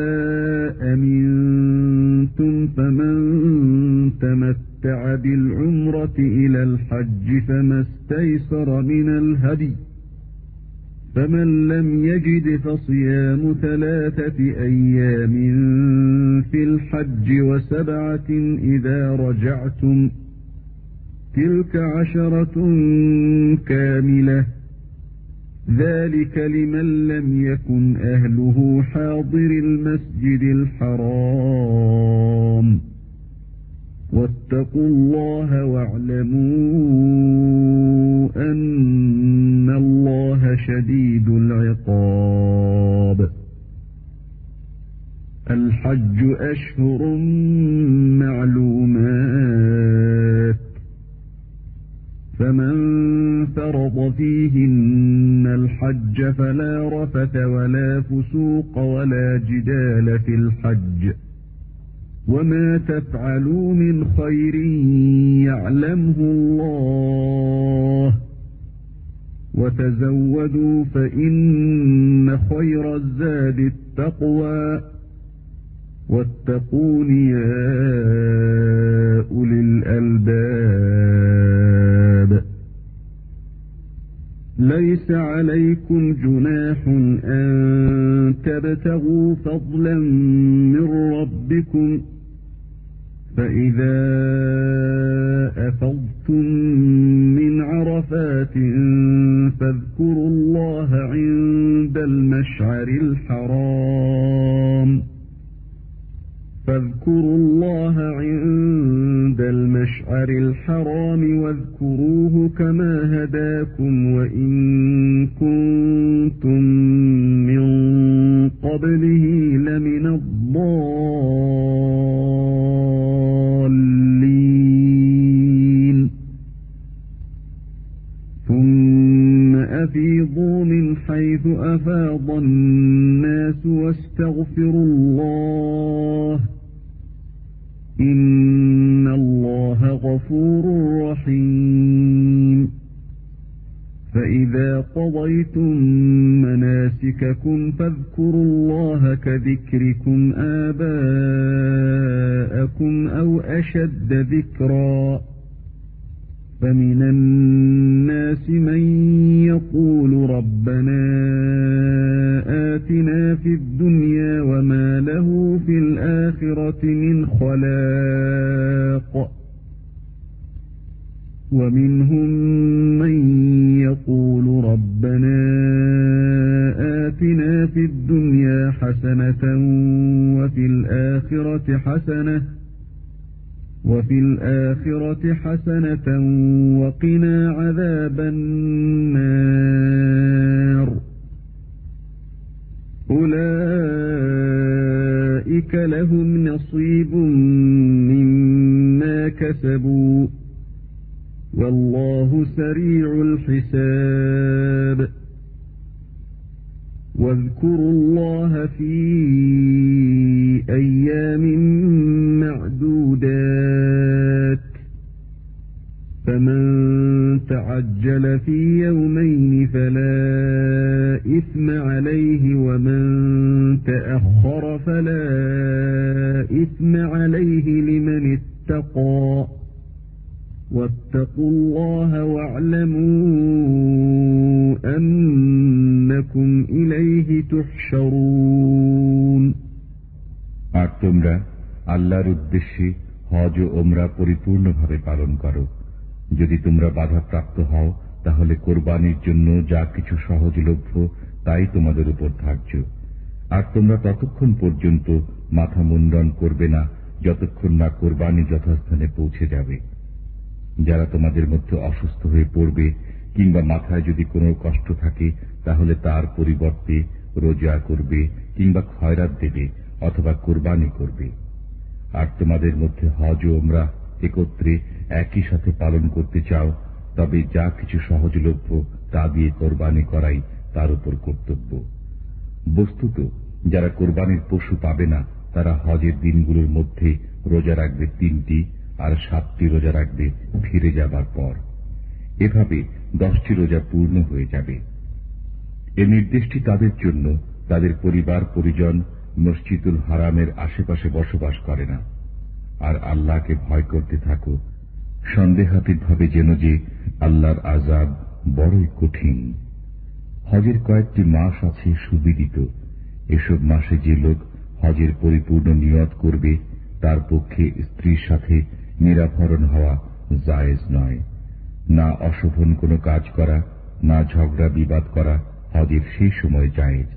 أَمِنْتُمْ فَمَنْ تَمَتَّعَ بِالْعُمْرَةِ إِلَى الْحَجِّ فَمَا اسْتَيْسَرَ مِنَ الْهَدْيِ فَمَنْ لَمْ يَجِدْ فَصِيَامُ ثَلَاثَةِ أَيَّامٍ فِي الْحَجِّ وَسَبْعَةٍ إِذَا رَجَعْتُمْ تِلْكَ عَشَرَةٌ كَامِلَةٌ ذَلِكَ لِمَنْ لَمْ يَكُنْ أَهْلُهُ حَاضِرِي الْمَسْجِدِ الْحَرَامِ وَاتَّقُوا اللَّهَ وَاعْلَمُوا أَنَّ اللَّهَ شَدِيدُ الْعِقَابِ الْحَجُّ أَشْهُرٌ مَّعْلُومَاتٌ فَمَنْ فَرَضَ فِيهِنَّ الْحَجَّ فَلَا رَفَثَ وَلَا فُسُوقَ وَلَا جِدَالَ فِي الْحَجِّ وَمَا تَفْعَلُوا مِنْ خَيْرٍ يَعْلَمْهُ اللَّهُ وَتَزَوَّدُوا فَإِنَّ خَيْرَ الزَّادِ التَّقْوَى وَاتَّقُونِ يَا أُولِي الْأَلْبَابِ لَيْسَ عَلَيْكُمْ جُنَاحٌ أَن تَبْتَغُوا فَضْلًا مِّن رَّبِّكُمْ فَإِذَا أَفَضْتُم مِّنْ عَرَفَاتٍ فَاذْكُرُوا اللَّهَ عِندَ الْمَشْعَرِ الْحَرَامِ فاذكروا الله عند المشعر الحرام واذكروه كما هداكم وإن كنتم من قبله لمن الضالين ثم أفيضوا من حيث أفاض الناس واستغفروا الله إن الله غفور رحيم فإذا قضيتم مناسككم فاذكروا الله كذكركم آباءكم أو أشد ذكرا فمن الناس من يقول ربنا آتنا في الدنيا وما له في الآخرة من خلاق ومنهم من يقول ربنا آتنا في الدنيا حسنة وفي الآخرة حسنة وفي الآخرة حسنة وقنا عذاب النار أولئك لهم نصيب مما كسبوا والله سريع الحساب واذكروا الله في أيام معدودات فمن تعجل في يومين فلا إثم عليه ومن تأخر فلا إثم عليه لمن اتقى واتقوا الله واعلموا أنكم إليه تحشرون আর তোমরা আল্লাহর উদ্দেশ্যে হজ ও ওমরা পরিপূর্ণভাবে পালন করো। যদি তোমরা বাধাপ্রাপ্ত হও তাহলে কোরবানির জন্য যা কিছু সহজলভ্য তাই তোমাদের উপর ধার্য। আর তোমরা ততক্ষণ পর্যন্ত মাথা মুন্ডন করবে না যতক্ষণ না কোরবানি যথাস্থানে পৌঁছে যাবে। যারা তোমাদের মধ্যে অসুস্থ হয়ে পড়বে কিংবা মাথায় যদি কোনো কষ্ট থাকে তাহলে তার পরিবর্তে রোজা করবে কিংবা খয়রাত দেবে অথবা কোরবানি করবে। আর তোমাদের মধ্যে হজ ও ওমরা একত্রে একই সাথে পালন করতে চাও তবে যা কিছু সহজলভ্য তা দিয়ে কোরবানি করাই তার উপর কর্তব্য। বস্তুত যারা কোরবানির পশু পাবে না তারা হজের দিনগুলোর মধ্যে রোজা রাখবে তিনটি আর সাতটি রোজা রাখবে ফিরে যাবার পর। এভাবে দশটি রোজা পূর্ণ হয়ে যাবে। এ নির্দেশটি তাদের জন্য তাদের পরিবার পরিজন মসজিদুল হারামের আশেপাশে বসবাস করে না। আর আল্লাহকে ভয় করতে থাকো, সন্দেহাতীতভাবে যেন যে আল্লাহর আযাব বড়ই কঠিন। হজের কয়েকটি মাস আছে সুবিদিত। এসব মাসে যে লোক হজের পরিপূর্ণ নিয়ত করবে তার পক্ষে স্ত্রীর সাথে নিরাভরণ হওয়া জায়েজ নয়। না অশোভন কোনো কাজ করা, না ঝগড়া বিবাদ করা হজের সেই সময় জায়েজ।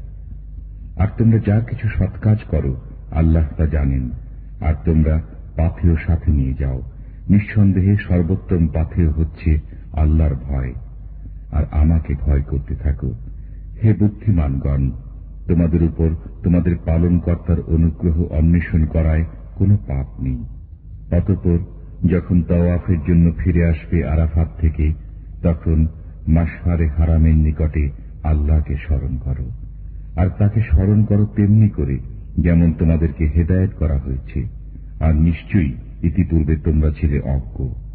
আর তোমরা যা কিছু সৎ কাজ করো আল্লাহ তা জানেন। আর তোমরা পাথেয় সাথে নিয়ে যাও। নিঃসন্দেহে সর্বোত্তম পাথেয় হচ্ছে আল্লাহর ভয়। আর আমাকে ভয় করতে থাকো। হে বুদ্ধিমানগণ, তোমাদের উপর তোমাদের পালনকর্তার অনুগ্রহ অন্বেষণ করায় কোনো পাপ নেই। অতঃপর যখন তাওয়াফের জন্য ফিরে আসবে আরাফাত থেকে তখন মাশআরে হারামের নিকটে আল্লাহকে স্মরণ করো। আর তাকে স্মরণ করো তেমনি করে যেমন তোমাদেরকে হেদায়েত করা হয়েছে। আর নিশ্চয়ই ইতিপূর্বে তোমরা ছিলে অজ্ঞ।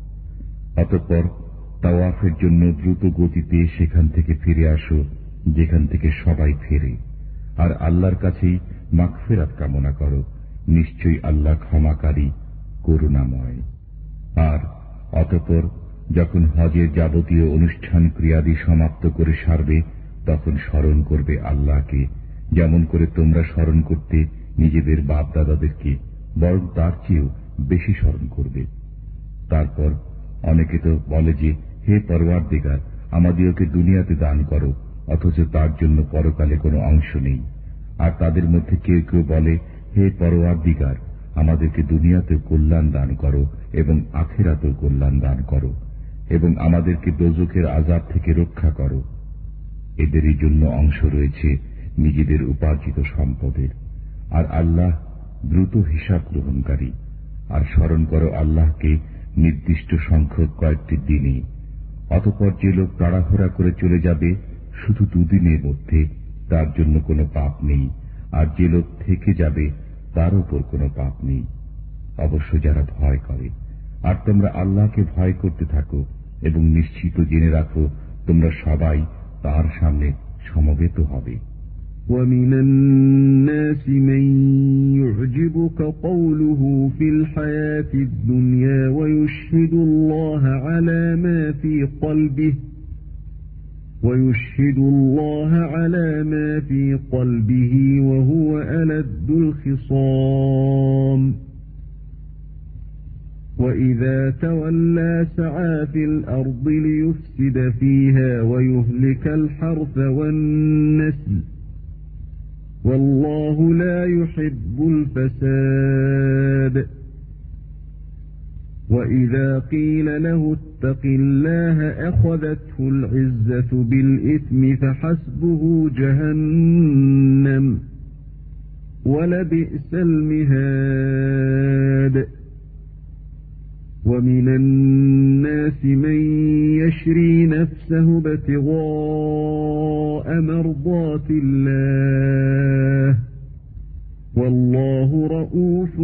অতঃপর তাওয়াফের জন্য দ্রুত গতিতে সেখান থেকে ফিরে আসো যেখান থেকে সবাই ফেরে। আর আল্লাহর কাছেই মাগফিরাত কামনা করো। নিশ্চয়ই আল্লাহ ক্ষমাকারী, করুণাময়। আর অতঃপর যখন হজের যাবতীয় অনুষ্ঠান ক্রিয়াদি সমাপ্ত করে সারবে তখন স্মরণ করবে আল্লাহকে যেমন করে তোমরা স্মরণ করতে নিজেদের বাপ দাদাদেরকে, বরং তার চেয়েও বেশি স্মরণ করবে। তারপর অনেকে তো বলে যে, হে পরওয়ারদিগার, আমাদিওকে দুনিয়াতে দান করো, অথচ তার জন্য পরকালে কোনো অংশ নেই। আর তাদের মধ্যে কেউ কেউ বলে, হে পরওয়ারদিগার, আমাদেরকে দুনিয়াতেও কল্যাণ দান করো এবং আখিরাতেও কল্যাণ দান করো এবং আমাদেরকে দোজখের আযাব থেকে রক্ষা করো। এদেরই জন্য অংশ রয়েছে নিজেদের উপার্জিত সম্পদের। আর আল্লাহ দ্রুত হিসাব গ্রহণকারী। আর স্মরণ করো আল্লাহকে নির্দিষ্ট সংখ্যক কয়েকটি দিনে। অতঃপর যে লোক তাড়াহুড়া করে চলে যাবে শুধু দুদিনের মধ্যে তার জন্য কোনো পাপ নেই, আর যে লোক থেকে যাবে তার উপর কোনো পাপ নেই, অবশ্য যারা ভয় করে। আর তোমরা আল্লাহকে ভয় করতে থাকো এবং নিশ্চিত জেনে রাখো তোমরা সবাই তার সামনে সমবেত হবে। وَمِنَ النَّاسِ مَن يُعْجِبُكَ قَوْلُهُ فِي الْحَيَاةِ الدُّنْيَا وَيُشْهِدُ اللَّهَ عَلَى مَا فِي قَلْبِهِ وَيُشْهِدُ اللَّهَ عَلَى مَا فِي قَلْبِهِ وَهُوَ أَلَدُّ الْخِصَامِ وَإِذَا تَوَلَّى سَعَى فِي الْأَرْضِ لِيُفْسِدَ فِيهَا وَيُهْلِكَ الْحَرْثَ وَالنَّسْلَ وَاللَّهُ لَا يُحِبُّ الْفَسَادَ وَإِذَا قِيلَ لَهُ اتَّقِ اللَّهَ أَخَذَتْهُ الْعِزَّةُ بِالْإِثْمِ فَحَسْبُهُ جَهَنَّمُ وَلَبِئْسَ الْمِهَادُ وَمِنَ النَّاسِ مَن يَشْرِي نَفْسَهُ ابْتِغَاءَ مَرْضَاتِ اللَّهِ وَاللَّهُ رَءُوفٌ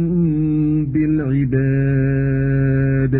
بِالْعِبَادِ।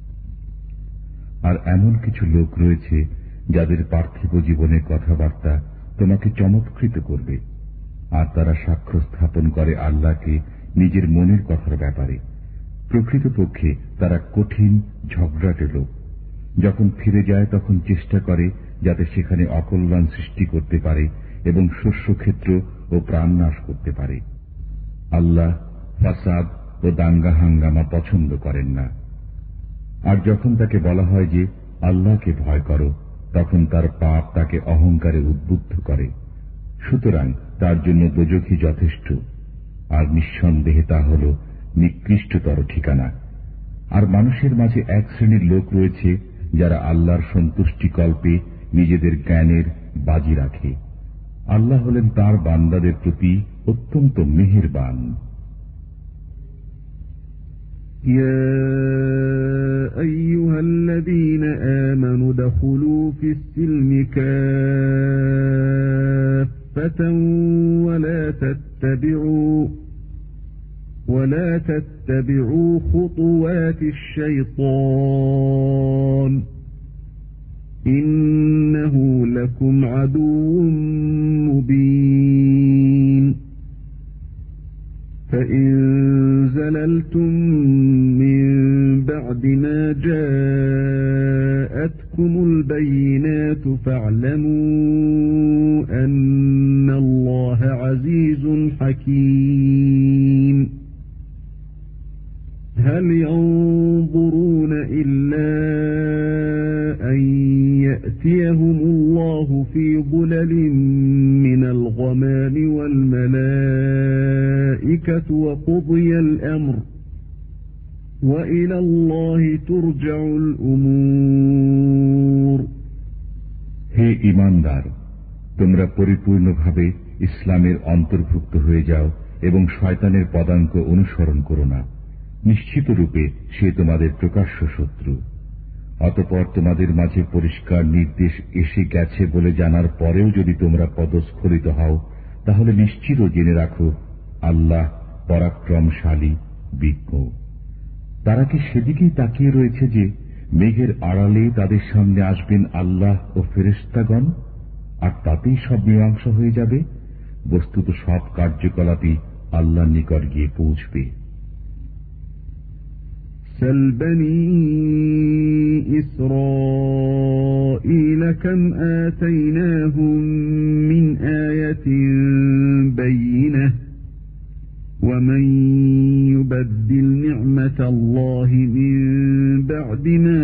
আর এমন কিছু লোক রয়েছে যাদের পার্থিব জীবনের কথাবার্তা তোমাকে চমৎকৃত করবে, আর তারা সাক্ষ্য স্থাপন করে আল্লাহকে নিজের মনের কথার ব্যাপারে। প্রকৃতপক্ষে তারা কঠিন ঝগড়াটে লোক। যখন ফিরে যায় তখন চেষ্টা করে যাতে সেখানে অকল্যাণ সৃষ্টি করতে পারে এবং শস্যক্ষেত্র ও প্রাণনাশ করতে পারে। আল্লাহ ফাসাদ ও দাঙ্গা হাঙ্গামা পছন্দ করেন না। আর যখন তাকে বলা হয় যে আল্লাহকে ভয় করো, তখন তার পাপ তাকে অহংকারে উদ্বুদ্ধ করে। সুতরাং তার জন্য দোজখই যথেষ্ট, আর নিঃসন্দেহে তা হল নিকৃষ্টতর ঠিকানা। আর মানুষের মাঝে এক শ্রেণীর লোক রয়েছে যারা আল্লাহর সন্তুষ্টি কল্পে নিজেদের জ্ঞানের বাজি রাখে। আল্লাহ হলেন তার বান্দাদের প্রতি অত্যন্ত মেহেরবান। يا أيها الذين آمنوا ادخلوا في السلم كافة ولا تتبعوا ولا تتبعوا خطوات الشيطان إنه لكم عدو مبين فإن زللتم من بعد ما جاءتكم البينات فاعلموا أن الله عزيز حكيم هل ينظرون إلا أن يأتيهم الله في ظلل من الغمام والملائكة وقضي الأمر وإلى الله ترجع الأمور। হে ঈমানদার, তোমরা পরিপূর্ণভাবে ইসলামের অন্তর্ভুক্ত হয়ে যাও এবং শয়তানের পদাঙ্ক অনুসরণ করো না। নিশ্চিত রূপে সে তোমাদের প্রকাশ্য শত্রু। অতঃপর তোমাদের মাঝে পরিষ্কার নির্দেশ এসে গেছে বলে জানার পরেও যদি তোমরা পদস্খলিত হও, তাহলে নিশ্চিত জেনে রাখো আল্লাহ পরাক্রমশালী, বিজ্ঞ। তারা কি সেদিকেই তাকিয়ে রয়েছে যে মেঘের আড়ালে তাদের সামনে আসবেন আল্লাহ ও ফেরেশতাগণ, আর তাতেই সব মীমাংসা হয়ে যাবে? বস্তুত সব কার্যকলাপই আল্লাহর নিকট গিয়ে পৌঁছবে। سل بني إسرائيل كم آتيناهم من آية بينة ومن يبدل نعمة الله من بعد ما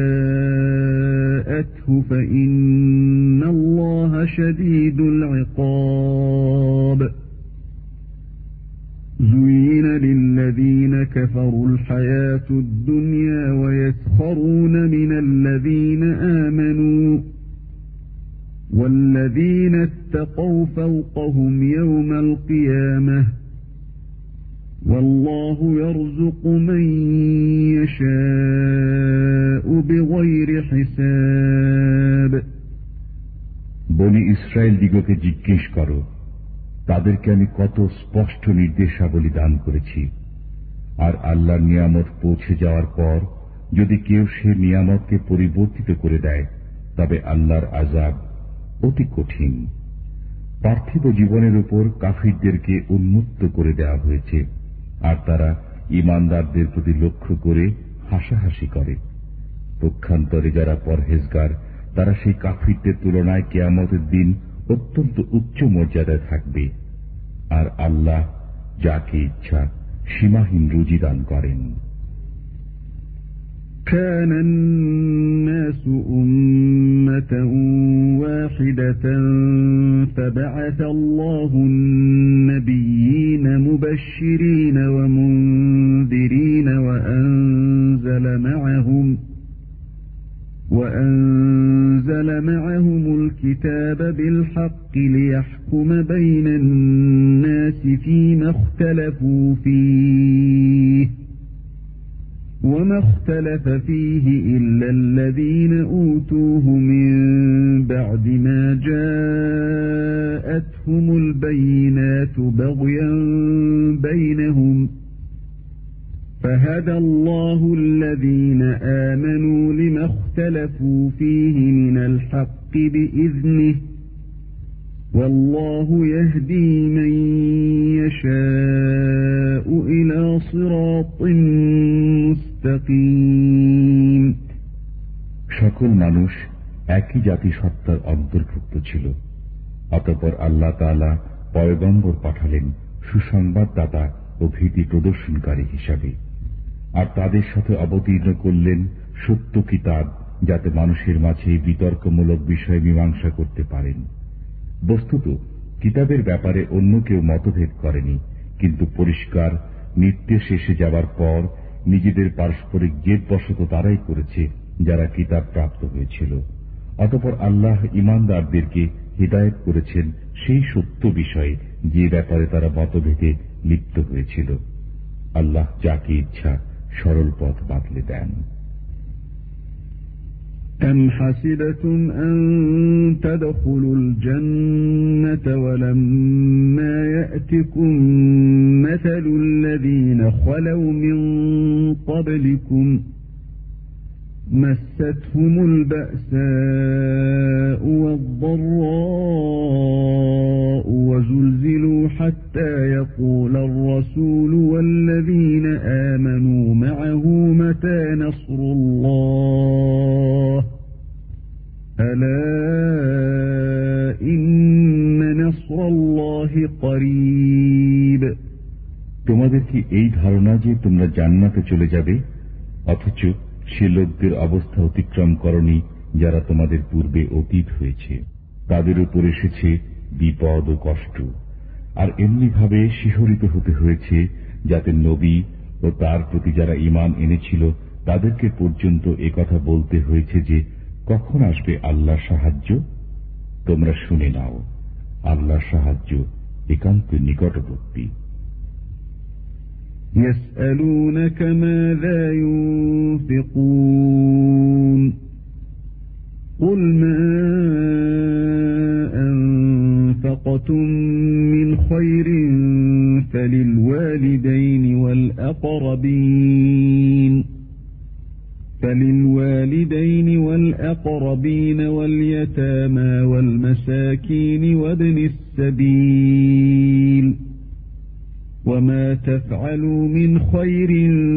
جاءته فإن الله شديد العقاب زين للذين كفروا الحياة الدنيا ويسخرون من الذين آمنوا والذين اتقوا فوقهم يوم القيامة والله يرزق من يشاء بغير حساب। বনি ইসরায়েল দিগকে জিজ্ঞেস করো, তাদেরকে আমি কত স্পষ্ট নির্দেশাবলী দান করেছি। আর আল্লাহর নিয়ামত পৌঁছে যাওয়ার পর যদি কেউ সে নিয়ামতকে পরিবর্তিত করে দেয়, তবে আল্লাহর আযাব অতি কঠিন। পার্থিব জীবনের উপর কাফিরদেরকে উন্মুক্ত করে দেওয়া হয়েছে, আর তারা ঈমানদারদের প্রতি লক্ষ্য করে হাসাহাসি করে। পক্ষান্তরে যারা পরহেজগার, তারা সেই কাফিরদের তুলনায় কিয়ামতের দিন অত্যন্ত উচ্চ মর্যাদায় থাকবে। আর আল্লাহ যাকে ইচ্ছা সীমাহীন রুজি দান করেন। كان الناس أمة واحدة فبعث الله النبيين مبشرين ومنذرين وأنزل معهم وأنزل معهم الكتاب بالحق ليحكم بين الناس فيما اختلفوا فيه وما اختلف فيه إلا الذين أوتوه من بعد ما جاءتهم البينات بغيا بينهم فهدى الله الذين آمنوا لما اختلفوا فيه من الحق بإذنه والله يهدي من يشاء إلى صراط مستقيم। সকল মানুষ একই জাতি সত্তার অন্তর্ভুক্ত ছিল। অতঃপর আল্লাহ তাআলা পয়গম্বর পাঠালেন সুসংবাদদাতা ও ভীতি প্রদর্শনকারী হিসাবে, আর তাদের সাথে অবতীর্ণ করলেন সত্য কিতাব, যাতে মানুষের মাঝে বিতর্কমূলক বিষয় মীমাংসা করতে পারেন। বস্তুত কিতাবের ব্যাপারে অন্য কেউ মতভেদ করেনি, কিন্তু পরিষ্কার নির্দেশ এসে যাবার পর নিজেদের পারস্পরিক জেদবশত তারাই করেছে যারা কিতাব প্রাপ্ত হয়েছিল। অতঃপর আল্লাহ ঈমানদারদেরকে হিদায়াত করেছেন সেই সত্য বিষয়ে যে ব্যাপারে তারা মতভেদে লিপ্ত হয়েছিল। আল্লাহ যাকে ইচ্ছা সরল পথ বাতলে দেন। أم حسبتم أن تدخلوا الجنة ولما يأتكم مثل الذين خلوا من قبلكم مستهم البأساء والضراء وزلزلوا حتى يقول الرسول والذين آمنوا معه متى نصر الله ألا إن نصر الله قريب। তোমাদের কি এই ধারণা যে তোমরা জান্নাতে চলে যাবে, অথচ সে লোকদের অবস্থা অতিক্রম করনি যারা তোমাদের পূর্বে অতীত হয়েছে? তাদের উপর এসেছে বিপদ ও কষ্ট, আর এমনি ভাবে শিহরিত হতে হয়েছে যাতে নবী ও তার প্রতি যারা ঈমান এনেছিল তাদেরকে পর্যন্ত একথা বলতে হয়েছে যে কখন আসবে আল্লাহর সাহায্য। তোমরা শুনে নাও, আল্লাহর সাহায্য একান্ত নিকটবর্তী। يسألونك ماذا ينفقون قل ما أنفقتم من خير فللوالدين والأقربين فللوالدين والأقربين واليتامى والمساكين وابن السبيل وما تفعلوا من خير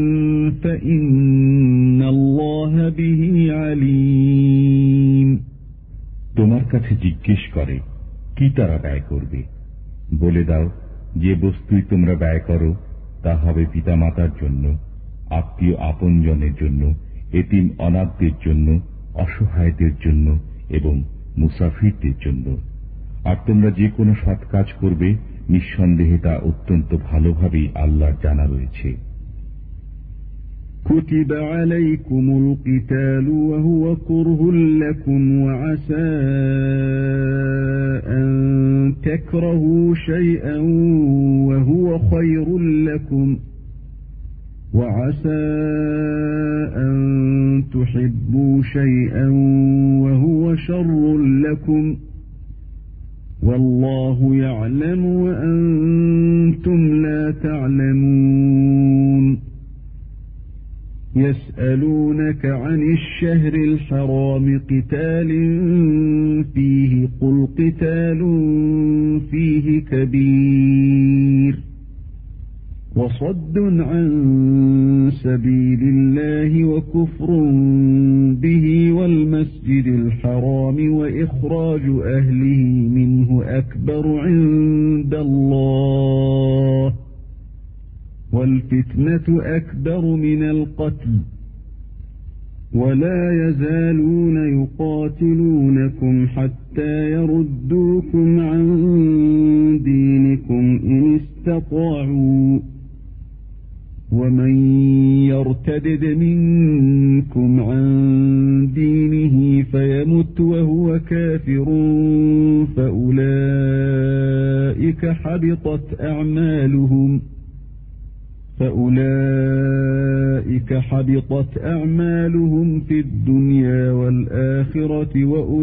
فإن الله به عليم। তোমার কাছে জিজ্ঞেস করে কি তারা ব্যয় করবে, বলে দাও যে বস্তুই তোমরা ব্যয় করো তা হবে পিতামাতার জন্য, আত্মীয় আপনজনের জন্য, এতিম অনাথদের জন্য, অসহায়দের জন্য এবং মুসাফিরদের জন্য। আর তোমরা যে কোনো সৎ কাজ করবে নিঃসন্দেহে তা অত্যন্ত ভালোভাবেই আল্লাহর জানা রয়েছে। كتب عليكم القتال وهو كره لكم وعسى أن تكرهوا شيئا وهو خير لكم وعسى أن تحبوا شيئا وهو شر لكم والله يعلم وأنتم لا تعلمون। يسألونك عن الشهر الحرام قتال فيه قل قتال فيه كبير وصد عن سبيل الله وكفر به والمسجد الحرام وإخراج أهله منه أكبر عند الله والفتنة أكبر من القتل ولا يزالون يقاتلونكم حتى يردوكم عن دينكم إن استطاعوا ومن يرتدد منكم عن دينه فيمت وهو كافر فأولئك حبطت أعمالهم فأولئك حبطت أعمالهم في الدنيا والآخرة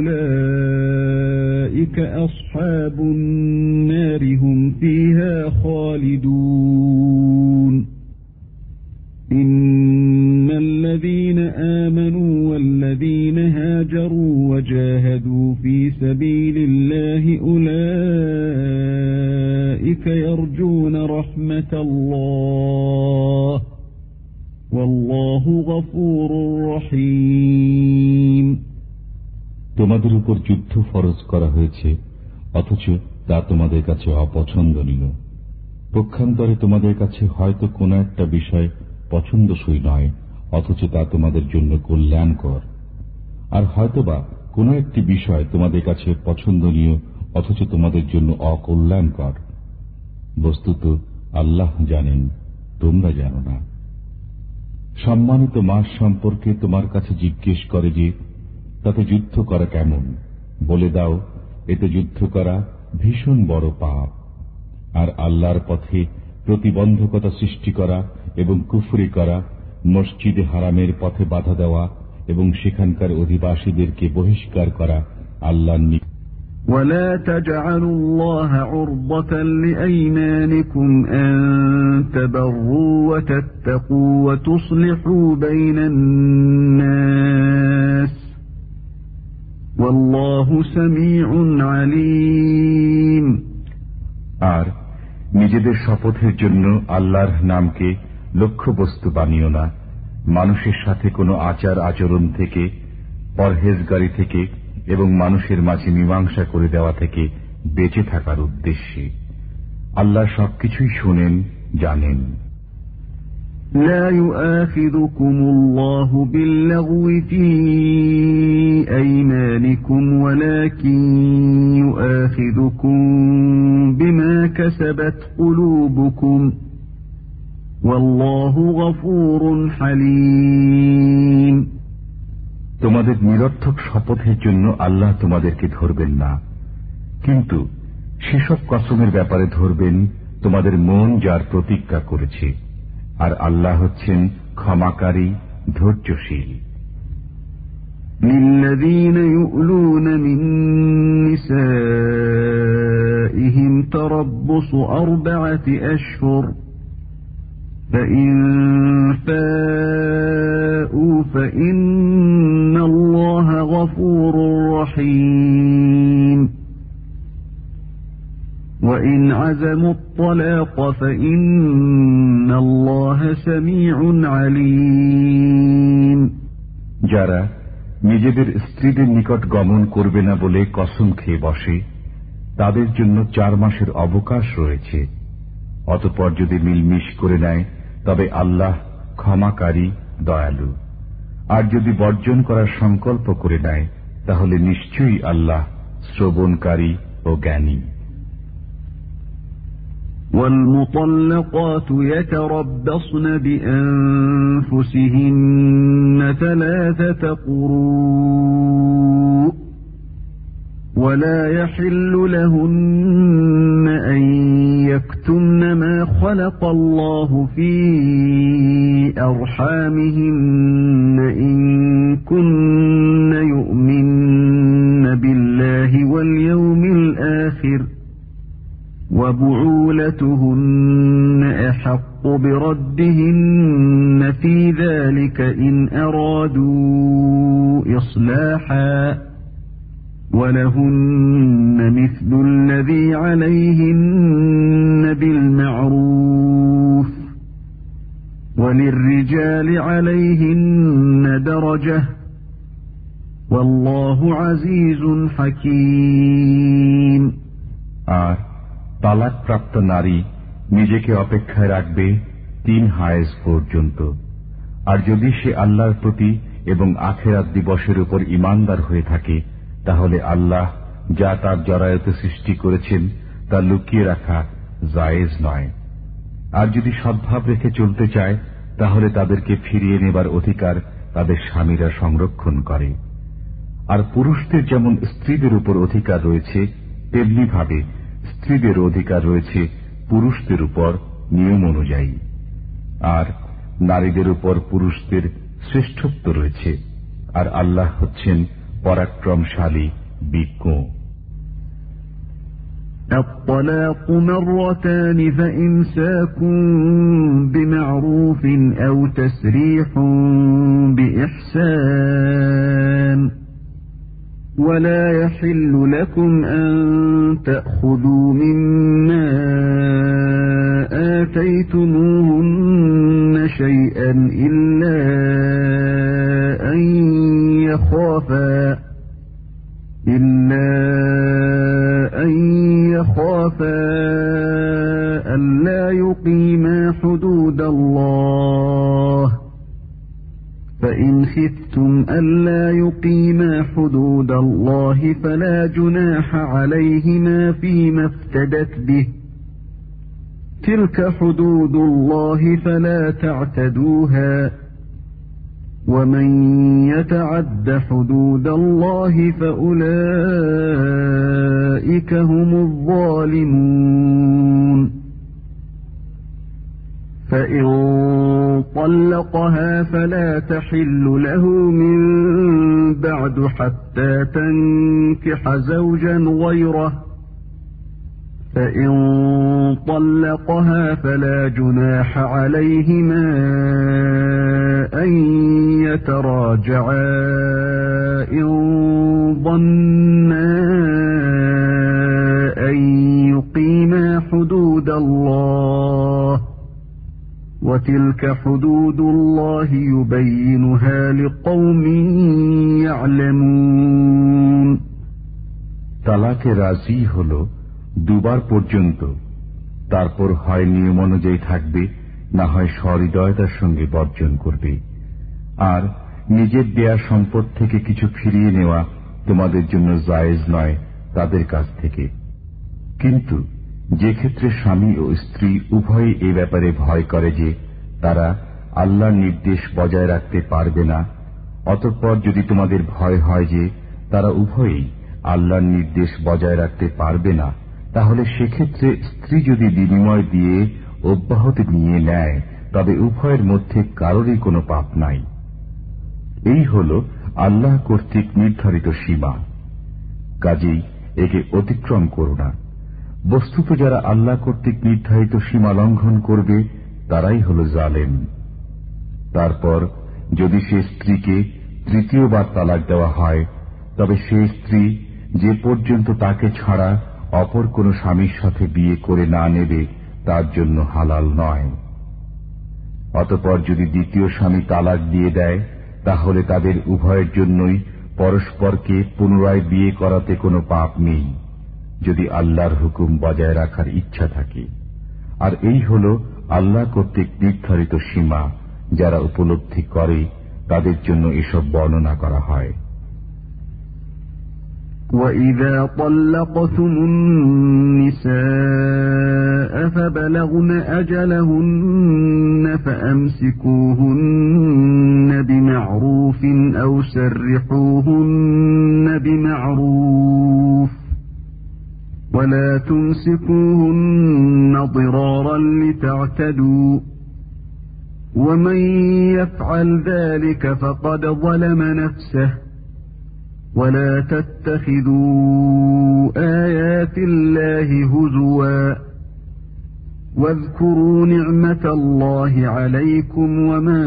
وأولئك أصحاب النار هم فيها خالدون إن الذين آمنوا والذين هاجروا وجاهدوا في سبيل الله أولئك يرجون رحمة الله والله غفور رحيم তোমাদের উপর যুদ্ধ ফরজ করা হয়েছে অথচ তা তোমাদের কাছে অপছন্দনীয়। পক্ষান্তরে তোমাদের কাছে হয়তো কোনো একটা বিষয় পছন্দসই নয় অথচ তা তোমাদের জন্য কল্যাণকর, আর হয়তোবা কোনো একটি বিষয় তোমাদের কাছে পছন্দনীয় অথচ তোমাদের জন্য অকল্যাণকর। বস্তুত আল্লাহ জানেন, তোমরা জানো না। সম্মানিত মাস সম্পর্কে তোমার কাছে জিজ্ঞেস করে যে তাতে যুদ্ধ করা কেমন, বলে দাও এতে যুদ্ধ করা ভীষণ বড় পাপ, আর আল্লাহর পথে প্রতিবন্ধকতা সৃষ্টি করা এবং কুফরি করা, মসজিদে হারামের পথে বাধা দেওয়া এবং সেখানকার অধিবাসীদেরকে বহিষ্কার করা আল্লাহর নিকট। ولا تجعلوا الله عرضة لأيمانكم أن تبروا وتتقوا وتصلحوا بين الناس والله سميع عليم। আর নিজেদের শপথের জন্য আল্লাহর নামকে লক্ষ্যবস্তু বানিও না, মানুষের সাথে কোনো আচার আচরণ থেকে, পরহেজগারি থেকে এবং মানুষের মাঝে মীমাংসা করে দেওয়া থেকে বেঁচে থাকার উদ্দেশ্যে। আল্লাহ সবকিছুই শুনেন, জানেন। لا يؤاخذكم الله باللغو في أيمانكم ولكن يؤاخذكم بما كسبت قلوبكم والله غفور حليم। তোমাদের নিরর্থক শপথের জন্য আল্লাহ তোমাদেরকে ধরবেন না, কিন্তু সেসব কসমের ব্যাপারে ধরবেন তোমাদের মন যার প্রতিজ্ঞা করেছে, আর আল্লাহ হচ্ছেন ক্ষমাকারী, ধৈর্যশীল। للذين يؤلون من نسائهم تربص أربعة أشهر فإن فاءوا فإن الله غفور رحيم وإن عزموا الطلاق فإن الله سميع عليم। যারা নিজেদের স্ত্রীদের নিকট গমন করবে না বলে কসম খেয়ে বসে, তাদের জন্য চার মাসের অবকাশ রয়েছে। অতঃপর যদি মিলমিশ করে নেয় তবে আল্লাহ ক্ষমাকারী, দয়ালু। আর যদি বর্জন করার সংকল্প করে নেয় তাহলে নিশ্চয়ই আল্লাহ শ্রবণকারী ও জ্ঞানী। والمطلقات يتربصن بأنفسهن ثلاثة قروء ولا يحل لهن أن يكتمن ما خلق الله في أرحامهن إن كن يؤمن بالله واليوم الآخر وبعولتهن أحق بردهن في ذلك إن أرادوا إصلاحا ولهن مثل الذي عليهن بالمعروف وللرجال عليهن درجة والله عزيز حكيم। আর তালাক প্রাপ্ত নারী নিজেকে অপেক্ষায় রাখবে তিন হায়েজ পর্যন্ত। আর যদি সে আল্লাহর প্রতি এবং আখিরাত দিবসের উপর ঈমানদার হয়ে থাকে, তাহলে আল্লাহ যা তার জরায়ুতে সৃষ্টি করেছেন তা লুকিয়ে রাখা জায়েজ নয়। আর যদি সদ্ভাব রেখে চলতে চায়, তাহলে তাদেরকে ফিরিয়ে নেবার অধিকার তাদের স্বামীরা সংরক্ষণ করে। আর পুরুষদের যেমন স্ত্রীদের উপর অধিকার রয়েছে, তেমনি ভাবে স্ত্রীদের অধিকার রয়েছে পুরুষদের উপর নিয়ম অনুযায়ী। আর নারীদের উপর পুরুষদের শ্রেষ্ঠত্ব রয়েছে। আর আল্লাহ হচ্ছেন পরাক্রমশালী, বিজ্ঞ। الطلاق مرتان فإمساك بمعروف أو تسريح بإحسان ولا يحل لكم أن تأخذوا مما آتيتموهن شيئا إلا أن يخافا إلا أن يخافا ألا يقيما حدود الله فإن خفتم ألا يقيما حدود الله فلا جناح عليهما فيما افتدت به تلك حدود الله فلا تعتدوها ومن يتعد حدود الله فأولئك هم الظالمون فإن طلقها فلا تحل له من بعد حتى تنكح زوجا غيره فإن طلقها فلا جناح عليهما أن يتراجعا إن ظنا أن يقيما حدود الله وتلك حدود الله يبينها لقوم يعلمون। তালাকে রাজি হল দুবার পর্যন্ত, তারপর হয় নিয়ম অনুযায়ী থাকবে, না হয় সহৃদয়তার সঙ্গে বর্জন করবে। আর নিজের দেয়া সম্পদ থেকে কিছু ফিরিয়ে নেওয়া তোমাদের জন্য জায়েজ নয় তাদের কাছ থেকে। কিন্তু যে ক্ষেত্রে স্বামী ও স্ত্রী উভয়ই এ ব্যাপারে ভয় করে যে তারা আল্লাহর নির্দেশ বজায় রাখতে পারবে না, অতঃপর যদি তোমাদের ভয় হয় যে তারা উভয়ই আল্লাহর নির্দেশ বজায় রাখতে পারবে না, তাহলে সেক্ষেত্রে স্ত্রী যদি বিনিময় দিয়ে অব্যাহতি নিয়ে নেয়, তবে উভয়ের মধ্যে কারোরই কোনো পাপ নাই। এই হল আল্লাহ কর্তৃক নির্ধারিত সীমা, কাজেই একে অতিক্রম করো না। বস্তুত যারা আল্লাহ কর্তৃক নির্ধারিত সীমা লঙ্ঘন করবে তারাই হল জালেম। তারপর যদি সে স্ত্রীকে তৃতীয়বার তালাক দেওয়া হয়, তবে সে স্ত্রী যে পর্যন্ত তাকে ছাড়া অপর কোন স্বামীর সাথে বিয়ে করে না নেবে তার জন্য হালাল নয়। অতঃপর যদি দ্বিতীয় স্বামী তালাক দিয়ে দেয়, তাহলে তাদের উভয়ের জন্যই পরস্পরকে পুনরায় বিয়ে করাতে কোনো পাপ নেই, যদি আল্লাহর হুকুম বজায় রাখার ইচ্ছা থাকে। আর এই হল আল্লাহ কর্তৃক নির্ধারিত সীমা, যারা উপলব্ধি করে তাদের জন্য এসব বর্ণনা করা হয়। وَإِذَا طَلَّقْتُمُ النِّسَاءَ فَبَلَغْنَ أَجَلَهُنَّ فَأَمْسِكُوهُنَّ بِمَعْرُوفٍ أَوْ سَرِّحُوهُنَّ بِمَعْرُوفٍ وَلَا تُمْسِكُوهُنَّ ضِرَارًا لِتَعْتَدُوا وَمَنْ يَفْعَلْ ذَلِكَ فَقَدْ ظَلَمَ نَفْسَهُ ولا تتخذوا آيات الله هزوا واذكروا نعمة الله عليكم وما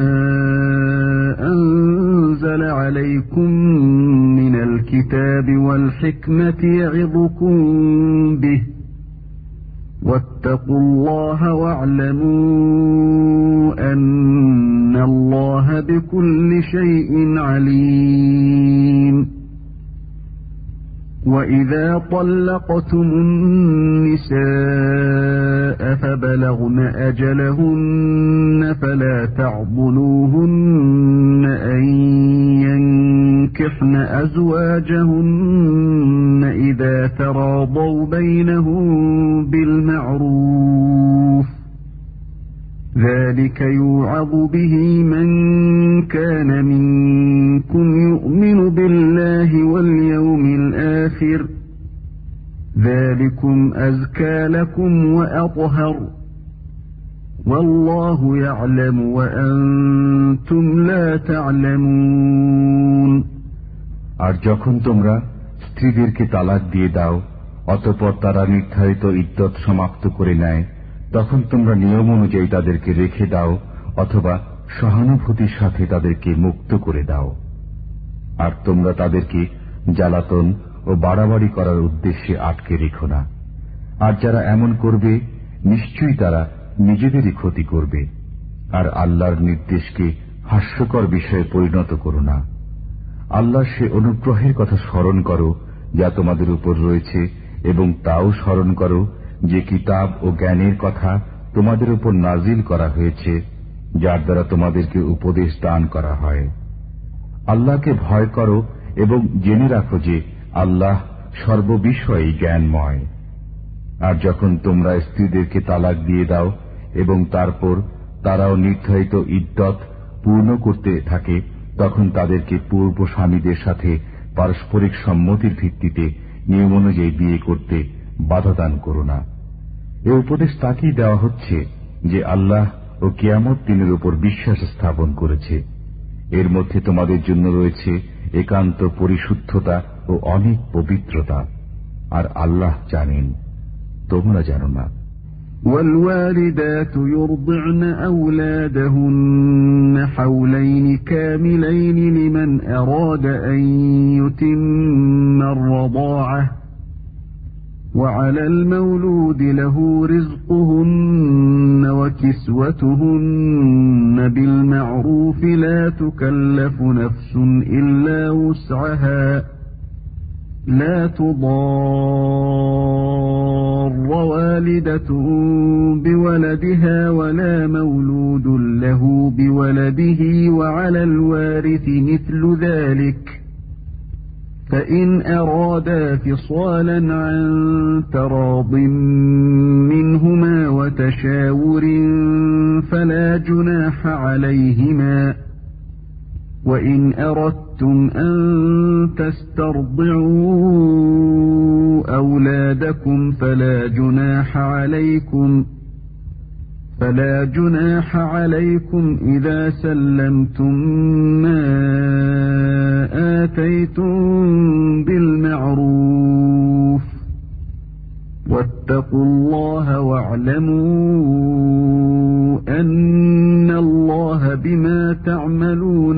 أنزل عليكم من الكتاب والحكمة يعظكم به واتقوا الله واعلموا أن الله بكل شيء عليم وإذا طلقتم النساء فبلغن أجلهن فلا تعضلوهن أن ينكحن أزواجهن إذا تراضوا بينهم بالمعروف ذلك يوعظ به من كان منكم يؤمن بالله واليوم الآخر ذلكم أزكى لكم وأطهر والله يعلم وأنتم لا تعلمون আর যখন তোমরা স্ত্রীদেরকে তালাক দিয়ে দাও অতঃপর তারা নির্ধারিত ইদ্যত সমাপ্ত করে নেয় তখন তোমরা নিয়ম অনুযায়ী তাদেরকে রেখে দাও অথবা সহানুভূতির সাথে তাদেরকে মুক্ত করে দাও। আর তোমরা তাদেরকে জ্বালাতন ও বাড়াবাড়ি করার উদ্দেশ্যে আটকে রেখো না। আর যারা এমন করবে নিশ্চয়ই তারা নিজেদেরই ক্ষতি করবে। আর আল্লাহর নির্দেশকে হাস্যকর বিষয়ে পরিণত করো না। আল্লাহ সে অনুগ্রহের কথা স্মরণ করো যা তোমাদের উপর রয়েছে এবং তাও স্মরণ করো যে কিতাব ও জ্ঞানের কথা তোমাদের উপর নাজিল করা হয়েছে যার দ্বারা তোমাদেরকে উপদেশ দান করা হয়। আল্লাহকে ভয় করো এবং জেনে রাখো যে আল্লাহ সর্ববিষয়ে জ্ঞানময়। আর যখন তোমরা স্ত্রীদেরকে তালাক দিয়ে দাও এবং তারপর তারাও নির্ধারিত ইদ্যত পূর্ণ করতে থাকে তখন তাদেরকে পূর্ব স্বামীদের সাথে পারস্পরিক সম্মতির ভিত্তিতে নিয়ম অনুযায়ী বিয়ে করতে বাধা দান করো না। এ উপদেশ তাকেই দেওয়া হচ্ছে যে আল্লাহ ও কিয়ামত দিনের উপর বিশ্বাস স্থাপন করেছে। এর মধ্যে তোমাদের জন্য রয়েছে একান্ত পরিশুদ্ধতা ও অনেক পবিত্রতা। আর আল্লাহ জানেন, তোমরা জানো না। والوالدات يرضعن أولادهن حولين كاملين لمن أراد أن يتم الرضاعة وعلى المولود له رزقهن وكسوتهن بالمعروف لا تكلف نفس إلا وسعها لا تضار والدة بولدها ولا مولود له بولده وعلى الوارث مثل ذلك فإن أرادا فصالا عن تراض منهما وتشاور فلا جناح عليهما وإن أردتم أن تسترضعوا أولادكم فلا جناح عليكم فلا جناح عليكم إذا سلمتم ما آتيتم بالمعروف واتقوا الله واعلموا أن الله بما تعملون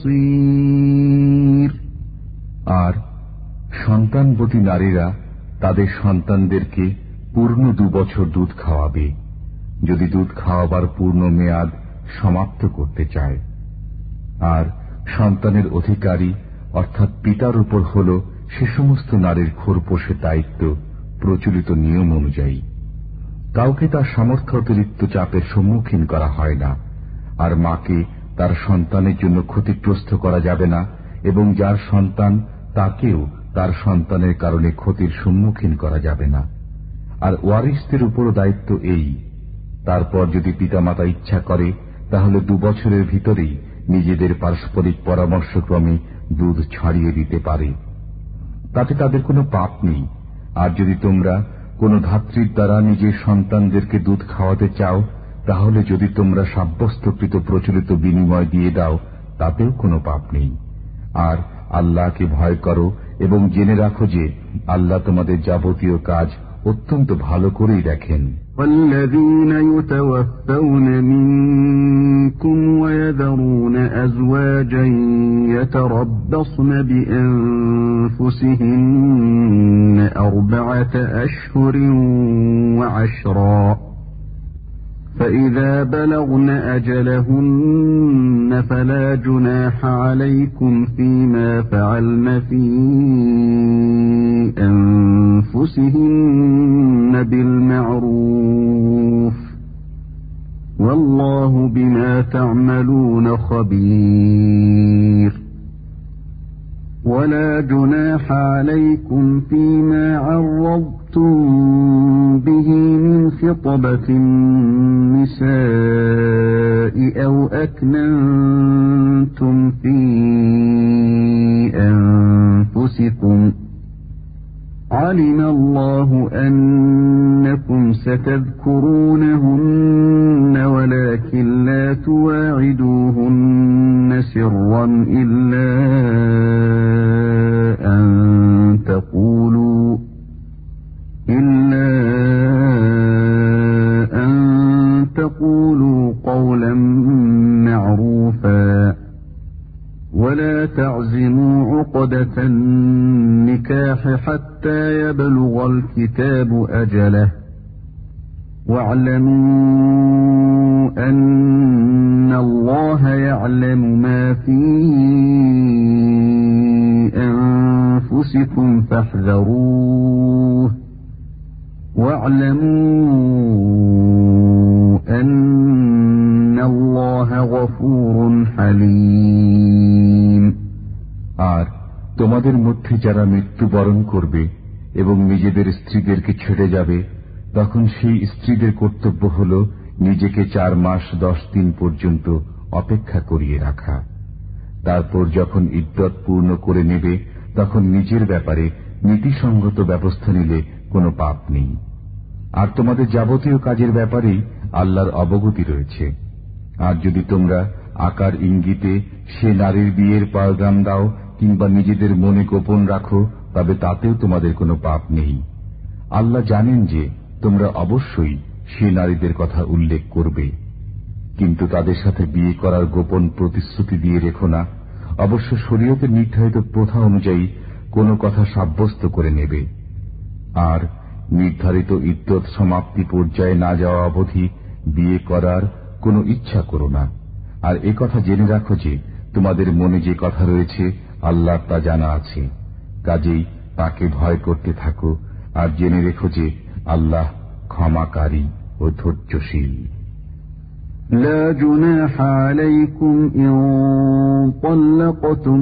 بصير আর সন্তানবতী নারীরা তাদের সন্তানদেরকে পূর্ণ দুবছর দুধ খাওয়াবে যদি দুধ খাওয়াবার পূর্ণ মেয়াদ সমাপ্ত করতে চায়। আর সন্তানের অধিকারী অর্থাৎ পিতার উপর হল সে সমস্ত নারীর খোরপোষের দায়িত্ব প্রচলিত নিয়ম অনুযায়ী। কাউকে তার সামর্থ্য অতিরিক্ত চাপের সম্মুখীন করা হয় না। আর মাকে তার সন্তানের জন্য ক্ষতিগ্রস্ত করা যাবে না এবং যার সন্তান তাকেও তার সন্তানের কারণে ক্ষতির সম্মুখীন করা যাবে না। আর ওয়ারিসদের উপরও দায়িত্ব এই। তারপর যদি পিতামাতা ইচ্ছা করে তাহলে দুবছরের ভিতরেই নিজেদের পারস্পরিক পরামর্শক্রমে দুধ ছাড়িয়ে দিতে পারে, তাতে তাদের কোনো পাপ নেই। আর যদি তোমরা কোনো ধাত্রীর দ্বারা নিজের সন্তানদেরকে দুধ খাওয়াতে চাও তাহলে যদি তোমরা সাব্যস্তকৃত প্রচলিত বিনিময় দিয়ে দাও তাতেও কোনো পাপ নেই। আর আল্লাহকে ভয় করো এবং জেনে রাখো যে আল্লাহ তোমাদের যাবতীয় কাজ অত্যন্ত ভালো করেই দেখেন। والذين يتوفون منكم ويذرون أزواجا يتربصن بأنفسهن أربعة أشهر وعشرا فإذا بلغن أجلهن فلا جناح عليكم فيما فعلن في أنفسهن بالمعروف والله بما تعملون خبير ولا جناح عليكم فيما عرضتم به من خطبة النساء أو أكننتم في أنفسكم علم الله أنكم ستذكرونهن ولكن لا تواعدوهن سرا إلا أن تقولوا إلا أن تقولوا قولا معروفا ولا تعزموا عقدة النكاح حتى يبلغ الكتاب أجله واعلموا أن الله يعلم ما في أنفسكم فاحذروه واعلموا أن الله غفور حليم। আর তোমাদের মধ্যে যারা মৃত্যুবরণ করবে এবং নিজেদের স্ত্রীদেরকে ছেড়ে যাবে, তখন সেই স্ত্রীদের কর্তব্য হল নিজেকে চার মাস দশ দিন পর্যন্ত অপেক্ষা করিয়ে রাখা। তারপর যখন ইদ্যত পূর্ণ করে নেবে, তখন নিজের ব্যাপারে নীতিসঙ্গত ব্যবস্থা নিলে কোনো পাপ নেই। আর তোমাদের যাবতীয় কাজের ব্যাপারেই আল্লাহর অবগতি রয়েছে। আর যদি তোমরা আকার ইঙ্গিতে সে নারীর বিয়ের পয়গাম দাও কিংবা নিজেদের মনে গোপন রাখো, তবে তাতেও তোমাদের কোনো পাপ নেই। আল্লাহ জানেন যে তোমরা অবশ্যই সে নারীদের কথা উল্লেখ করবে, কিন্তু তাদের সাথে বিয়ে করার গোপন প্রতিশ্রুতি দিয়ে রেখো না। অবশ্য শরীয়তের নির্ধারিত প্রথা অনুযায়ী কোনো কথা সাব্যস্ত করে নেবে। আর নির্ধারিত ইদ্যত সমাপ্তি পর্যায়ে না যাওয়া অবধি বিয়ে করার কোনো ইচ্ছা করো না। আর এ কথা জেনে রাখো যে তোমাদের মনে যে কথা রয়েছে আল্লাহ তা জানা আছে। কাজেই তাকে ভয় করতে থাকো আর জেনে রেখো যে আল্লাহ ক্ষমাকারী ও ধৈর্যশীল। لا جناح عليكم إن طلقتم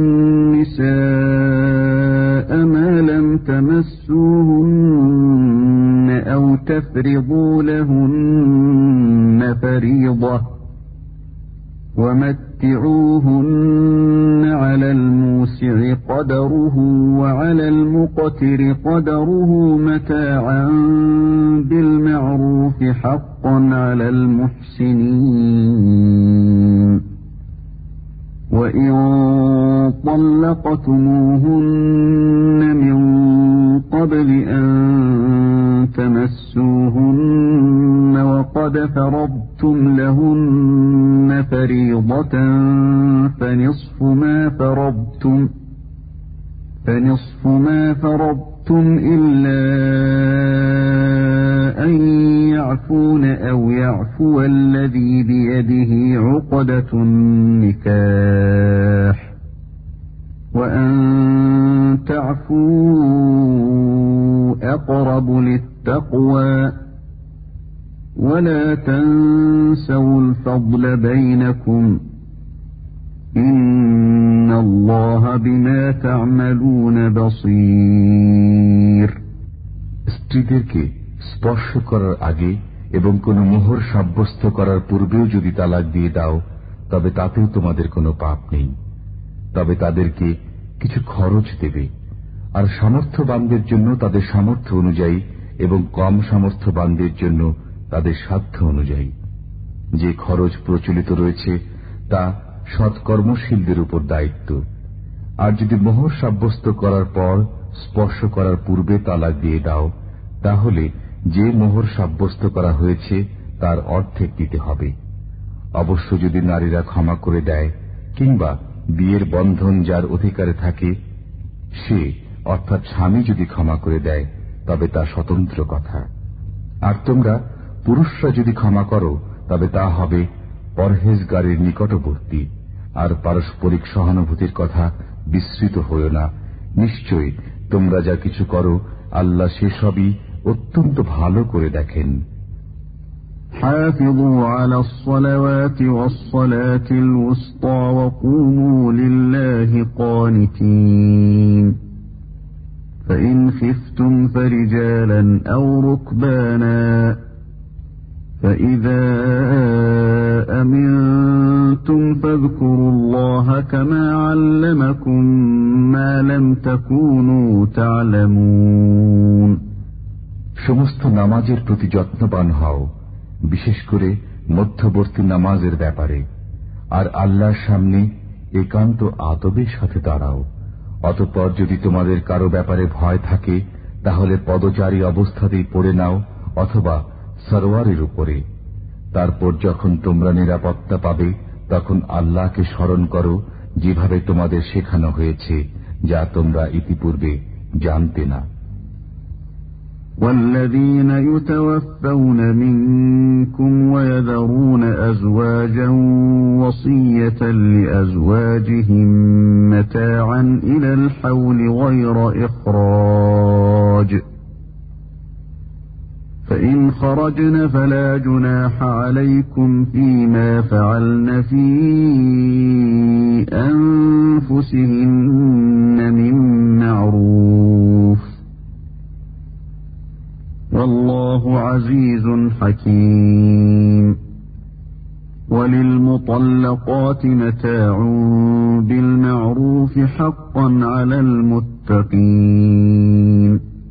النساء ما لم تمسوهن أو تفرضوا لهن فريضة ومتعوهن على الموسع قدره وعلى المقتر قدره متاعا بالمعروف حقا على المحسنين وإن طلقتموهن من قبل أن تمسوهن وقد فرضتم لهن فريضة فنصف ما فرضتم فنصف ما فرضتم إلا أن يعفون أو يعفو الذي بيده عقدة النكاح وأن تعفوا أقرب للتقوى ولا تنسوا الفضل بينكم إن الله بما تعملون بصير। স্ত্রীদেরকে স্পর্শ করার আগে এবং কোন মোহর সাব্যস্ত করার পূর্বেও যদি তালাক দিয়ে দাও, তবে তাতেও তোমাদের কোনো পাপ নেই। তবে তাদেরকে কিছু খরচ দেবে, আর সামর্থ্যবানদের জন্য তাদের সামর্থ্য অনুযায়ী এবং কম সামর্থ্যবানদের জন্য তাদের সাধ্য অনুযায়ী। যে খরচ প্রচলিত রয়েছে তা সৎকর্মশীলদের উপর দায়িত্ব। আর যদি মোহর সাব্যস্ত করার পর স্পর্শ করার পূর্বে তালাক দিয়ে দাও, তাহলে যে মোহর সাব্যস্ত করা হয়েছে তার অর্ধেক দিতে হবে। অবশ্য যদি নারীরা ক্ষমা করে দেয় কিংবা বিয়ের বন্ধন যার অধিকারে থাকে সে অর্থাৎ স্বামী যদি ক্ষমা করে দেয় তবে তা স্বতন্ত্র কথা। আর তোমরা পুরুষরা যদি ক্ষমা করো তবে তা হবে পরহেজগারের নিকটবর্তী। আর পারস্পরিক সহানুভূতির কথা বিস্মৃত হইও না। নিশ্চয়ই তোমরা যা কিছু করো আল্লাহ সেসবই অত্যন্ত ভালো করে দেখেন। حافظوا على الصلوات والصلاة الوسطى وقوموا لله قانتين فإن خفتم فرجالا أو ركبانا فإذا أمنتم فاذكروا الله كما علمكم ما لم تكونوا تعلمون সমস্ত নামাজের প্রতি যত্নবান হও, বিশেষ করে মধ্যবর্তী নামাজের ব্যাপারে, আর আল্লাহর সামনে একান্ত আদবের সাথে দাঁড়াও। অতঃপর যদি তোমাদের কারো ব্যাপারে ভয় থাকে তাহলে পদচারী অবস্থাতেই পড়ে নাও অথবা সরওয়ারের উপরে। তারপর যখন তোমরা নিরাপত্তা পাবে তখন আল্লাহকে স্মরণ করো যেভাবে তোমাদের শেখানো হয়েছে, যা তোমরা ইতিপূর্বে জানতে না। والذين يتوفون منكم ويذرون أزواجا وصية لأزواجهم متاعا إلى الحول غير إخراج فإن خرجن فلا جناح عليكم فيما فعلن في أنفسهن من معروف والله عزيز حكيم وللمطلقات متاع بالمعروف حقا على المتقين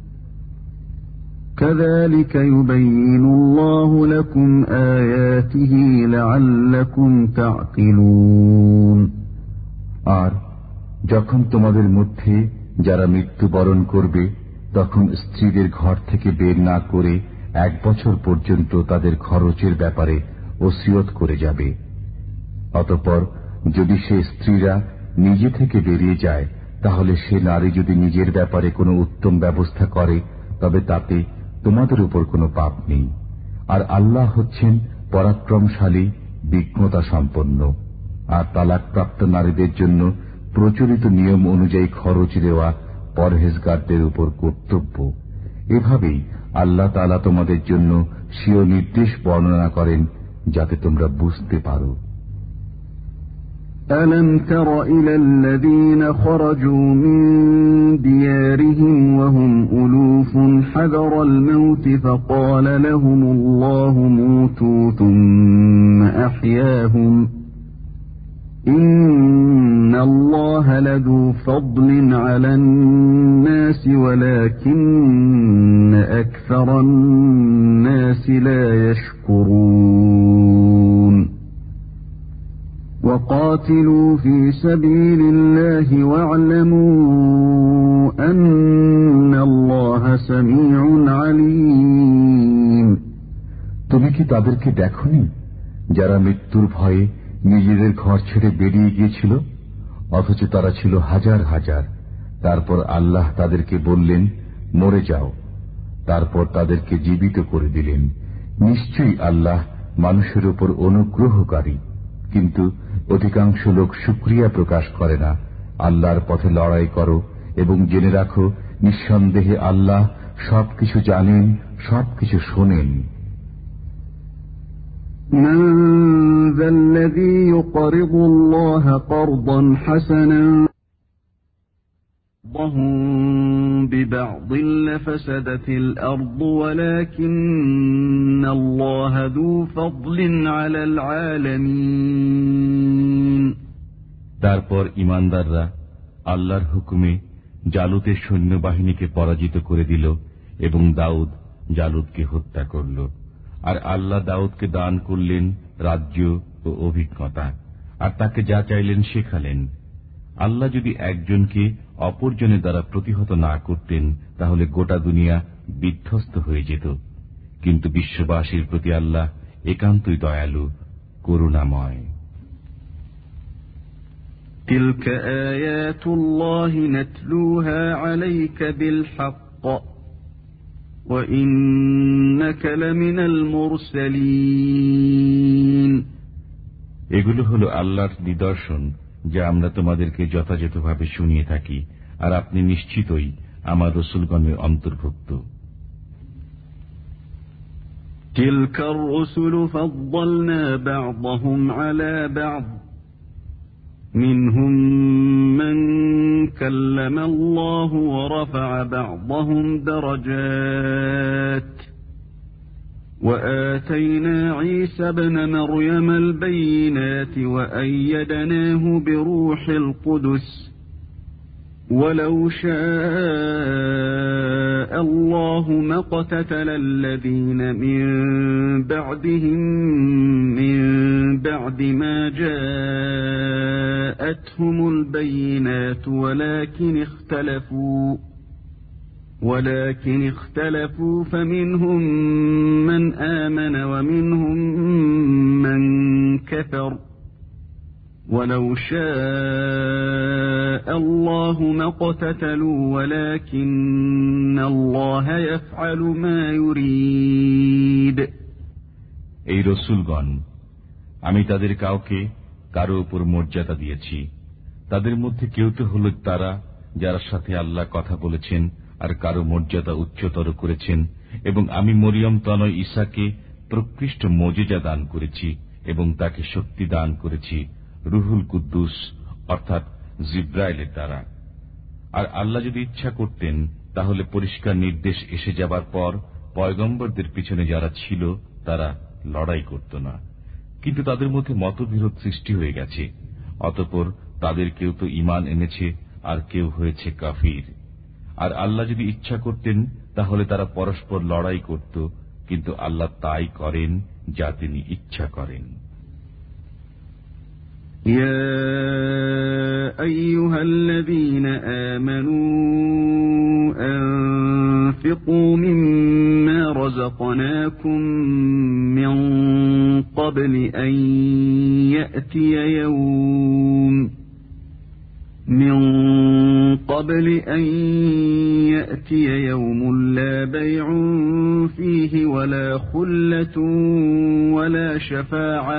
كذلك يبين الله لكم آياته لعلكم تعقلون আর যখন তোমাদের মধ্যে যারা মৃত্যুবরণ করবে তখন স্ত্রীদের ঘর থেকে বের না করে এক বছর পর্যন্ত তাদের খরচের ব্যাপারে ওসিয়ত করে যাবে। অতঃপর যদি সে স্ত্রীরা নিজে থেকে বেরিয়ে যায় তাহলে সে নারী যদি নিজের ব্যাপারে কোনো উত্তম ব্যবস্থা করে তবে তাতে তোমাদের উপর কোনো পাপ নেই। আর আল্লাহ হচ্ছেন পরাক্রমশালী, বিজ্ঞতা সম্পন্ন। আর তালাকপ্রাপ্ত নারীদের জন্য প্রচলিত নিয়ম অনুযায়ী খরচ দেওয়া পরহেজগারদের উপর কর্তব্য। এভাবেই আল্লাহ তাআলা তোমাদের জন্য স্বীয় নির্দেশ বর্ণনা করেন যাতে তোমরা বুঝতে পারো। ألم تر إلى الذين خرجوا من ديارهم وهم ألوف حذر الموت فقال لهم الله موتوا ثم أحياهم إن الله لذو فضل على الناس ولكن أكثر الناس لا يشكرون وقاتلوا في سبيل الله واعلموا أن الله سميع عليم তুমি কি তাদেরকে দেখোনি যারা মৃত্যুর ভয়ে নিজেদের ঘর ছেড়ে বেরিয়ে গিয়েছিল, অথচ তারা ছিল হাজার হাজার। তারপর আল্লাহ তাদেরকে বললেন, মরে যাও। তারপর তাদেরকে জীবিত করে দিলেন। নিশ্চয়ই আল্লাহ মানুষের উপর অনুগ্রহকারী, কিন্তু অধিকাংশ লোক শুকরিয়া প্রকাশ করে না। আল্লাহর পথে লড়াই করো এবং জেনে রাখো নিঃসন্দেহে আল্লাহ সবকিছু জানেন, সবকিছু শোনেন। من ذا الذي يقرض الله قرضا حسنا ببعض لفسدت الأرض ولكن الله ذو فضل على العالمين তারপর ঈমানদাররা আল্লাহর হুকুমে জালুতের সৈন্যবাহিনীকে পরাজিত করে দিল এবং দাউদ জালুতকে হত্যা করল। আর আল্লাহ দাউদকে দান করলেন রাজ্য ও অভিজ্ঞতা, আর তাকে যা চাইলেন শেখালেন। আল্লাহ যদি একজনকে অপরজনের দ্বারা প্রতিহত না করতেন তাহলে গোটা দুনিয়া বিধ্বস্ত হয়ে যেত, কিন্তু বিশ্ববাসীর প্রতি আল্লাহ একান্তই দয়ালু, করুণাময়। تلك آيات الله نتلوها عليك بالحق وإنك لمن المرسلين। এগুলো হলো আল্লাহর নিদর্শন, যা আমরা তোমাদেরকে যথাযথভাবে শুনিয়ে থাকি, আর আপনি নিশ্চিতই আমার রাসূলগণের অন্তর্ভুক্ত। تلك الرسل فضلنا بعضهم على بعض منهم من كلم الله ورفع بعضهم درجات وآتينا عيسى ابن مريم البينات وأيدناه بروح القدس ولو شاء الله ما اقتتل الذين من بعدهم من بعد ما جاءتهم البينات ولكن اختلفوا ولكن اختلفوا فمنهم من آمن ومنهم من كفر ولو شاء الله ما اقتتلوا ولكن الله يفعل ما يريد। এই রাসূলগণ, আমি তাদের কাউকে কারো উপর মর্যাদা দিয়েছি। তাদের মধ্যে কেউ তো হল তারা যার সাথে আল্লাহ কথা বলেছেন, আর কারো মর্যাদা উচ্চতর করেছেন। এবং আমি মরিয়ম তনয় ঈসাকে প্রকৃষ্ট মুজিজা দান করেছি এবং তাকে শক্তি দান করেছি রুহুল কুদ্দুস অর্থাৎ জিব্রাইলের দ্বারা। আর আল্লাহ যদি ইচ্ছা করতেন তাহলে পরিষ্কার নির্দেশ এসে যাবার পর পয়গম্বরদের পিছনে যারা ছিল তারা লড়াই করত না, কিন্তু তাদের মধ্যে মতবিরোধ সৃষ্টি হয়ে গেছে। অতঃপর তাদের কেউ তো ঈমান এনেছে আর কেউ হয়েছে কাফির। আর আল্লাহ যদি ইচ্ছা করতেন তাহলে তারা পরস্পর লড়াই করত, কিন্তু আল্লাহ তাই করেন যা তিনি ইচ্ছা করেন। يا أيها الذين آمنوا أنفقوا مما رزقناكم من قبل أن يأتي يوم من قبل أن يأتي يوم لا بيع فيه ولا خلة ولا شفاعة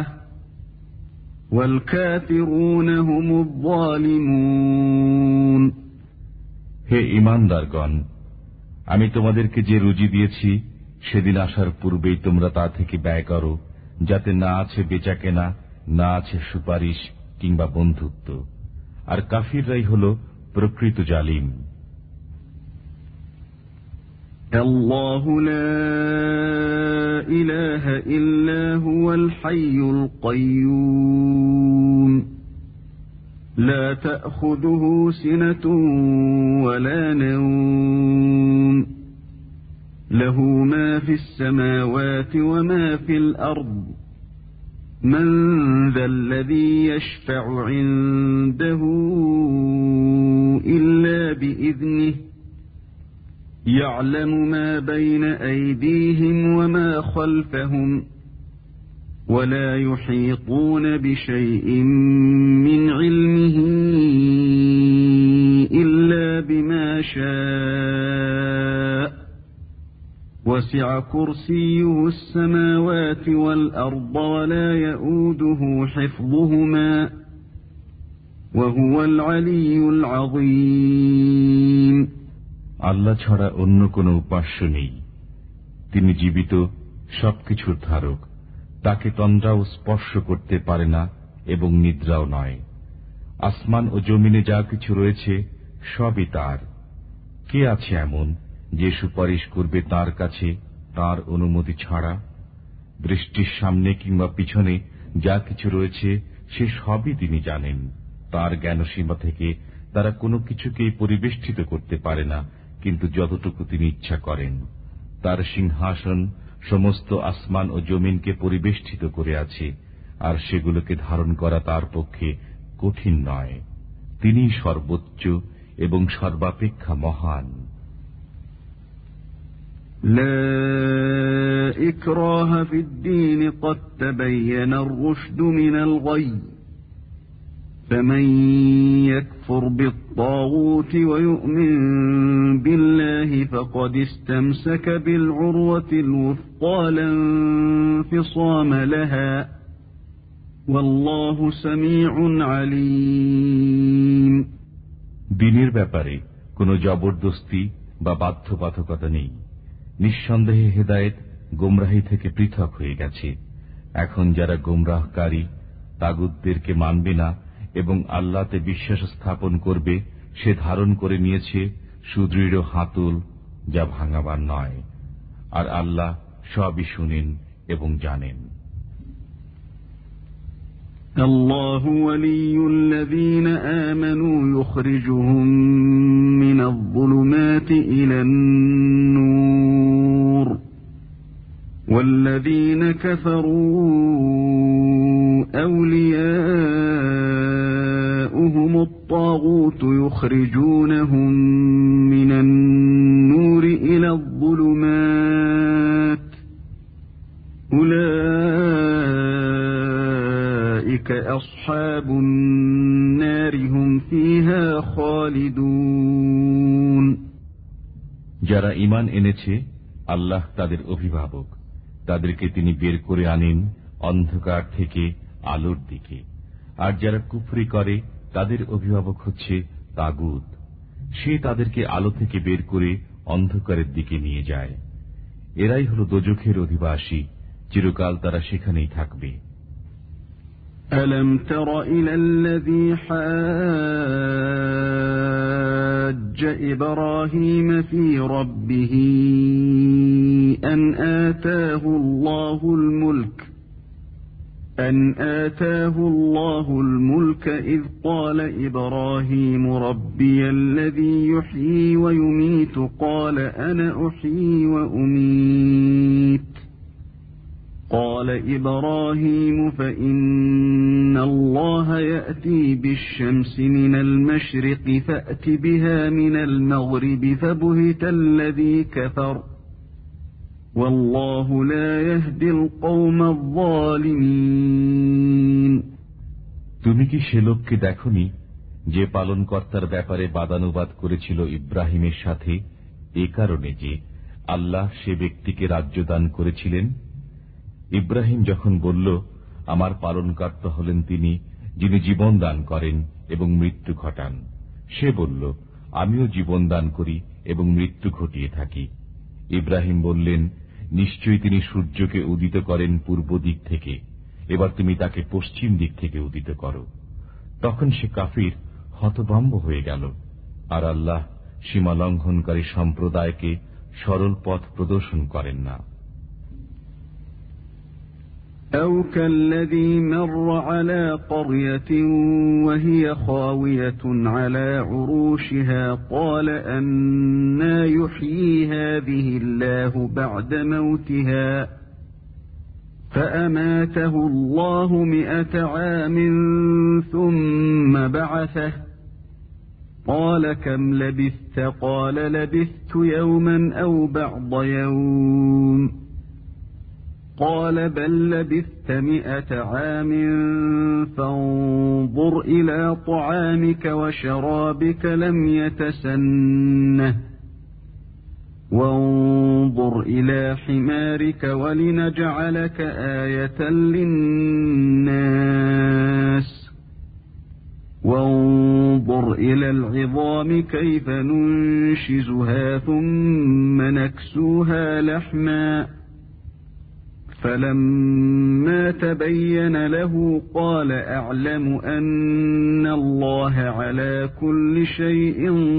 والكافرون هم الظالمون। হে ঈমানদারগণ, আমি তোমাদেরকে যে রুজি দিয়েছি সেদিন আসার পূর্বেই তোমরা তা থেকে ব্যয় করো, যাতে না আছে বেচাকেনা, না আছে সুপারিশ কিংবা বন্ধুত্ব, আর কাফিররাই হল প্রকৃত জালিম। الله لا إله إلا هو الحي القيوم لا تأخذه سنة ولا نوم له ما في السماوات وما في الأرض من ذا الذي يشفع عنده إلا بإذنه يعلم ما بين أيديهم وما خلفهم ولا يحيطون بشيء من علمه إلا بما شاء وسع كرسيه السماوات والأرض ولا يؤوده حفظهما وهو العلي العظيم। আল্লাহ ছাড়া অন্য কোন উপাস্য নেই। তিনি জীবিত, সবকিছুর ধারক। তাকে তন্দ্রাও স্পর্শ করতে পারে না এবং নিদ্রাও নয়। আসমান ও জমিনে যা কিছু রয়েছে সবই তার। কে আছে এমন যে সুপারিশ করবে তার কাছে তার অনুমতি ছাড়া? বৃষ্টির সামনে কিংবা পিছনে যা কিছু রয়েছে সে সবই তিনি জানেন। তার জ্ঞানসীমা থেকে তারা কোনো কিছুকেই পরিবেষ্টিত করতে পারে না, কিন্তু যতটুকু তিনি ইচ্ছা করেন। তার সিংহাসন সমস্ত আসমান ও জমিনকে পরিবেষ্টিত করে আছে, আর সেগুলোকে ধারণ করা তার পক্ষে কঠিন নয়। তিনিই সর্বোচ্চ এবং সর্বাপেক্ষা মহান। لا إكراه في الدين قد تبين الرشد من الغي فمن يكفر بالطاغوت ويؤمن بالله فقد استمسك بالعروة الوثقى لا انفصام لها والله سميع عليم দিনের ব্যাপারে কোনো জবরদস্তি বা বাধ্যবাধকতা নেই। নিঃসন্দেহে হেদায়েত গোমরাহি থেকে পৃথক হয়ে গেছে। এখন যারা গোমরাহকারী তাগুতদেরকে মানবে না এবং আল্লাহতে বিশ্বাস স্থাপন করবে, সে ধারণ করে নিয়েছে সুদৃঢ় হাতুল, যা ভাঙাবার নয়। আর আল্লাহ সবই শুনেন এবং জানেন। الله ولي الذين آمنوا يخرجهم من الظلمات إلى النور والذين كفروا أولياؤهم الطاغوت يخرجونهم من النور إلى الظلمات أولئك أصحاب النار هم فيها خالدون যারা ঈমান এনেছে, আল্লাহ তাদের অভিভাবক, তাদেরকে তিনি বের করে আনেন অন্ধকার থেকে আলোর দিকে। আর যারা কুফরি করে তাদের অভিভাবক হচ্ছে তাগুত, সে তাদেরকে আলো থেকে বের করে অন্ধকারের দিকে নিয়ে যায়। এরাই হল দোজখের অধিবাসী, চিরকাল তারা সেখানেই থাকবে। ألم تر إلى الذي حاج إبراهيم في ربه أن آتاه الله الملك أن آتاه الله الملك إذ قال إبراهيم ربي الذي يحيي ويميت قال أنا أحيي وأميت قال إبراهيم فإن الله يأتي بالشمس من المشرق فأت بها من المغرب فبهت الذي كفر والله لا يهدي القوم الظالمين তুমি কি সে লোককে দেখনি যে পালনকর্তার ব্যাপারে বাদানুবাদ করেছিল ইব্রাহিমের সাথে, এ কারণে যে আল্লাহ সে ব্যক্তিকে রাজ্য দান করেছিলেন? ইব্রাহিম যখন বলল, আমার পালনকর্তা হলেন তিনি যিনি জীবন দান করেন এবং মৃত্যু ঘটান, সে বলল, আমিও জীবন দান করি এবং মৃত্যু ঘটিয়ে থাকি। ইব্রাহিম বললেন, নিশ্চয়ই তিনি সূর্যকে উদিত করেন পূর্ব দিক থেকে, এবার তুমি তাকে পশ্চিম দিক থেকে উদিত করো। তখন সে কাফির হতভম্ব হয়ে গেল। আর আল্লাহ সীমা লঙ্ঘনকারী সম্প্রদায়কে সরল পথ প্রদর্শন করেন না। أو كالذي مر على قرية وهي خاوية على عروشها قال أنى يحيي هذه الله بعد موتها فأماته الله مئة عام ثم بعثه قال كم لبثت قال لبثت يوما أو بعض يوم قال بل لبثت مئة عام فانظر إلى طعامك وشرابك لم يتسنه وانظر إلى حمارك ولنجعلك آية للناس وانظر إلى العظام كيف ننشزها ثم نكسوها لحما فلما تبين له قال أعلم أن الله على كل شيء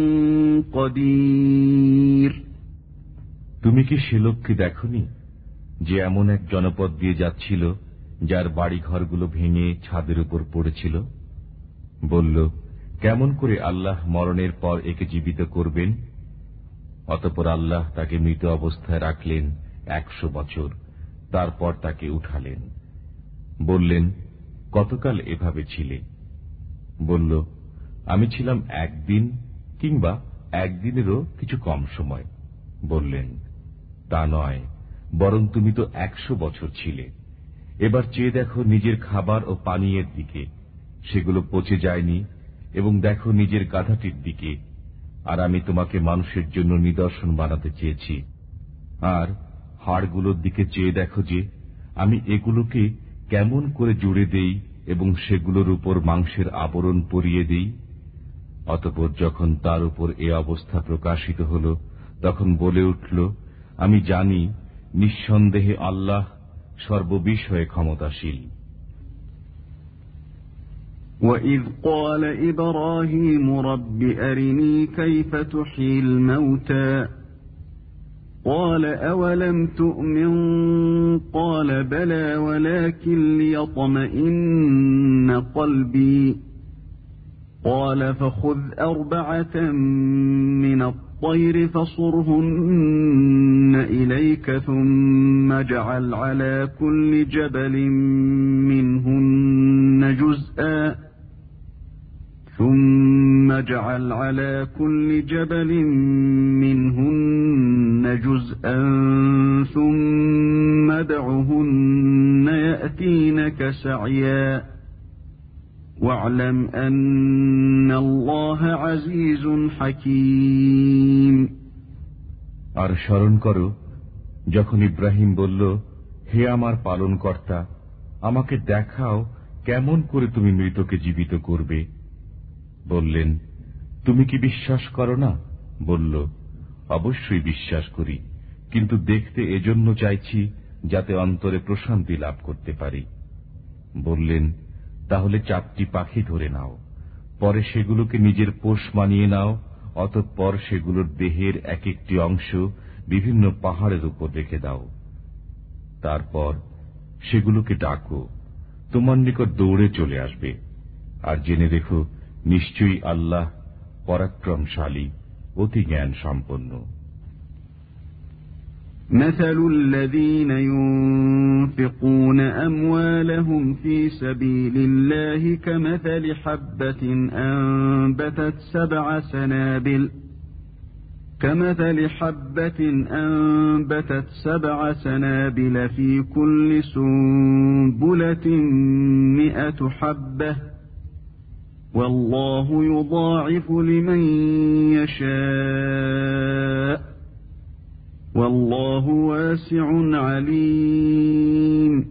قدير তুমি কি সে লোককে দেখনি যে এমন এক জনপদ দিয়ে যাচ্ছিল যার বাড়ি ঘরগুলো ভেঙে ছাদের উপর পড়েছিল? বলল, কেমন করে আল্লাহ মরণের পর একে জীবিত করবেন? অতঃপর আল্লাহ তাকে মৃত অবস্থায় রাখলেন একশো বছর, তারপর তাকে উঠালেন। বললেন, কতকাল এভাবে ছিলে? বলল, আমি ছিলাম একদিন কিংবা একদিনেরও কিছু কম সময়। বললেন, তা নয়, বরং তুমি তো একশো বছর ছিলে। এবার চেয়ে দেখো নিজের খাবার ও পানীয়ের দিকে, সেগুলো পচে যায়নি, এবং দেখো নিজের গাধাটির দিকে, আর আমি তোমাকে মানুষের জন্য নিদর্শন বানাতে চেয়েছি। আর হাড়গুলোর দিকে চেয়ে দেখো যে আমি এগুলোকে কেমন করে জুড়ে দেই এবং সেগুলোর উপর মাংসের আবরণ পরিয়ে দিই। অতঃপর যখন তার উপর এ অবস্থা প্রকাশিত হল, তখন বলে উঠল, আমি জানি নিঃসন্দেহে আল্লাহ সর্ববিষয়ে ক্ষমতাশীল। وَإِذْ قَالَ إِبْرَاهِيمُ رَبِّ أَرِنِي كَيْفَ تُحْيِي الْمَوْتَى قَالَ أَوَلَمْ تُؤْمِنْ قَالَ بَلَى وَلَكِنْ لِيَطْمَئِنَّ قَلْبِي قَالَ فَخُذْ أَرْبَعَةً مِنَ الطَّيْرِ فَصُرْهُنَّ إِلَيْكَ ثُمَّ اجْعَلْ عَلَى كُلِّ جَبَلٍ مِنْهُنَّ جُزْءًا ثُمَّ اجْعَلْ عَلَى كُلِّ جَبَلٍ مِنْهُنَّ جُزْءًا ثُمَّ ادْعُهُنَّ يَأْتِينَكَ سَعْيًا وَاعْلَمْ أَنَّ اللَّهَ عَزِيزٌ حَكِيمٌ। আর স্মরণ করো যখন ইব্রাহিম বলল, হে আমার পালনকর্তা, আমাকে দেখাও কেমন করে তুমি মৃতকে জীবিত করবে। বললেন, তুমি কি বিশ্বাস করো না? বলল, অবশ্যই বিশ্বাস করি, কিন্তু দেখতে এজন্য চাইছি যাতে অন্তরে প্রশান্তি লাভ করতে পারি। বললেন, তাহলে চারটি পাখি ধরে নাও, পরে সেগুলোকে নিজের পোষ মানিয়ে নাও, অতঃপর সেগুলোর দেহের এক একটি অংশ বিভিন্ন পাহাড়ের উপর রেখে দাও। তারপর সেগুলোকে ডাকো, তোমার নিকট দৌড়ে চলে আসবে। আর জেনে রেখো, নিশ্চয়ই আল্লাহ পরাক্রমশালী, অতি জ্ঞান সম্পন্ন। مثل الذين ينفقون أموالهم في سبيل الله كمثل حبة أنبتت سبع سنابل كمثل حبة أنبتت سبع سنابل في كل سنبلة مئة حبة والله يضاعف لمن يشاء والله واسع عليم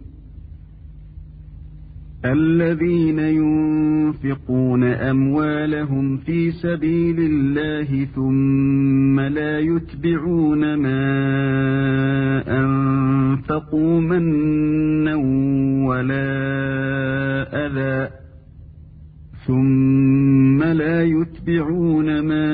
الذين ينفقون أموالهم في سبيل الله ثم لا يتبعون ما أنفقوا منا ولا أذى ثم لا يتبعون ما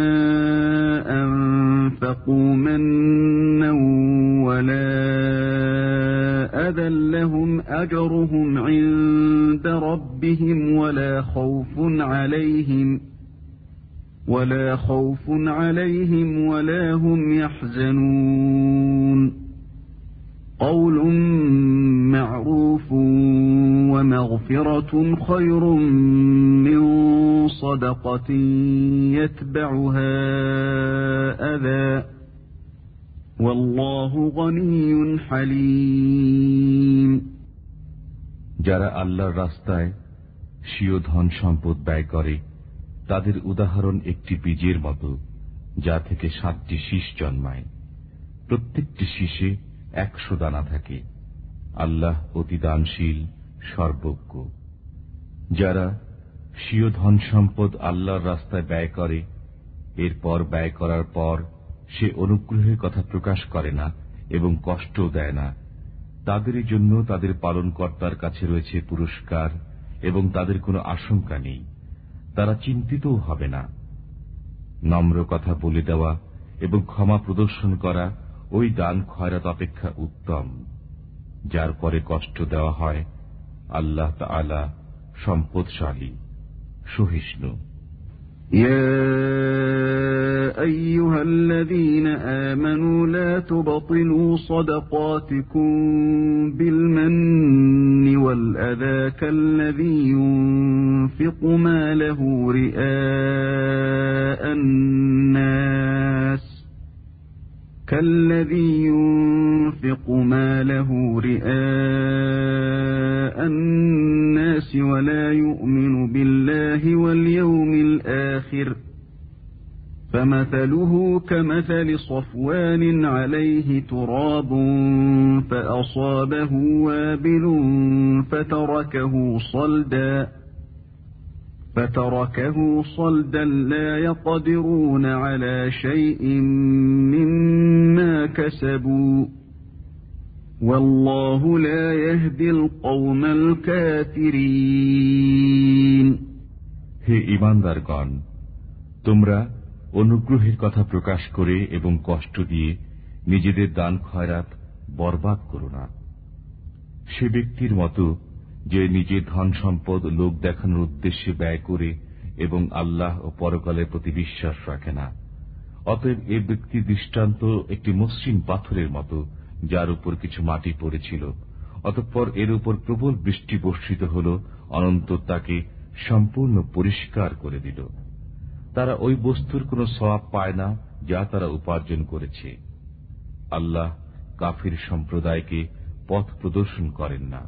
أنفقوا منا ولا أذى لهم أجرهم عند ربهم ولا خوف عليهم ولا خوف عليهم ولا هم يحزنون قول معروف ومغفرة خير من صدقة يتبعها أذى والله غني حليم। যারা আল্লাহর রাস্তায় স্বীয় ধন সম্পদ ব্যয় করে, তাদের উদাহরণ একটি বীজের মতো, যা থেকে সাতটি শীষ জন্মায়, প্রত্যেকটি শীষে একশো দানা থাকে। আল্লাহ অতি দানশীল, সর্বজ্ঞ। যারা স্বীয় ধন সম্পদ আল্লাহর রাস্তায় ব্যয় করে, এরপর ব্যয় করার পর সে অনুগ্রহের কথা প্রকাশ করে না এবং কষ্টও দেয় না, তাদেরই জন্য তাদের পালনকর্তার কাছে রয়েছে পুরস্কার এবং তাদের কোনো আশঙ্কা নেই, তারা চিন্তিতও হবে না। নম্র কথা বলে দেওয়া এবং ক্ষমা প্রদর্শন করা ওই দান খয়রাত অপেক্ষা উত্তম। যার পরে কষ্ট দেওয়া হয়, আল্লাহ তাআলা সম্পদশালী, সহিষ্ণু। يا أيها الذين آمنوا لا تبطلوا صدقاتكم بالمن والأذى كالذي ينفق ماله رئاء الناس كالذي ينفق ماله رئاء الناس ولا يؤمن بالله واليوم الآخر فمثله كمثل صفوان عليه تراب فأصابه وابل فتركه صلدا فتركه صلدا لا يقدرون على شيء مما كسبوا والله لا يهدي القوم الكافرين. হে ঈমানদারগণ, তোমরা অনুগ্রহের কথা প্রকাশ করে এবং কষ্ট দিয়ে নিজেদের দান খয়রাত বরবাদ করো না। সে ব্যক্তির মতো যে নিজের ধন সম্পদ লোক দেখানোর উদ্দেশ্যে ব্যয় করে এবং আল্লাহ ও পরকালের প্রতি বিশ্বাস রাখে না। অতএব এ ব্যক্তির দৃষ্টান্ত একটি মসৃণ পাথরের মতো, যার উপর কিছু মাটি পড়েছিল, অতঃপর এর উপর প্রবল বৃষ্টি বর্ষিত হল, অনন্তর তাকে সম্পূর্ণ পরিষ্কার করে দিল। তারা ওই বস্তুর কোন সওয়াব পায় না যা তারা উপার্জন করেছে। আল্লাহ কাফির সম্প্রদায়কে পথ প্রদর্শন করেন না।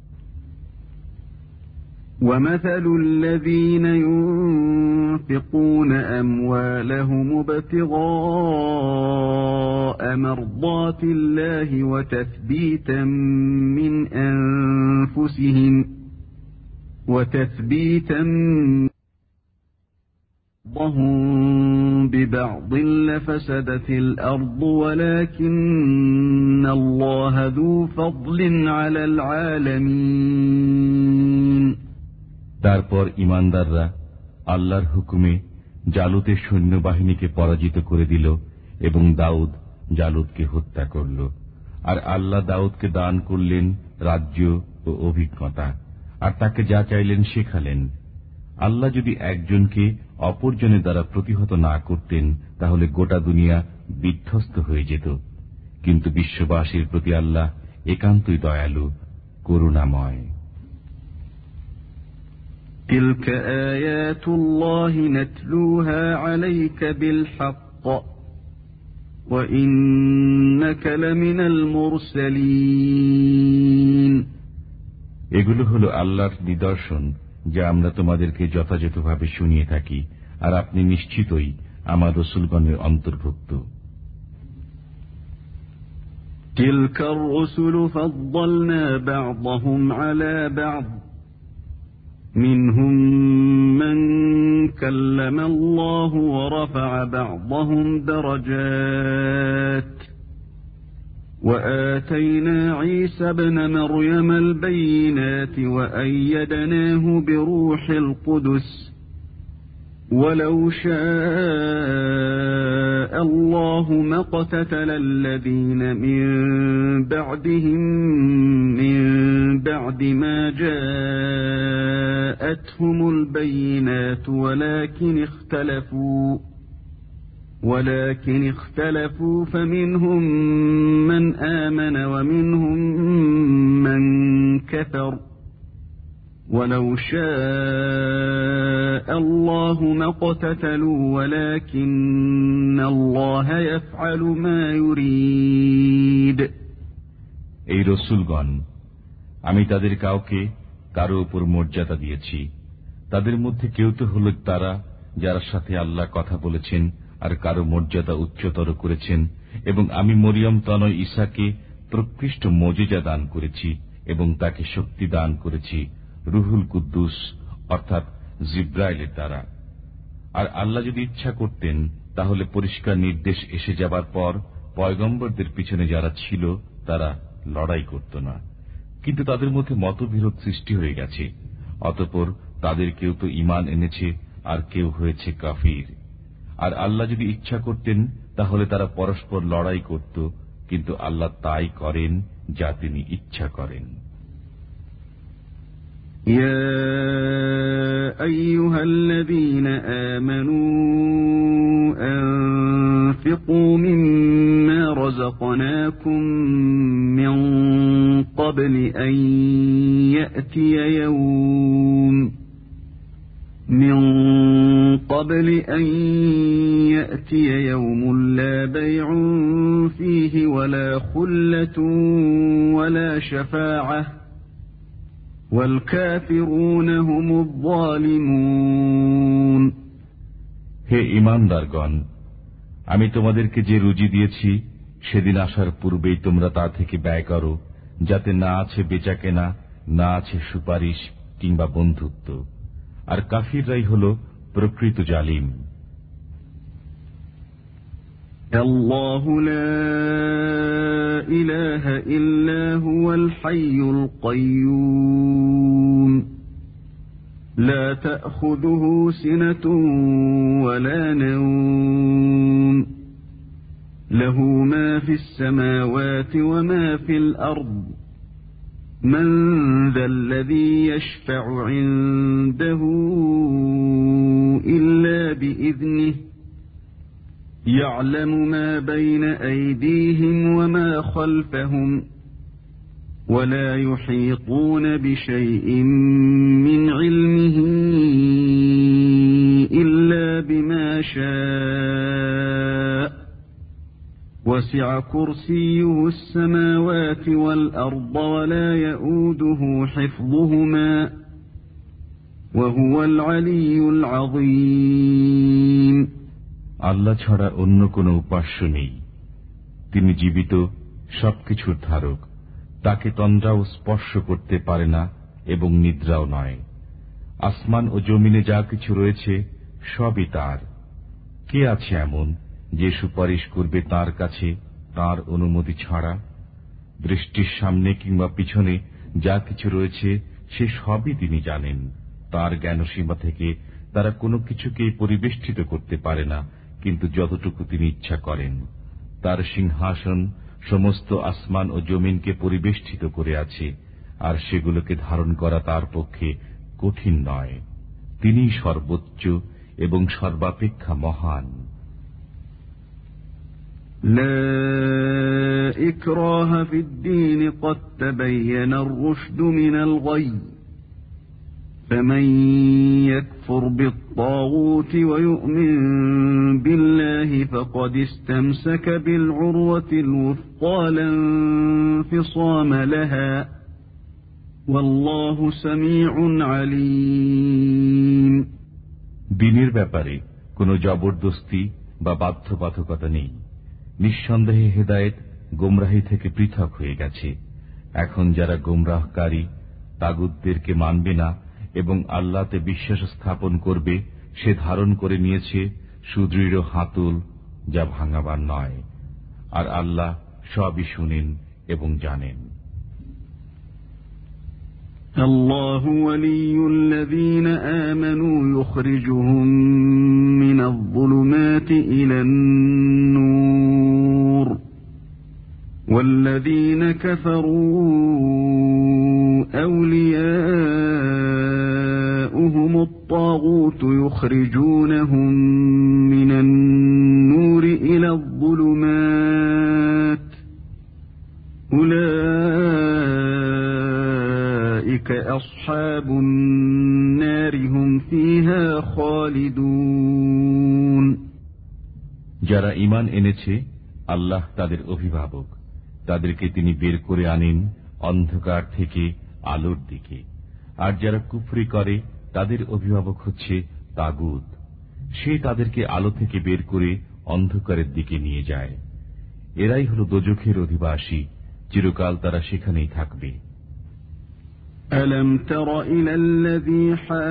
وَمَثَلُ الَّذِينَ يُنفِقُونَ أَمْوَالَهُمُ ابْتِغَاءَ مَرْضَاتِ اللَّهِ وَتَثْبِيتًا مِنْ أَنفُسِهِمْ وَتَثْبِيتًا بعضهم ببعض لفسدت الأرض ولكن الله ذو فضل على العالمين. তারপর ঈমানদাররা আল্লাহর হুকুমে জালুতের সৈন্যবাহিনীকে পরাজিত করে দিল এবং দাউদ জালুতকে হত্যা করল। আর আল্লাহ দাউদকে দান করলেন রাজ্য ও অভিজ্ঞতা, আর তাকে যা চাইলেন শেখালেন। আল্লাহ যদি একজনকে অপরজনের দ্বারা প্রতিহত না করতেন তাহলে গোটা দুনিয়া বিধ্বস্ত হয়ে যেত। কিন্তু বিশ্ববাসীর প্রতি আল্লাহ একান্তই দয়ালু, করুণাময়। تلك آيات الله نتلوها عليك بالحق وإنك لمن المرسلين. এগুলো হলো আল্লাহর নিদর্শন যা আমরা তোমাদেরকে যথাযথভাবে শুনিয়ে থাকি, আর আপনি নিশ্চিতই আমার রাসূলগণের অন্তর্ভুক্ত। تلك الرسل فضلنا بعضهم على بعض منهم من كلم الله ورفع بعضهم درجات وآتينا عيسى ابن مريم البينات وأيدناه بروح القدس ولو شاء الله ما اقتتل الذين من بعدهم من بعد ما جاءتهم البينات ولكن اختلفوا ولكن اختلفوا فمنهم من آمن ومنهم من كفر ولو شاء الله ما اقتتلوا ولكن الله يفعل ما يريد. এই রাসূলগণ, আমি তাদের কাউকে কারো উপর মর্যাদা দিয়েছি। তাদের মধ্যে কেউ তো হল তারা যার সাথে আল্লাহ কথা বলেছেন, আর কারো মর্যাদা উচ্চতর করেছেন। এবং আমি মরিয়ম তনয় ঈসাকে প্রকৃষ্ট মজিজা দান করেছি এবং তাকে শক্তি দান করেছি রুহুল কুদ্দুস অর্থাৎ জিব্রাইলের দ্বারা। আর আল্লাহ যদি ইচ্ছা করতেন তাহলে পরিষ্কার নির্দেশ এসে যাবার পর পয়গম্বরদের পিছনে যারা ছিল তারা লড়াই করত না, কিন্তু তাদের মধ্যে মতবিরোধ সৃষ্টি হয়ে গেছে। অতঃপর তাদের কেউ তো ঈমান এনেছে আর কেউ হয়েছে কাফির। আর আল্লাহ যদি ইচ্ছা করতেন তাহলে তারা পরস্পর লড়াই করত, কিন্তু আল্লাহ তাই করেন যা তিনি ইচ্ছা করেন। يا أيها الذين آمنوا أنفقوا مما رزقناكم من قبل أن يأتي يوم من قبل أن يأتي يوم لا بيع فيه ولا خلة ولا شفاعة والكافرون هم الظالمون হে ঈমানদারগণ, আমি তোমাদেরকে যে রুজি দিয়েছি সেদিন আসার পূর্বেই তোমরা তা থেকে ব্যয় করো, যাতে না আছে বেচাকেনা, না আছে সুপারিশ কিংবা বন্ধুত্ব, আর কাফিররাই হল প্রকৃত জালিম। আল্লাহু লা ইলাহা ইল্লা হুয়াল হাইয়ুল কাইয়্যুম লা তা'খুযুহু সিনাতুন ওয়ালা নাওম লাহু মা ফিস সামাওয়াতি ওয়া মা ফিল আরদ من ذا الذي يشفع عنده إلا بإذنه يعلم ما بين أيديهم وما خلفهم ولا يحيطون بشيء من علمه إلا بما شاء وسع كرسيه السماوات والأرض ولا يؤوده حفظهما وهو العلي العظيم আল্লাহ ছাড়া অন্য কোন উপাস্য নেই। তিনি জীবিত, সবকিছুর ধারক। তাকে তন্দ্রাও স্পর্শ করতে পারে না এবং নিদ্রাও নয়। আসমান ও জমিনে যা কিছু রয়েছে সবই তার। কে আছে এমন যে সুপারিশ করবে তার কাছে তার অনুমতি ছাড়া? দৃষ্টির সামনে কিংবা পিছনে যা কিছু রয়েছে সে সবই তিনি জানেন। তার জ্ঞানসীমা থেকে তারা কোনো কিছুকেই পরিবেষ্টিত করতে পারে না, কিন্তু যতটুকু তিনি ইচ্ছা করেন। তার সিংহাসন সমস্ত আসমান ও জমিনকে পরিবেষ্টিত করে আছে, আর সেগুলোকে ধারণ করা তার পক্ষে কঠিন নয়। তিনিই সর্বোচ্চ এবং সর্বাপেক্ষা মহান। لا إكراه في الدين قد تبين الرشد من الغي فمن يكفر بالطاغوت ويؤمن بالله فقد استمسك بالعروة الوثقى لا انفصام لها والله سميع عليم দ্বীনের ব্যাপারে কোনো জবরদস্তি বা বাধ্যবাধকতা নেই। নিঃসন্দেহে হেদায়েত গোমরাহি থেকে পৃথক হয়ে গেছে। এখন যারা গোমরাহকারী তাগুতদেরকে মানবে না এবং আল্লাহতে বিশ্বাস স্থাপন করবে, সে ধারণ করে নিয়েছে সুদৃঢ় হাতুল, যা ভাঙাবার নয়। আর আল্লাহ সবই শুনেন এবং জানেন। الله ولي الذين آمنوا يخرجهم من الظلمات إلى النور والذين كفروا أولياؤهم الطاغوت يخرجونهم من النور إلى الظلمات أولئك أصحاب النار هم فيها خالدون যারা ঈমান এনেছে, আল্লাহ তাদের অভিভাবক। তাদেরকে তিনি বের করে আনেন অন্ধকার থেকে আলোর দিকে। আর যারা কুফরি করে তাদের অভিভাবক হচ্ছে তাগুত। সে তাদেরকে আলো থেকে বের করে অন্ধকারের দিকে নিয়ে যায়। এরাই হল দোজখের অধিবাসী, চিরকাল তারা সেখানেই থাকবে। ألم تر إلى الذي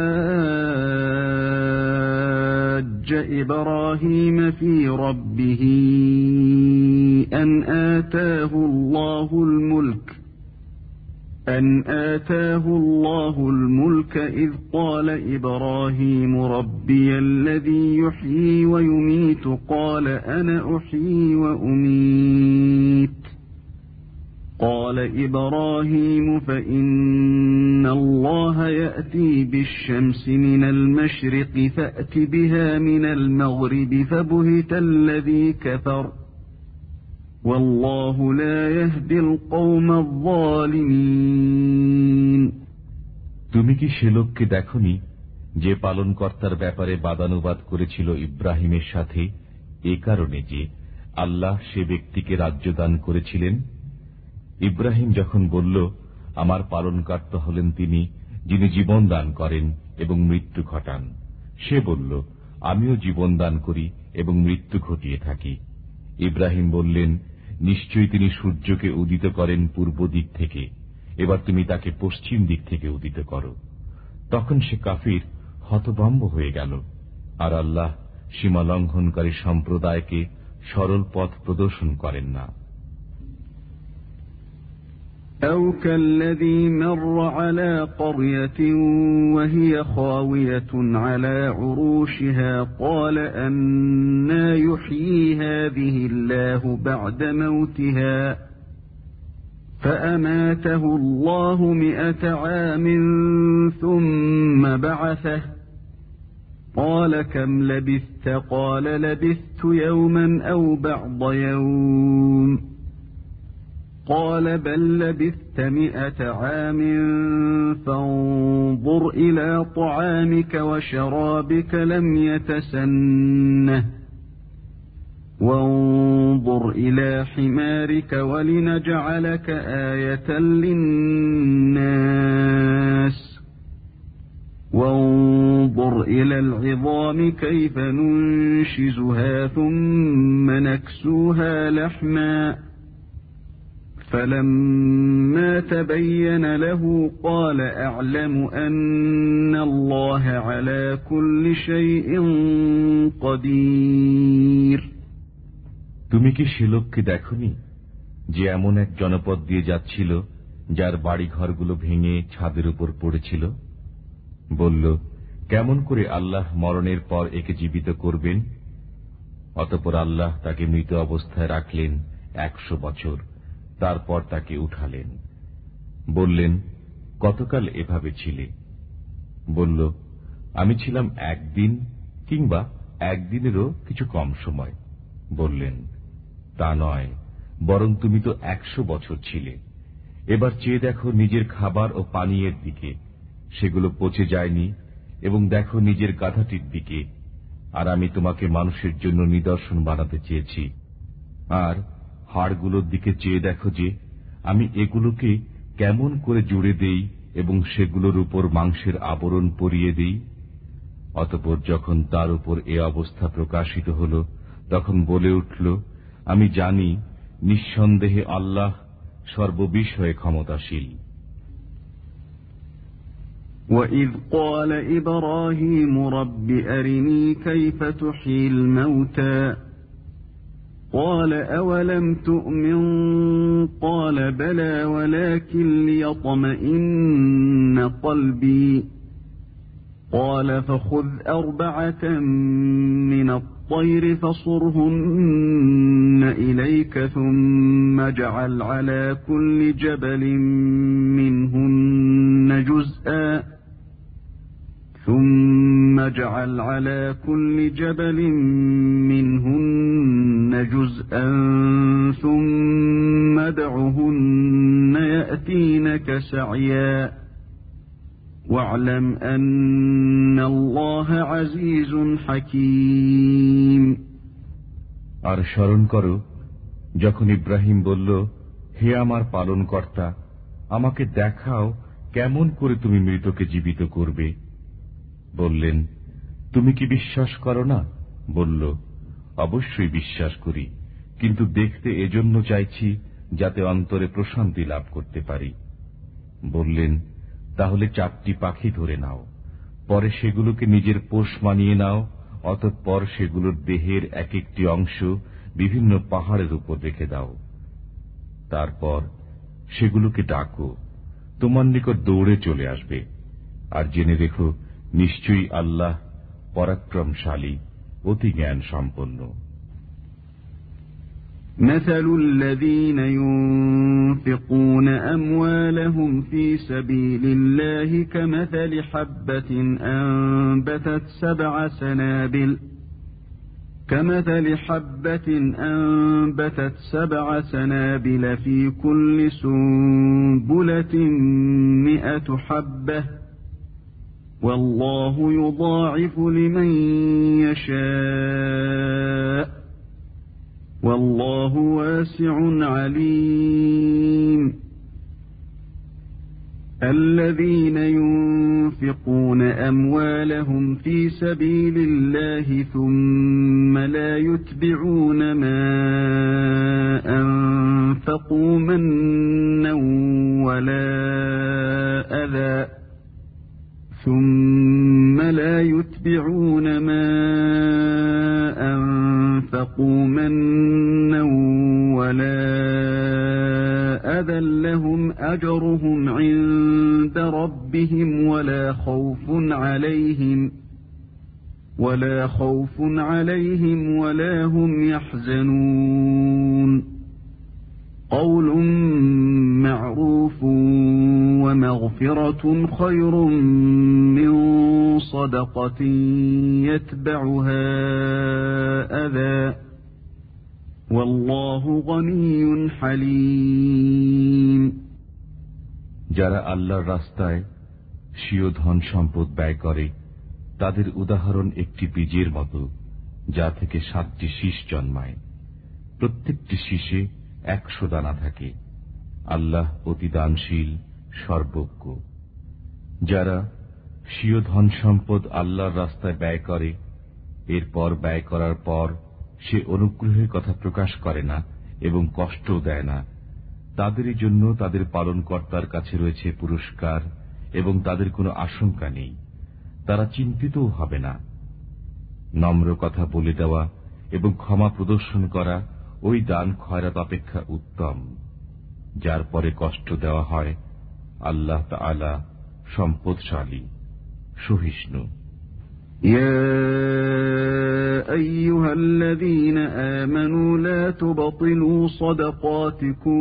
حاج إبراهيم في ربه أن آتاه الله الملك أن آتاه الله الملك إذ قال إبراهيم ربي الذي يحيي ويميت قال أنا أحيي وأميت قال إبراهيم فإن الله يأتي بالشمس من المشرق فأت بها من المغرب فبهت الذي كفر والله لا يهدي القوم الظالمين তুমি কি সে লোককে দেখনি যে পালনকর্তার ব্যাপারে বাদানুবাদ করেছিল ইব্রাহিমের সাথে, এ কারণে যে আল্লাহ সে ব্যক্তিকে রাজ্য দান করেছিলেন। ইব্রাহিম যখন বলল, আমার পালনকর্তা হলেন তিনি, যিনি জীবন দান করেন এবং মৃত্যু ঘটান, সে বলল, আমিও জীবন দান করি এবং মৃত্যু ঘটিয়ে থাকি। ইব্রাহিম বললেন, নিশ্চয়ই তিনি সূর্যকে উদিত করেন পূর্ব দিক থেকে, এবার তুমি তাকে পশ্চিম দিক থেকে উদিত করো। তখন সে কাফির হতভম্ব হয়ে গেল। আর আল্লাহ সীমা লঙ্ঘনকারী সম্প্রদায়কে সরল পথ প্রদর্শন করেন না। أو كالذي مر على قرية وهي خاوية على عروشها قال أنى يحيي هذه الله بعد موتها فأماته الله مئة عام ثم بعثه قال كم لبثت قال لبثت يوما أو بعض يوم قال بل لبثت مئة عام فانظر إلى طعامك وشرابك لم يتسنه وانظر إلى حمارك ولنجعلك آية للناس وانظر إلى العظام كيف ننشزها ثم نكسوها لحما فلما تبين له قال أعلم أن الله على كل شيء قدير। তুমি কি সে লোককে দেখনি যে এমন এক জনপদ দিয়ে যাচ্ছিল যার বাড়ি ঘরগুলো ভেঙে ছাদের উপর পড়েছিল? বলল, কেমন করে আল্লাহ মরণের পর একে জীবিত করবেন? অতঃপর আল্লাহ তাকে মৃত অবস্থায় রাখলেন একশো বছর, তারপর তাকে উঠালেন। বললেন, কতকাল এভাবে ছিলে? বলল, আমি ছিলাম একদিন কিংবা একদিনেরও কিছু কম সময়। বললেন, তা নয়, বরং তুমি তো একশো বছর ছিলে। এবার চেয়ে দেখো নিজের খাবার ও পানীয়ের দিকে, সেগুলো পচে যায়নি, এবং দেখো নিজের গাধাটির দিকে, আর আমি তোমাকে মানুষের জন্য নিদর্শন বানাতে চেয়েছি। আর হাড়গুলোর দিকে চেয়ে দেখো যে আমি এগুলোকে কেমন করে জুড়ে দেই এবং সেগুলোর উপর মাংসের আবরণ পরিয়ে দিই। অতঃপর যখন তার উপর এ অবস্থা প্রকাশিত হল, তখন বলে উঠল, আমি জানি নিঃসন্দেহে আল্লাহ সর্ববিষয়ে ক্ষমতাশীল। وَإِذْ قَالَ إِبْرَاهِيمُ رَبِّ أَرِنِي كَيْفَ تُحْيِي الْمَوْتَى قَالَ أَوَلَمْ تُؤْمِنْ قَالَ بَلَى وَلَكِنْ لِيَطْمَئِنَّ قَلْبِي قَالَ فَخُذْ أَرْبَعَةً مِنَ الطَّيْرِ فَصُرْهُنَّ إِلَيْكَ ثُمَّ اجْعَلْ عَلَى كُلِّ جَبَلٍ مِنْهُنَّ جُزْءًا ثم اجعل على كل جبل منهن جزءا ثم ادعهن يأتينك سعيا واعلم أن الله عزيز حكيم। আর স্মরণ করো যখন ইব্রাহিম বলল, হে আমার পালনকর্তা, আমাকে দেখাও কেমন করে তুমি মৃতকে জীবিত করবে। বললেন, তুমি কি বিশ্বাস করো না? বলল, অবশ্যই বিশ্বাস করি, কিন্তু দেখতে এজন্য চাইছি যাতে অন্তরে প্রশান্তি লাভ করতে পারি। বললেন, তাহলে চারটি পাখি ধরে নাও, পরে সেগুলোকে নিজের পোষ মানিয়ে নাও, অতঃপর সেগুলোর দেহের এক একটি অংশ বিভিন্ন পাহাড়ের উপর রেখে দাও। তারপর সেগুলোকে ডাকো, তোমার নিকট দৌড়ে চলে আসবে। আর জেনে রেখো, নিশ্চয়ই আল্লাহ পরাক্রমশালী, অতি জ্ঞান সম্পন্ন। مثل الذين ينفقون أموالهم في سبيل الله كمثل حبة أنبتت سبع سنابل كمثل حبة أنبتت سبع سنابل في كل سنبلة مئة حبة والله يضاعف لمن يشاء والله واسع عليم الذين ينفقون أموالهم في سبيل الله ثم لا يتبعون ما أنفقوا منا ولا أذى ثم لا يتبعون ما أنفقوا منا ولا أذى لهم أجرهم عند ربهم ولا خوف عليهم ولا خوف عليهم ولا هم يحزنون قول معروف ومغفرة خير من صدقة يتبعها أذى والله غني حليم যারা আল্লাহর রাস্তায় স্বীয় ধন সম্পদ ব্যয় করে তাদের উদাহরণ একটি বীজের মতো যা থেকে সাতটি শীষ জন্মায়, প্রত্যেকটি শীষে একশো দানা থাকে। আল্লাহ অতি দানশীল সর্বজ্ঞ। যারা স্বীয় ধন সম্পদ আল্লাহর রাস্তায় ব্যয় করে, এরপর ব্যয় করার পর সে অনুগ্রহের কথা প্রকাশ করে না এবং কষ্টও দেয় না, তাদেরই জন্য তাদের পালনকর্তার কাছে রয়েছে পুরস্কার এবং তাদের কোনো আশঙ্কা নেই, তারা চিন্তিতও হবে না। নম্র কথা বলে দেওয়া এবং ক্ষমা প্রদর্শন করা ওই দান খয়রাত অপেক্ষা উত্তম। যার পরে কষ্ট দেওয়া হয়, আল্লাহ তাআলা সম্পদশালী সহিষ্ণু। يا أيها الذين آمنوا لا تبطلوا صدقاتكم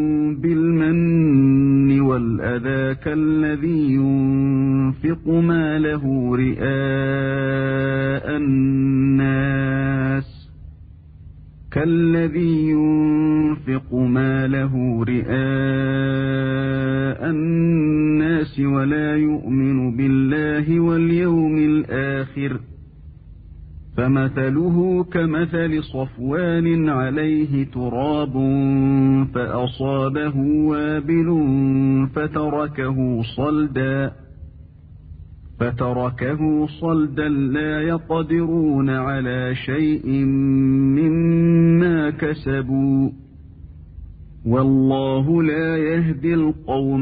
بالمن والأذى كالذي ينفق ماله رئاء الناس كالذي ينفق ماله رئاء الناس ولا يؤمن بالله واليوم الآخر فمثله كمثل صفوان عليه تراب فأصابه وابل فتركه صلدا فتركه صلدا لا يقدرون على شيء مما كسبوا والله لا يهدي القوم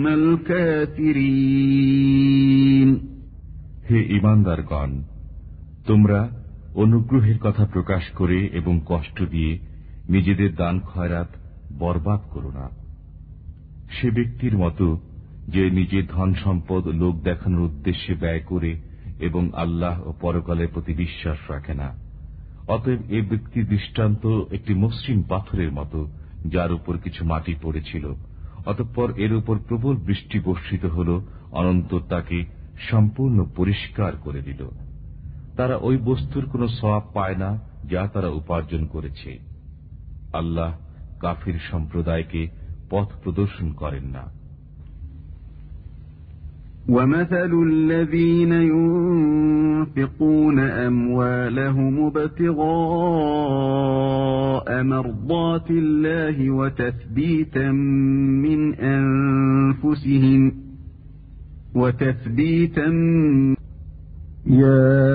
الكافرين হে ঈমানদারগণ, তোমরা অনুগ্রহের কথা প্রকাশ করে এবং কষ্ট দিয়ে নিজেদের দান খয়রাত বরবাদ করো না। সে ব্যক্তির মতো যে নিজের ধন সম্পদ লোক দেখানোর উদ্দেশ্যে ব্যয় করে এবং আল্লাহ ও পরকালের প্রতি বিশ্বাস রাখে না। অতএব এ ব্যক্তির দৃষ্টান্ত একটি মসৃণ পাথরের মতো যার উপর কিছু মাটি পড়েছিল, অতঃপর এর উপর প্রবল বৃষ্টি বর্ষিত হল, অনন্তর তাকে সম্পূর্ণ পরিষ্কার করে দিল। তারা ওই বস্তুর কোনো সওয়াব পায় না যা তারা উপার্জন করেছে। আল্লাহ কাফির সম্প্রদায়কে পথ প্রদর্শন করেন না। ومثل الذين ينفقون أموالهم ابتغاء مرضات الله وتثبيتا من أنفسهم وتثبيتا يا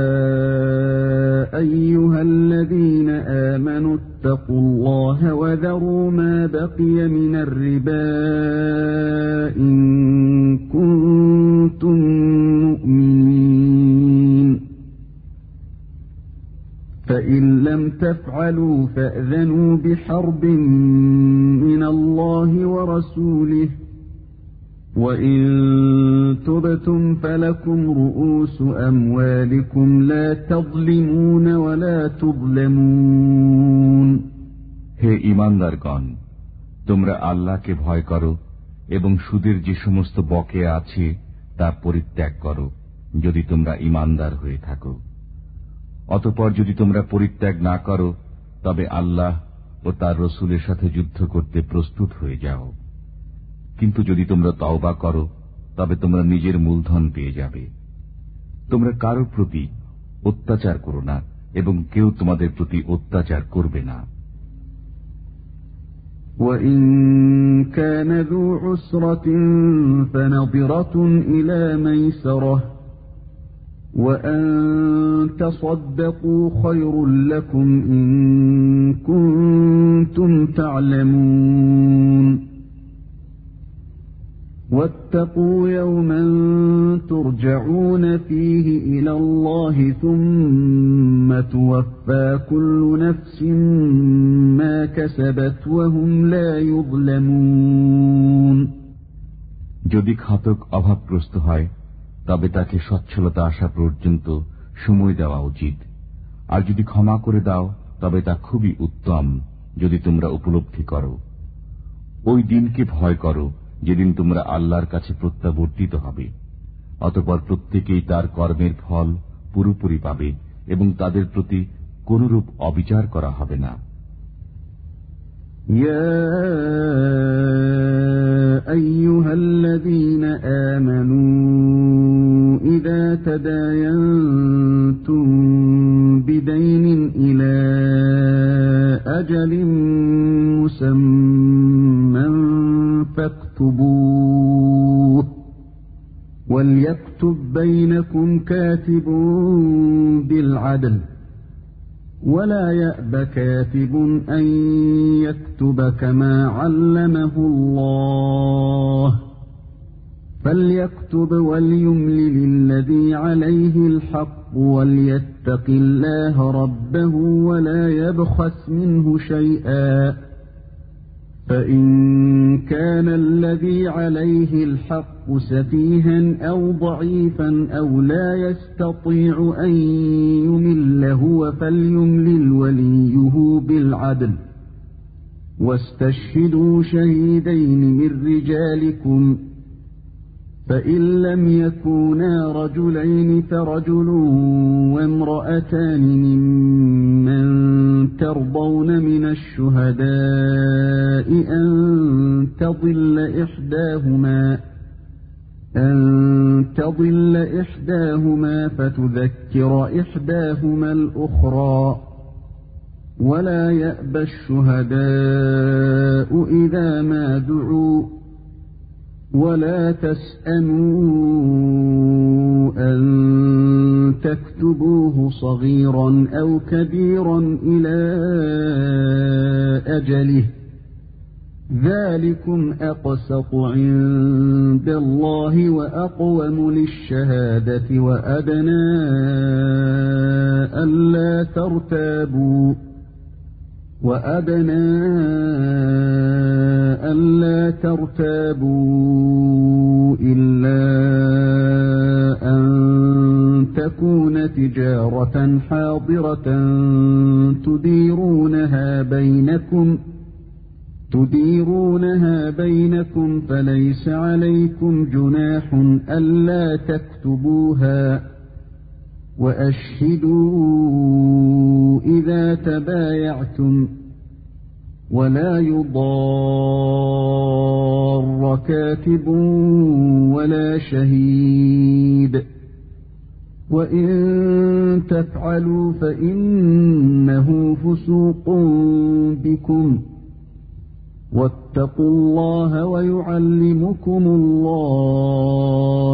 أيها الذين آمنوا اتقوا الله وذروا ما بقي من الربا إن كنتم مؤمنين فإن لم تفعلوا فأذنوا بحرب من الله ورسوله وإن تبتم فلكم رؤوس أموالكم لا تظلمون ولا تظلمون হে ঈমানদারগণ, তোমরা আল্লাহকে ভয় করো এবং সুদের যে সমস্ত বকেয়া আছে তা পরিত্যাগ করো, যদি তোমরা ঈমানদার হয়ে থাকো। অতঃপর যদি তোমরা পরিত্যাগ না করো, তবে আল্লাহ ও তার রসুলের সাথে যুদ্ধ করতে প্রস্তুত হয়ে যাও। কিন্তু যদি তোমরা তওবা করো, তবে তোমরা নিজের মূলধন পেয়ে যাবে। তোমরা কারো প্রতি অত্যাচার করো না এবং কেউ তোমাদের প্রতি অত্যাচার করবে না। وَإِن كَانَ ذُو عُسْرَةٍ فَنَظِرَةٌ إِلَى مَيْسَرَةٍ وَأَن تَصَدَّقُوا خَيْرٌ لَّكُمْ إِن كُنتُمْ تَعْلَمُونَ وَاتَّقُوا يَوْمًا تُرْجَعُونَ فِيهِ إِلَى اللَّهِ ثُمَّ تُوَفَّى كُلُّ نَفْسٍ مَا كَسَبَتْ وَهُمْ لَا يُظْلَمُونَ যদি ঘাতক অভাবগ্রস্ত হয় তবে তাকে সচ্ছলতা আসা পর্যন্ত সময় দেওয়া উচিত, আর যদি ক্ষমা করে দাও তবে তা খুবই উত্তম যদি তোমরা উপলব্ধি করো। ওই দিনকে ভয় করো যেদিন তোমরা আল্লাহর কাছে প্রত্যাবর্তিত হবে, অতঃপর প্রত্যেকেই তার কর্মের ফল পুরোপুরি পাবে এবং তাদের প্রতি কোনরূপ অবিচার করা হবে না। ইয়া আইয়ুহাল্লাযীনা আমানু ইযা তাদায়ানতুম বিদাইনিন ইলা আজালিন মুসাম্মান فاكتبوه وليكتب بينكم كاتب بالعدل ولا يأب كاتب أن يكتب كما علمه الله فليكتب وليملل الذي عليه الحق وليتق الله ربه ولا يبخس منه شيئا فإن كان الذي عليه الحق سفيها أو ضعيفا أو لا يستطيع أن يمل هو فليملل وليه بالعدل واستشهدوا شهيدين من رجالكم فإن لم يكونا رجلين فرجل وامرأتان ممن ترضون من الشهداء أن تضل إحداهما أن تضل إحداهما فتذكر إحداهما الأخرى ولا يأبى الشهداء إذا ما دعوا ولا تسأموا أن تكتبوه صغيرا أو كبيرا إلى أجله ذلكم أقسط عند الله وأقوم للشهادة وأدنى ألا ترتابوا وأدنى ألا ترتابوا إلا أن تكون تجارة حاضرة تديرونها بينكم تديرونها بينكم فليس عليكم جناح ألا تكتبوها وأشهدوا إذا تبايعتم ولا يضار كاتب ولا شهيد وإن تفعلوا فإنه فسوق بكم واتقوا الله ويعلمكم الله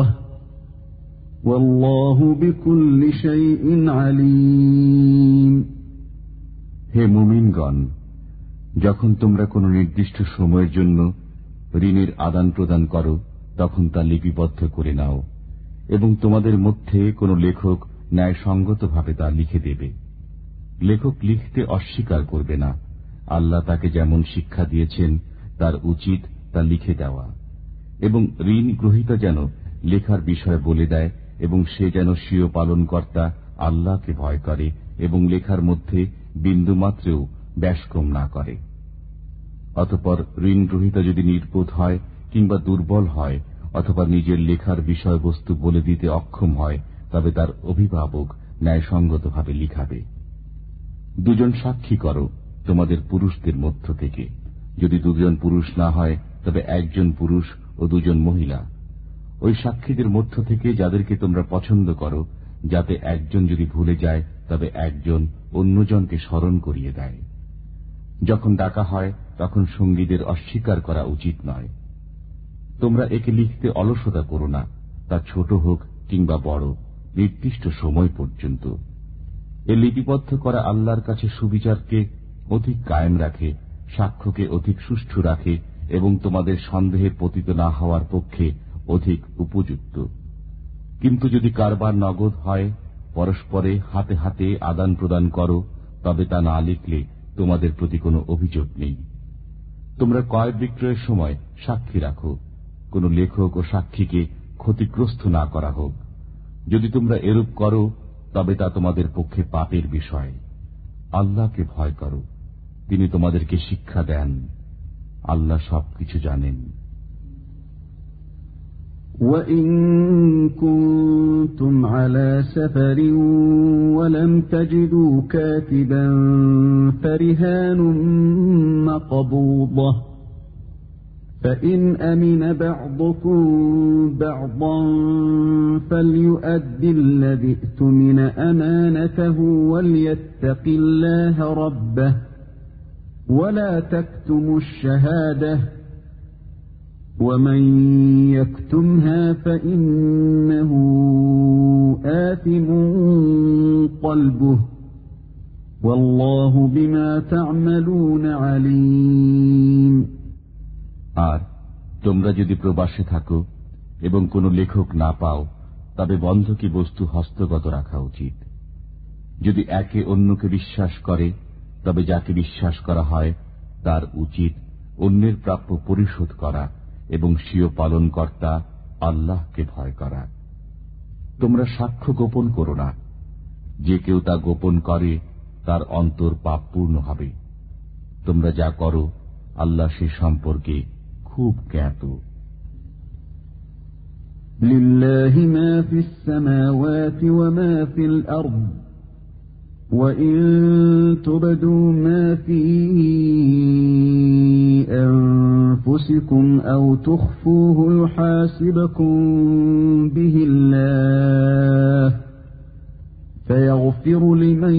والله بكل شيء عليم হে মুমিনগণ, যখন তোমরা কোন নির্দিষ্ট সময়ের জন্য ঋণের আদান প্রদান করো তখন তা লিপিবদ্ধ করে নাও এবং তোমাদের মধ্যে কোন লেখক ন্যায়সঙ্গতভাবে তা লিখে দেবে। লেখক লিখতে অস্বীকার করবে না, আল্লাহ তাকে যেমন শিক্ষা দিয়েছেন তার উচিত তা লিখে দেওয়া, এবং ঋণ গ্রহীতা যেন লেখার বিষয় বলে দেয় এবং সে যেন স্বীয় পালনকর্তা আল্লাহকে ভয় করে এবং লেখার মধ্যে বিন্দুমাত্রেও ব্যাসকম না করে। অতঃপর ঋণ গ্রহীতা যদি নির্বোধ হয় কিংবা দুর্বল হয় অথবা নিজের লেখার বিষয়বস্তু বলে দিতে অক্ষম হয় তবে তার অভিভাবক ন্যায়সঙ্গতভাবে লিখাবে। দুজন সাক্ষী করো তোমাদের পুরুষদের মধ্য থেকে, যদি দুজন পুরুষ না হয় তবে একজন পুরুষ ও দুজন মহিলা। ওই সাক্ষীদের মধ্য থেকে যাদেরকে তোমরা পছন্দ করো যাতে একজন যদি ভুলে যায় তবে একজন অন্যজনকে স্মরণ করিয়ে দেয়। যখন ডাকা হয় তখন সঙ্গীদের অস্বীকার করা উচিত নয়। তোমরা একে লিখতে অলসতা করো না, তা ছোট হোক কিংবা বড়, নির্দিষ্ট সময় পর্যন্ত। এ লিপিবদ্ধ করা আল্লাহর কাছে সুবিচারকে অধিক কায়েম রাখে, সাক্ষ্যকে অধিক সুষ্ঠু রাখে এবং তোমাদের সন্দেহে পতিত না হওয়ার পক্ষে অধিক উপযুক্ত। কিন্তু যদি কারবার নগদ হয়, পরস্পরে হাতে হাতে আদান প্রদান করো, তবে তা না লিখলে তোমাদের প্রতি কোনো অভিযোগ নেই। তোমরা ক্রয় বিক্রয়ের সময় সাক্ষী রাখো, কোন লেখক ও সাক্ষীকে ক্ষতিগ্রস্ত না করা হোক। যদি তোমরা এরূপ করো তবে তা তোমাদের পক্ষে পাপের বিষয়। আল্লাহকে ভয় করো, তিনি তোমাদেরকে শিক্ষা দেন। আল্লাহ সবকিছু জানেন। وَإِن كُنتُمْ عَلَى سَفَرٍ وَلَمْ تَجِدُوا كَاتِبًا فَرِهَانٌ مَّقْبُوضَةٌ فَإِنْ أَمِنَ بَعْضُكُمْ بَعْضًا فَلْيُؤَدِّ الَّذِي اؤْتُمِنَ أَمَانَتَهُ وَلْيَتَّقِ اللَّهَ رَبَّهُ وَلَا تَكْتُمُوا الشَّهَادَةَ وَمَن يَكْتُمْهَا فَإِنَّهُ آثِمٌ قَلْبُهُ وَاللَّهُ بِمَا تَعْمَلُونَ عَلِيمٌ। আর তোমরা যদি প্রবাসে থাকো এবং কোন লেখক না পাও, তবে বন্ধকি বস্তু হস্তগত রাখা উচিত। যদি একে অন্যকে বিশ্বাস করে, তবে যাকে বিশ্বাস করা হয় তার উচিত অন্যের প্রাপ্য পরিশোধ করা এবং স্বীয় পালনকর্তা আল্লাহকে ভয় করা। তোমরা সাক্ষ্য গোপন করো না, যে কেউ তা গোপন করে তার অন্তর পাপপূর্ণ হবে। তোমরা যা করো আল্লাহ সে সম্পর্কে খুব জ্ঞাত। লিল্লাহি মা ফিস সামাওয়াতি ওয়া মা ফিল আরদ وَإِن تُبْدُوا مَا فِي أَنفُسِكُمْ أَوْ تُخْفُوهُ يُحَاسِبْكُم بِهِ اللَّهُ فَيَغْفِرُ لِمَن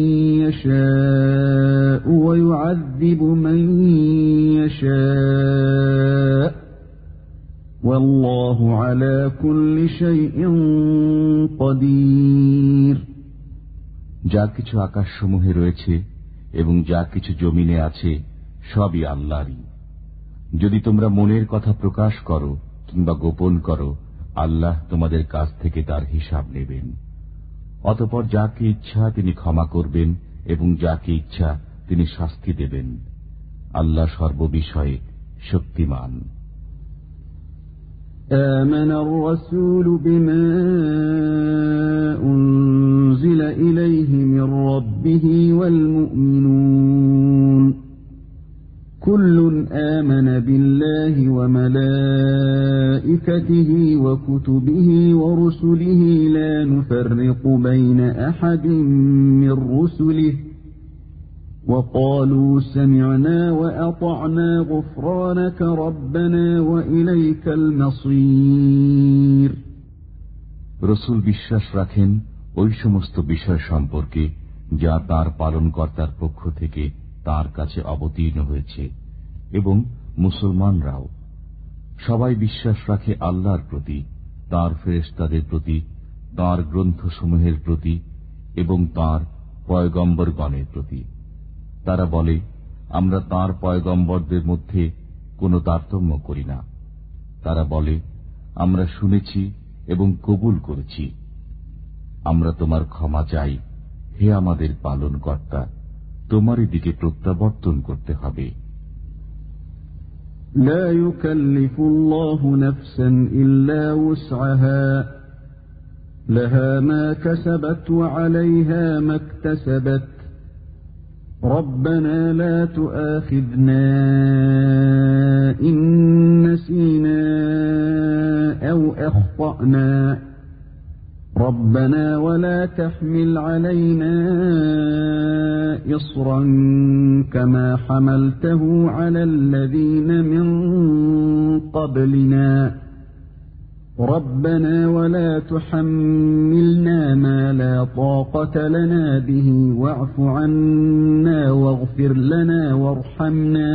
يَشَاءُ وَيُعَذِّبُ مَن يَشَاءُ وَاللَّهُ عَلَى كُلِّ شَيْءٍ قَدِيرٌ। যা কিছু আকাশসমূহে রয়েছে এবং যা কিছু জমিনে আছে সবই আল্লাহরই। যদি তোমরা মনের কথা প্রকাশ করো কিংবা গোপন করো, আল্লাহ তোমাদের কাছ থেকে তার হিসাব নেবেন। অতঃপর যাকে ইচ্ছা তিনি ক্ষমা করবেন এবং যাকে ইচ্ছা তিনি শাস্তি দেবেন। আল্লাহ সর্ববিষয়ে শক্তিমান। آمن الرسول بما أنزل إليه من ربه والمؤمنون كل آمن بالله وملائكته وكتبه ورسله لا نفرق بين أحد من رسله وقالوا سمعنا وأطعنا غفرانك ربنا وإليك المصير। রসুল বিশ্বাস রাখেন ওই সমস্ত বিষয় সম্পর্কে যা তার পালনকর্তার পক্ষ থেকে তার কাছে অবতীর্ণ হয়েছে, এবং মুসলমানরাও সবাই বিশ্বাস রাখে আল্লাহর প্রতি, তাঁর ফেরেশতাদের প্রতি, তাঁর গ্রন্থসমূহের প্রতি এবং তাঁর পয়গম্বরগণের প্রতি। তারা বলে, আমরা তাঁর পয়গম্বরদের মধ্যে কোনো তারতম্য করি না। তারা বলে, আমরা শুনেছি এবং কবুল করেছি। আমরা তোমার ক্ষমা চাই, হে আমাদের পালনকর্তা, তোমারই দিকে প্রত্যাবর্তন করতে হবে। لا يكلف الله نفسا إلا وسعها لها ما كسبت وعليها ما اكتسبت ربنا لا تؤاخذنا إن نسينا أو أخطأنا ربنا ولا تحمل علينا إصرا كما حملته على الذين من قبلنا ربنا ولا تحملنا ما لا طاقة لنا به واعف عنا واغفر لنا وارحمنا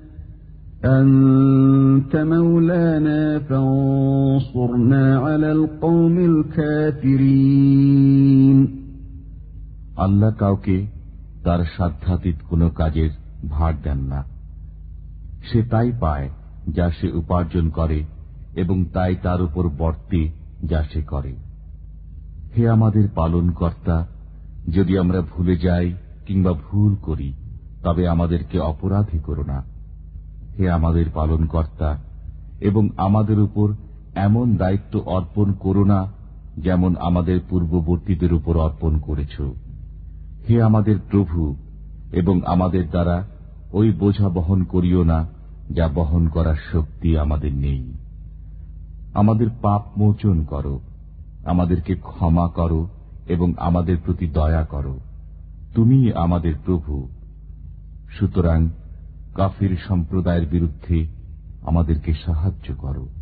أنت مولانا فانصرنا على القوم الكافرين আল্লাহ কাউকে তার সাধ্যাতীত কোনো কাজের ভার দেন না। সে তাই পায় যা সে উপার্জন করে এবং তাই তার উপর বর্তে যা সে করে। হে আমাদের পালন কর্তা, যদি আমরা ভুলে যাই কিংবা ভুল করি তবে আমাদেরকে অপরাধী করো না। হে আমাদের পালন কর্তা, এবং আমাদের উপর এমন দায়িত্ব অর্পণ করো না যেমন আমাদের পূর্ববর্তীদের উপর অর্পণ করেছ। হে আমাদের প্রভু, এবং আমাদের দ্বারা ওই বোঝা বহন করিও না যা বহন করার শক্তি আমাদের নেই। আমাদের পাপ মোচন করো, আমাদেরকে ক্ষমা করো এবং আমাদের প্রতি দয়া করো। তুমি আমাদের প্রভু। সুতরাং কাফির সম্প্রদায়ের বিরুদ্ধে আমাদেরকে সাহায্য করো।